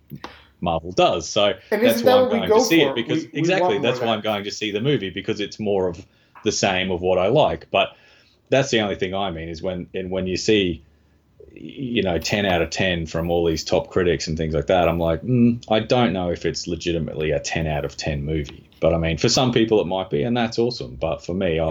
[SPEAKER 1] Marvel does. So that's why I'm going to see it because that's why I'm going to see the movie, because it's more of the same of what I like. But that's the only thing I mean is when you see 10 out of 10 from all these top critics and things like that, I'm like, I don't know if it's legitimately a 10 out of 10 movie. But I mean, for some people it might be, and that's awesome. But for me,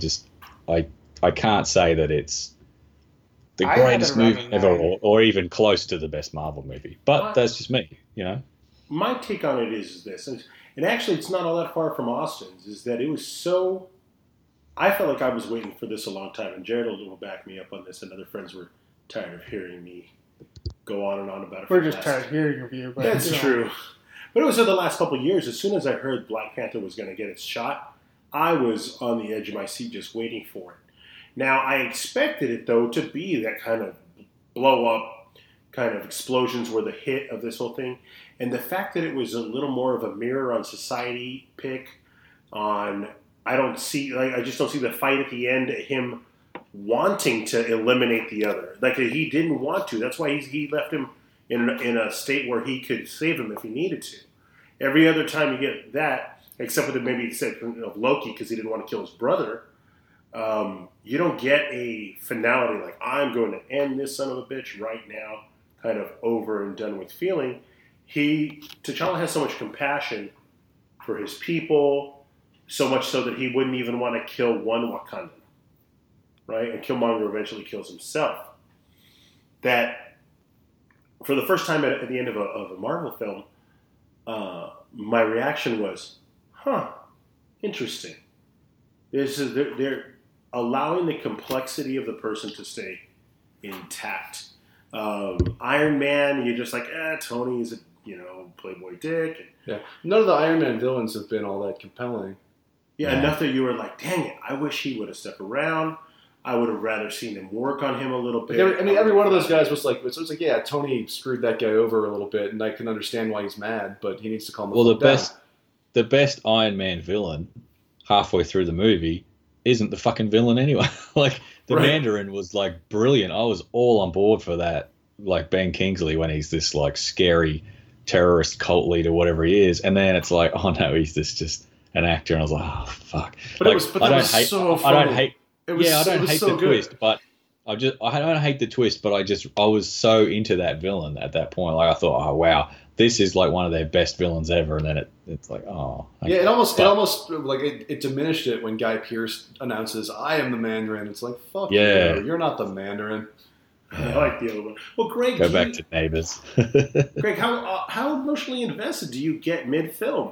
[SPEAKER 1] I can't say that it's the greatest movie ever or even close to the best Marvel movie. But that's just me,
[SPEAKER 3] My take on it is this, and actually it's not all that far from Austin's, is that it was so... I felt like I was waiting for this a long time, and Jared will back me up on this, and other friends were tired of hearing me go on and on about it.
[SPEAKER 4] We're just tired of hearing of you. But
[SPEAKER 3] that's true. But it was in the last couple of years. As soon as I heard Black Panther was going to get its shot, I was on the edge of my seat just waiting for it. Now, I expected it, though, to be that kind of blow-up, kind of explosions were the hit of this whole thing. And the fact that it was a little more of a mirror on society pick on... I just don't see the fight at the end, him wanting to eliminate the other. Like, he didn't want to. That's why he left him in a state where he could save him if he needed to. Every other time you get that, except for maybe he said of Loki because he didn't want to kill his brother, you don't get a finality like, I'm going to end this son of a bitch right now kind of over and done with feeling, T'Challa has so much compassion for his people, so much so that he wouldn't even want to kill one Wakandan, right? And Killmonger eventually kills himself. That, for the first time at the end of a Marvel film, my reaction was, interesting. They're allowing the complexity of the person to stay intact. Iron Man, you're just like, Tony's a playboy dick.
[SPEAKER 2] Yeah, none of the Iron Man villains have been all that compelling.
[SPEAKER 3] Yeah, enough that you were like, dang it, I wish he would have stuck around. I would have rather seen him work on him a little bit.
[SPEAKER 2] Every one of those guys was like, yeah, Tony screwed that guy over a little bit, and I can understand why he's mad, but he needs to calm down.
[SPEAKER 1] The best Iron Man villain halfway through the movie isn't the fucking villain anyway. Like, the Mandarin was like brilliant. I was all on board for that. Like Ben Kingsley, when he's this like scary terrorist cult leader, whatever he is, and then it's like, oh no, he's just an actor, and I was like, oh fuck.
[SPEAKER 2] But I don't hate the
[SPEAKER 1] twist, but I don't hate the twist, but I was so into that villain at that point. Like, I thought, oh wow, this is like one of their best villains ever, and then it's like, oh.
[SPEAKER 2] Okay. Yeah, it almost like it diminished it when Guy Pearce announces, "I am the Mandarin." It's like, fuck you, you're not the Mandarin.
[SPEAKER 3] I like the other one. Well, Greg,
[SPEAKER 1] go back to Neighbors.
[SPEAKER 3] Greg, how emotionally invested do you get mid-film?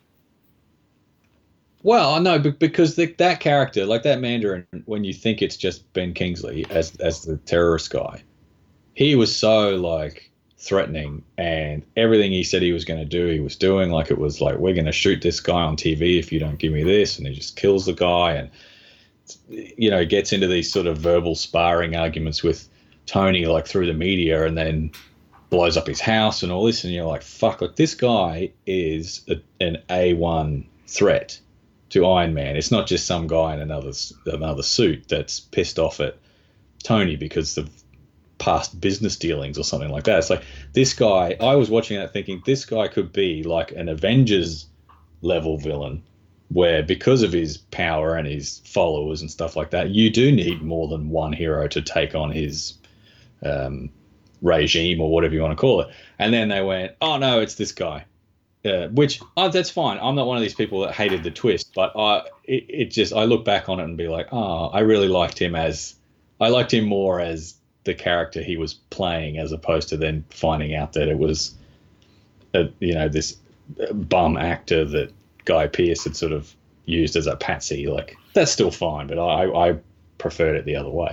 [SPEAKER 1] Well, I know, because that character, like that Mandarin, when you think it's just Ben Kingsley as the terrorist guy, he was so like threatening, and everything he said he was going to do, he was doing. Like, it was like, we're going to shoot this guy on TV if you don't give me this, and he just kills the guy, and gets into these sort of verbal sparring arguments with Tony, like through the media, and then blows up his house and all this, and you're like, fuck, like this guy is an A1 threat to Iron Man. It's not just some guy in another suit that's pissed off at Tony because of past business dealings or something like that. It's like, this guy, I was watching that thinking, this guy could be like an Avengers level villain, where because of his power and his followers and stuff like that, you do need more than one hero to take on his regime or whatever you want to call it. And then they went, oh no, it's this guy. Which that's fine. I'm not one of these people that hated the twist, but I look back on it and be like, oh, I really liked him more as the character he was playing, as opposed to then finding out that it was, this bum actor that Guy Pearce had sort of used as a patsy. Like, that's still fine, but I preferred it the other way.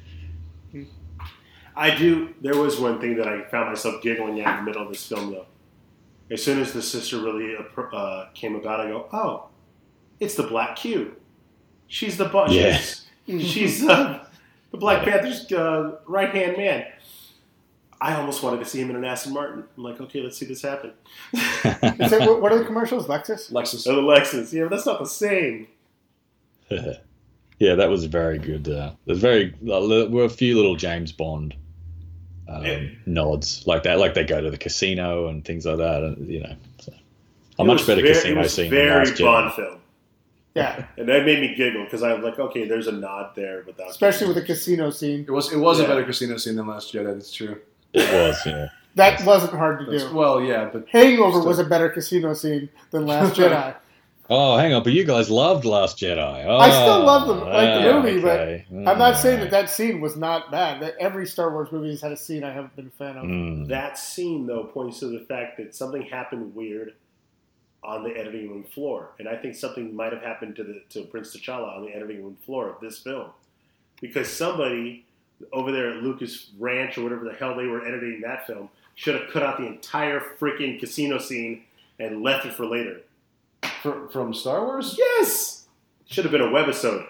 [SPEAKER 3] I do. There was one thing that I found myself giggling at in the middle of this film, though. As soon as the sister really came about, I go, oh, it's the Black Q. She's the boss.
[SPEAKER 1] Yeah.
[SPEAKER 3] She's the Black Panther's right-hand man. I almost wanted to see him in an Aston Martin. I'm like, okay, let's see this happen.
[SPEAKER 4] What are the commercials? Lexus?
[SPEAKER 2] Lexus.
[SPEAKER 3] Oh, the Lexus. Yeah, but that's not the same.
[SPEAKER 1] Yeah, that was very good. There were a few little James Bond nods like that, like they go to the casino and things like that, and so a much better casino scene than Last Jedi.
[SPEAKER 3] Very Bond film.
[SPEAKER 4] Yeah,
[SPEAKER 3] and that made me giggle because I was like, okay, there's a nod there, without
[SPEAKER 4] especially with the casino scene.
[SPEAKER 2] It was a better casino scene than Last Jedi. That's true.
[SPEAKER 1] It was, yeah.
[SPEAKER 4] That wasn't hard to do.
[SPEAKER 2] Well, yeah, but
[SPEAKER 4] Hangover was a better casino scene than Last Jedi.
[SPEAKER 1] Oh, hang on, but you guys loved Last Jedi. Oh,
[SPEAKER 4] I still love the movie,
[SPEAKER 1] okay.
[SPEAKER 4] but I'm not saying that scene was not bad. Every Star Wars movie has had a scene I haven't been a fan of.
[SPEAKER 3] That scene, though, points to the fact that something happened weird on the editing room floor, and I think something might have happened to Prince T'Challa on the editing room floor of this film, because somebody over there at Lucas Ranch or whatever the hell they were editing that film should have cut out the entire freaking casino scene and left it for later.
[SPEAKER 2] From Star Wars?
[SPEAKER 3] Yes! Should have been a webisode.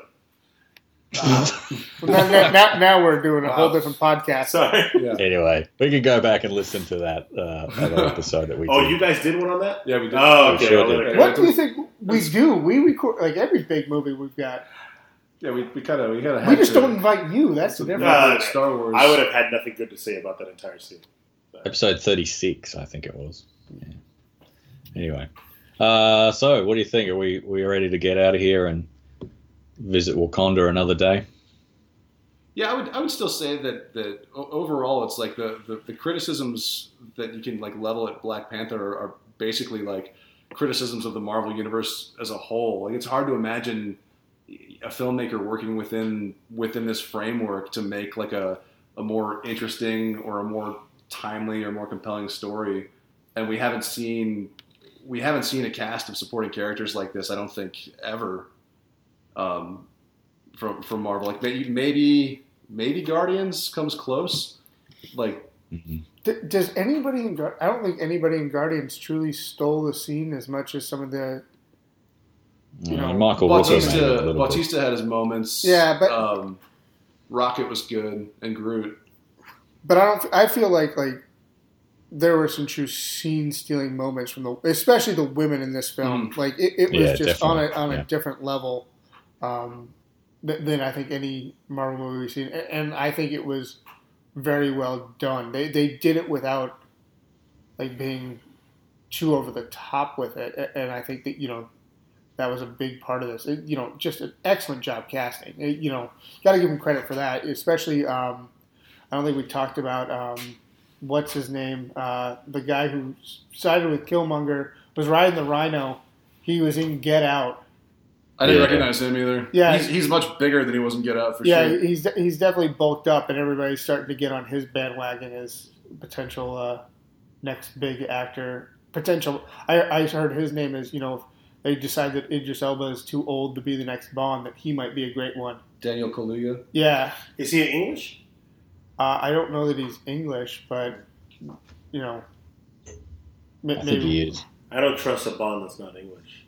[SPEAKER 4] Now we're doing a whole different podcast.
[SPEAKER 3] Sorry.
[SPEAKER 2] Yeah.
[SPEAKER 1] Anyway, we could go back and listen to that other episode that we did.
[SPEAKER 3] Oh, you guys did one on that?
[SPEAKER 2] Yeah, we did.
[SPEAKER 3] Oh, okay.
[SPEAKER 1] Sure did.
[SPEAKER 4] What do you think we do? We record like every big movie we've got.
[SPEAKER 2] Yeah, we kind of
[SPEAKER 4] We just don't invite you. That's the difference.
[SPEAKER 2] Star Wars.
[SPEAKER 3] I would have had nothing good to say about that entire scene.
[SPEAKER 1] Episode 36, I think it was. Yeah. Anyway. So what do you think? Are we ready to get out of here and visit Wakanda another day?
[SPEAKER 2] Yeah, I would still say that overall it's like the criticisms that you can like level at Black Panther are basically like criticisms of the Marvel universe as a whole. Like it's hard to imagine a filmmaker working within this framework to make like a more interesting or a more timely or more compelling story. And we haven't seen a cast of supporting characters like this, I don't think, ever from Marvel. Like maybe Guardians comes close. Like,
[SPEAKER 4] does anybody I don't think anybody in Guardians truly stole the scene as much as some of the.
[SPEAKER 1] Michael
[SPEAKER 2] Bautista had his moments.
[SPEAKER 4] Yeah, but
[SPEAKER 2] Rocket was good and Groot.
[SPEAKER 4] But I feel like there were some true scene-stealing moments from especially the women in this film. Like it was just on a different level than I think any Marvel movie we've seen, and I think it was very well done. They did it without like being too over the top with it, and I think that that was a big part of this. Just an excellent job casting. Got to give them credit for that, especially. I don't think we talked about. What's his name? The guy who sided with Killmonger was riding the Rhino. He was in Get Out.
[SPEAKER 2] I didn't recognize him either.
[SPEAKER 4] Yeah,
[SPEAKER 2] he's much bigger than he was in Get Out for
[SPEAKER 4] sure.
[SPEAKER 2] Yeah,
[SPEAKER 4] he's definitely bulked up, and everybody's starting to get on his bandwagon as potential next big actor. Potential. I heard his name is they decide that Idris Elba is too old to be the next Bond, that he might be a great one.
[SPEAKER 2] Daniel Kaluuya.
[SPEAKER 4] Yeah.
[SPEAKER 3] Is he English?
[SPEAKER 4] I don't know that he's English, but
[SPEAKER 1] I think he is.
[SPEAKER 3] I don't trust a Bond that's not English.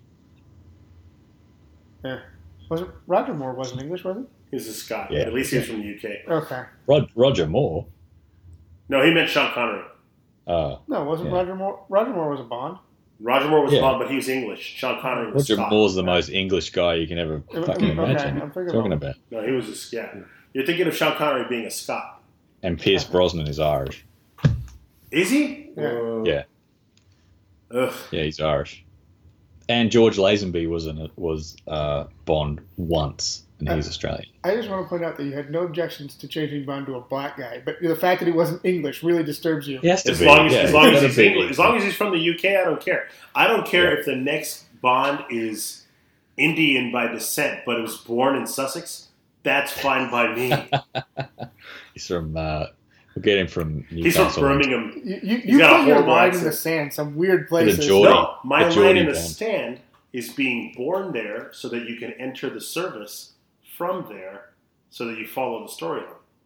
[SPEAKER 4] Yeah. Roger Moore wasn't English, was he?
[SPEAKER 3] He was a Scot.
[SPEAKER 1] Yeah.
[SPEAKER 3] At least he was from the UK.
[SPEAKER 4] Okay.
[SPEAKER 1] Roger Moore.
[SPEAKER 3] No, he meant Sean Connery.
[SPEAKER 4] No, wasn't Roger Moore? Roger Moore was a Bond.
[SPEAKER 3] Roger Moore was Bond, but he was English. Sean Connery was
[SPEAKER 1] Roger
[SPEAKER 3] Scot.
[SPEAKER 1] Moore's the most English guy you can ever fucking imagine.
[SPEAKER 4] I'm
[SPEAKER 1] talking about.
[SPEAKER 3] No, he was a Scot. You're thinking of Sean Connery being a Scot.
[SPEAKER 1] And Pierce Brosnan is Irish.
[SPEAKER 3] Is he?
[SPEAKER 1] Yeah.
[SPEAKER 3] Ugh.
[SPEAKER 1] Yeah, he's Irish. And George Lazenby was Bond once, and he's Australian.
[SPEAKER 4] I just want to point out that you had no objections to changing Bond to a black guy, but the fact that he wasn't English really disturbs you.
[SPEAKER 3] As long as he's English, as long as he's from the UK, I don't care. I don't care if the next Bond is Indian by descent, but it was born in Sussex. That's fine by me.
[SPEAKER 1] He's from. We'll get him from Newcastle.
[SPEAKER 3] He's from Birmingham.
[SPEAKER 4] You put your line in the sand, some weird places.
[SPEAKER 3] No, my line in the sand is being born there so that you can enter the service from there so that you follow the storyline.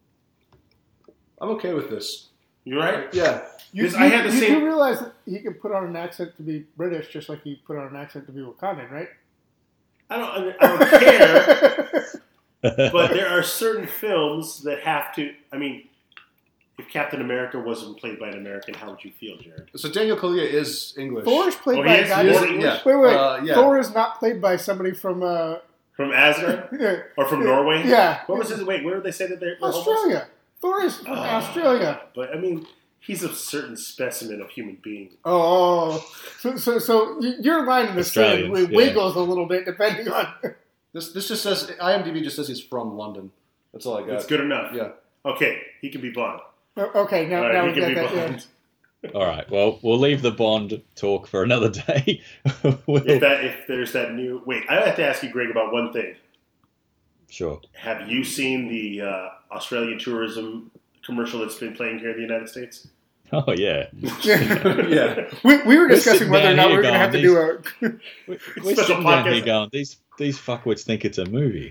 [SPEAKER 2] I'm okay with this.
[SPEAKER 3] You right?
[SPEAKER 2] Yeah.
[SPEAKER 4] You do realize that he can put on an accent to be British just like he put on an accent to be Wakandan, right?
[SPEAKER 3] I don't care. But there are certain films that have to... I mean, if Captain America wasn't played by an American, how would you feel, Jared?
[SPEAKER 2] So Daniel Kaluuya is English.
[SPEAKER 4] Thor is played by a guy...
[SPEAKER 2] Yeah.
[SPEAKER 4] Wait. Thor is not played by somebody from...
[SPEAKER 3] From Asgard? Or from Norway?
[SPEAKER 4] Yeah.
[SPEAKER 3] What was his... Wait, where did they say that they're...
[SPEAKER 4] Australia. Thor is from Australia.
[SPEAKER 3] But, I mean... He's a certain specimen of human being.
[SPEAKER 4] Oh. So your line in the sand wiggles a little bit depending on...
[SPEAKER 2] This just says... IMDb just says he's from London. That's all I got.
[SPEAKER 3] That's good enough.
[SPEAKER 2] Yeah.
[SPEAKER 3] Okay, he can be Bond.
[SPEAKER 4] Okay, now we get that. Yeah.
[SPEAKER 1] All right. Well, we'll leave the Bond talk for another day.
[SPEAKER 3] If there's that new... Wait, I have to ask you, Greg, about one thing.
[SPEAKER 1] Sure.
[SPEAKER 3] Have you seen the Australian tourism commercial that's been playing here in the United States?
[SPEAKER 1] Oh, yeah.
[SPEAKER 2] Yeah.
[SPEAKER 4] We were discussing whether or not we were going to have to do a...
[SPEAKER 1] We're sitting down here going, these fuckwits think it's a movie.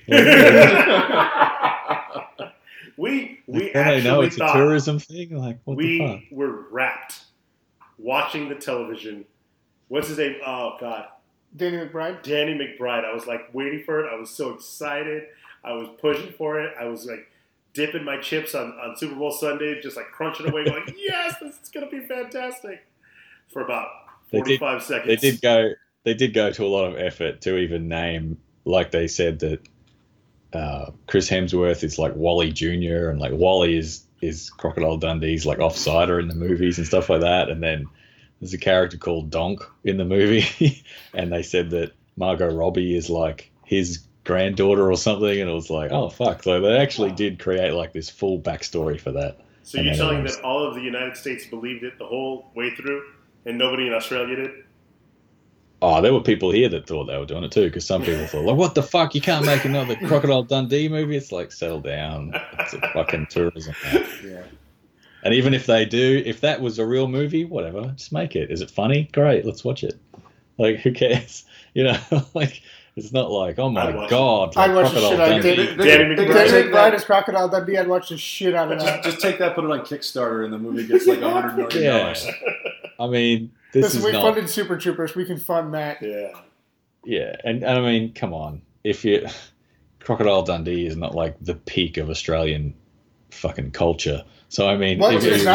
[SPEAKER 3] We
[SPEAKER 1] actually know it's a tourism thing. Like, what the fuck?
[SPEAKER 3] We were rapt watching the television. What's his name? Oh God,
[SPEAKER 4] Danny McBride.
[SPEAKER 3] Danny McBride. I was like waiting for it. I was so excited. I was pushing for it. I was like dipping my chips on Super Bowl Sunday, just like crunching away, going, "Yes, this is gonna be fantastic." For about 45 seconds,
[SPEAKER 1] They did go to a lot of effort to even name, like they said that. Chris Hemsworth is like Wally Jr. and like Wally is Crocodile Dundee's like offsider in the movies and stuff like that. And then there's a character called Donk in the movie, and they said that Margot Robbie is like his granddaughter or something, and it was like, oh fuck! So they actually did create like this full backstory for that.
[SPEAKER 3] So you're telling that all of the United States believed it the whole way through, and nobody in Australia did?
[SPEAKER 1] Oh, there were people here that thought they were doing it too, because some people thought, like, what the fuck? You can't make another Crocodile Dundee movie? It's like, settle down. It's a fucking tourism.
[SPEAKER 2] Yeah.
[SPEAKER 1] And even if they do, if that was a real movie, whatever, just make it. Is it funny? Great, let's watch it. Like, who cares? You know, like, it's not like, oh my god. Like
[SPEAKER 4] I'd watch the shit out of it. Danny McBride as Crocodile Dundee, I'd watch the shit out of that.
[SPEAKER 2] Just take that, put it on Kickstarter, and the movie gets like $100 million.
[SPEAKER 1] Yeah. I mean, this is
[SPEAKER 4] we
[SPEAKER 1] not...
[SPEAKER 4] funded Super Troopers. We can fund that.
[SPEAKER 3] Yeah.
[SPEAKER 1] Yeah, and I mean, come on. Crocodile Dundee is not like the peak of Australian fucking culture. So, I mean...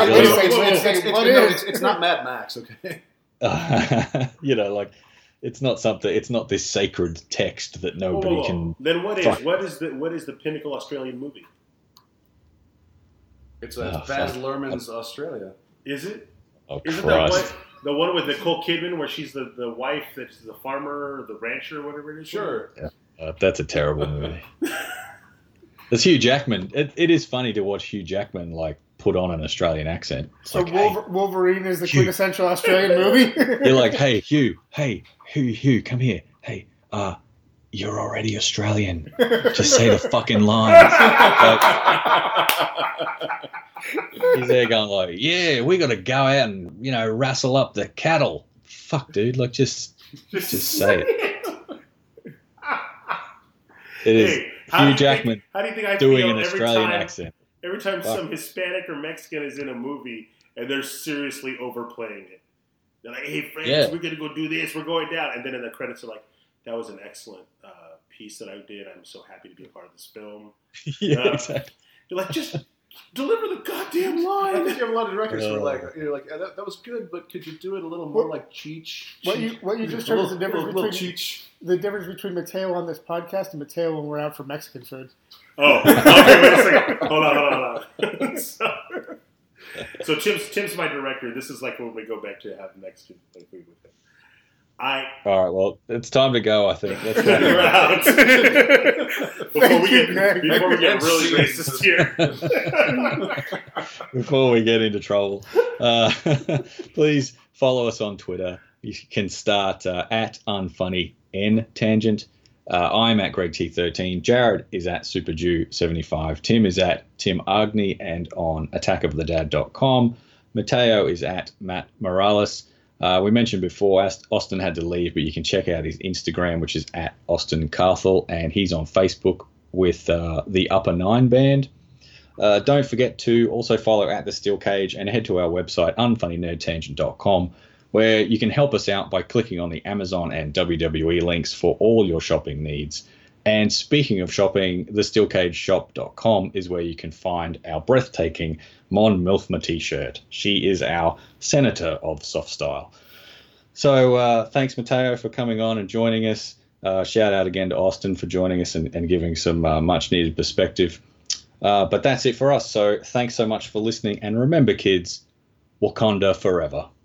[SPEAKER 2] It's not Mad Max, okay?
[SPEAKER 1] You know, like, it's not something... It's not this sacred text that nobody can...
[SPEAKER 3] Then what is the pinnacle Australian movie?
[SPEAKER 2] It's Baz Luhrmann's Australia.
[SPEAKER 3] Is it?
[SPEAKER 1] Oh,
[SPEAKER 3] Isn't
[SPEAKER 1] Christ.
[SPEAKER 3] that the one with Nicole Kidman where she's the wife that's the farmer, the rancher, whatever it is?
[SPEAKER 2] Sure.
[SPEAKER 1] Yeah. That's a terrible movie. It's Hugh Jackman. It is funny to watch Hugh Jackman like put on an Australian accent. It's
[SPEAKER 4] so
[SPEAKER 1] like,
[SPEAKER 4] Wolverine is the quintessential Australian movie?
[SPEAKER 1] You're like, hey, Hugh, come here. Hey, you're already Australian. Just say the fucking lines. He's there going like, yeah, we got to go out and, you know, wrestle up the cattle. Fuck, dude. Like, just say it. It is Hugh Jackman doing an Australian accent.
[SPEAKER 3] Every time some Hispanic or Mexican is in a movie and they're seriously overplaying it. They're like, hey, friends, we're going to go do this. We're going down. And then in the credits are like, that was an excellent piece that I did. I'm so happy to be a part of this film.
[SPEAKER 1] Yeah, exactly.
[SPEAKER 3] You're like, just... deliver the goddamn line.
[SPEAKER 2] I think you have a lot of directors who are like, you're like, that was good, but could you do it a little more like Cheech?
[SPEAKER 4] What you just heard is the difference between Mateo on this podcast and Mateo when we're out for Mexican food.
[SPEAKER 3] Oh, okay, wait a second. Hold on. So Tim's my director. This is like when we go back to have Mexican food with him.
[SPEAKER 1] All right, well, it's time to go, I think. Let's wrap
[SPEAKER 3] it up. Before we get really racist here.
[SPEAKER 1] Before we get into trouble. Please follow us on Twitter. You can start at UnfunnyNTangent. I'm at GregT13. Jared is at SuperJew75. Tim is at Tim Agni and on attackofthedad.com. Mateo is at Matt Morales. We mentioned before Austin had to leave, but you can check out his Instagram, which is at Austin Carthel, and he's on Facebook with the Upper Nine Band. Don't forget to also follow at The Steel Cage and head to our website, unfunnynerdtangent.com, where you can help us out by clicking on the Amazon and WWE links for all your shopping needs. And speaking of shopping, thesteelcageshop.com is where you can find our breathtaking Mon Milfma t-shirt. She is our senator of soft style. So thanks, Mateo, for coming on and joining us. Shout out again to Austin for joining us and giving some much-needed perspective. But that's it for us. So thanks so much for listening. And remember, kids, Wakanda forever.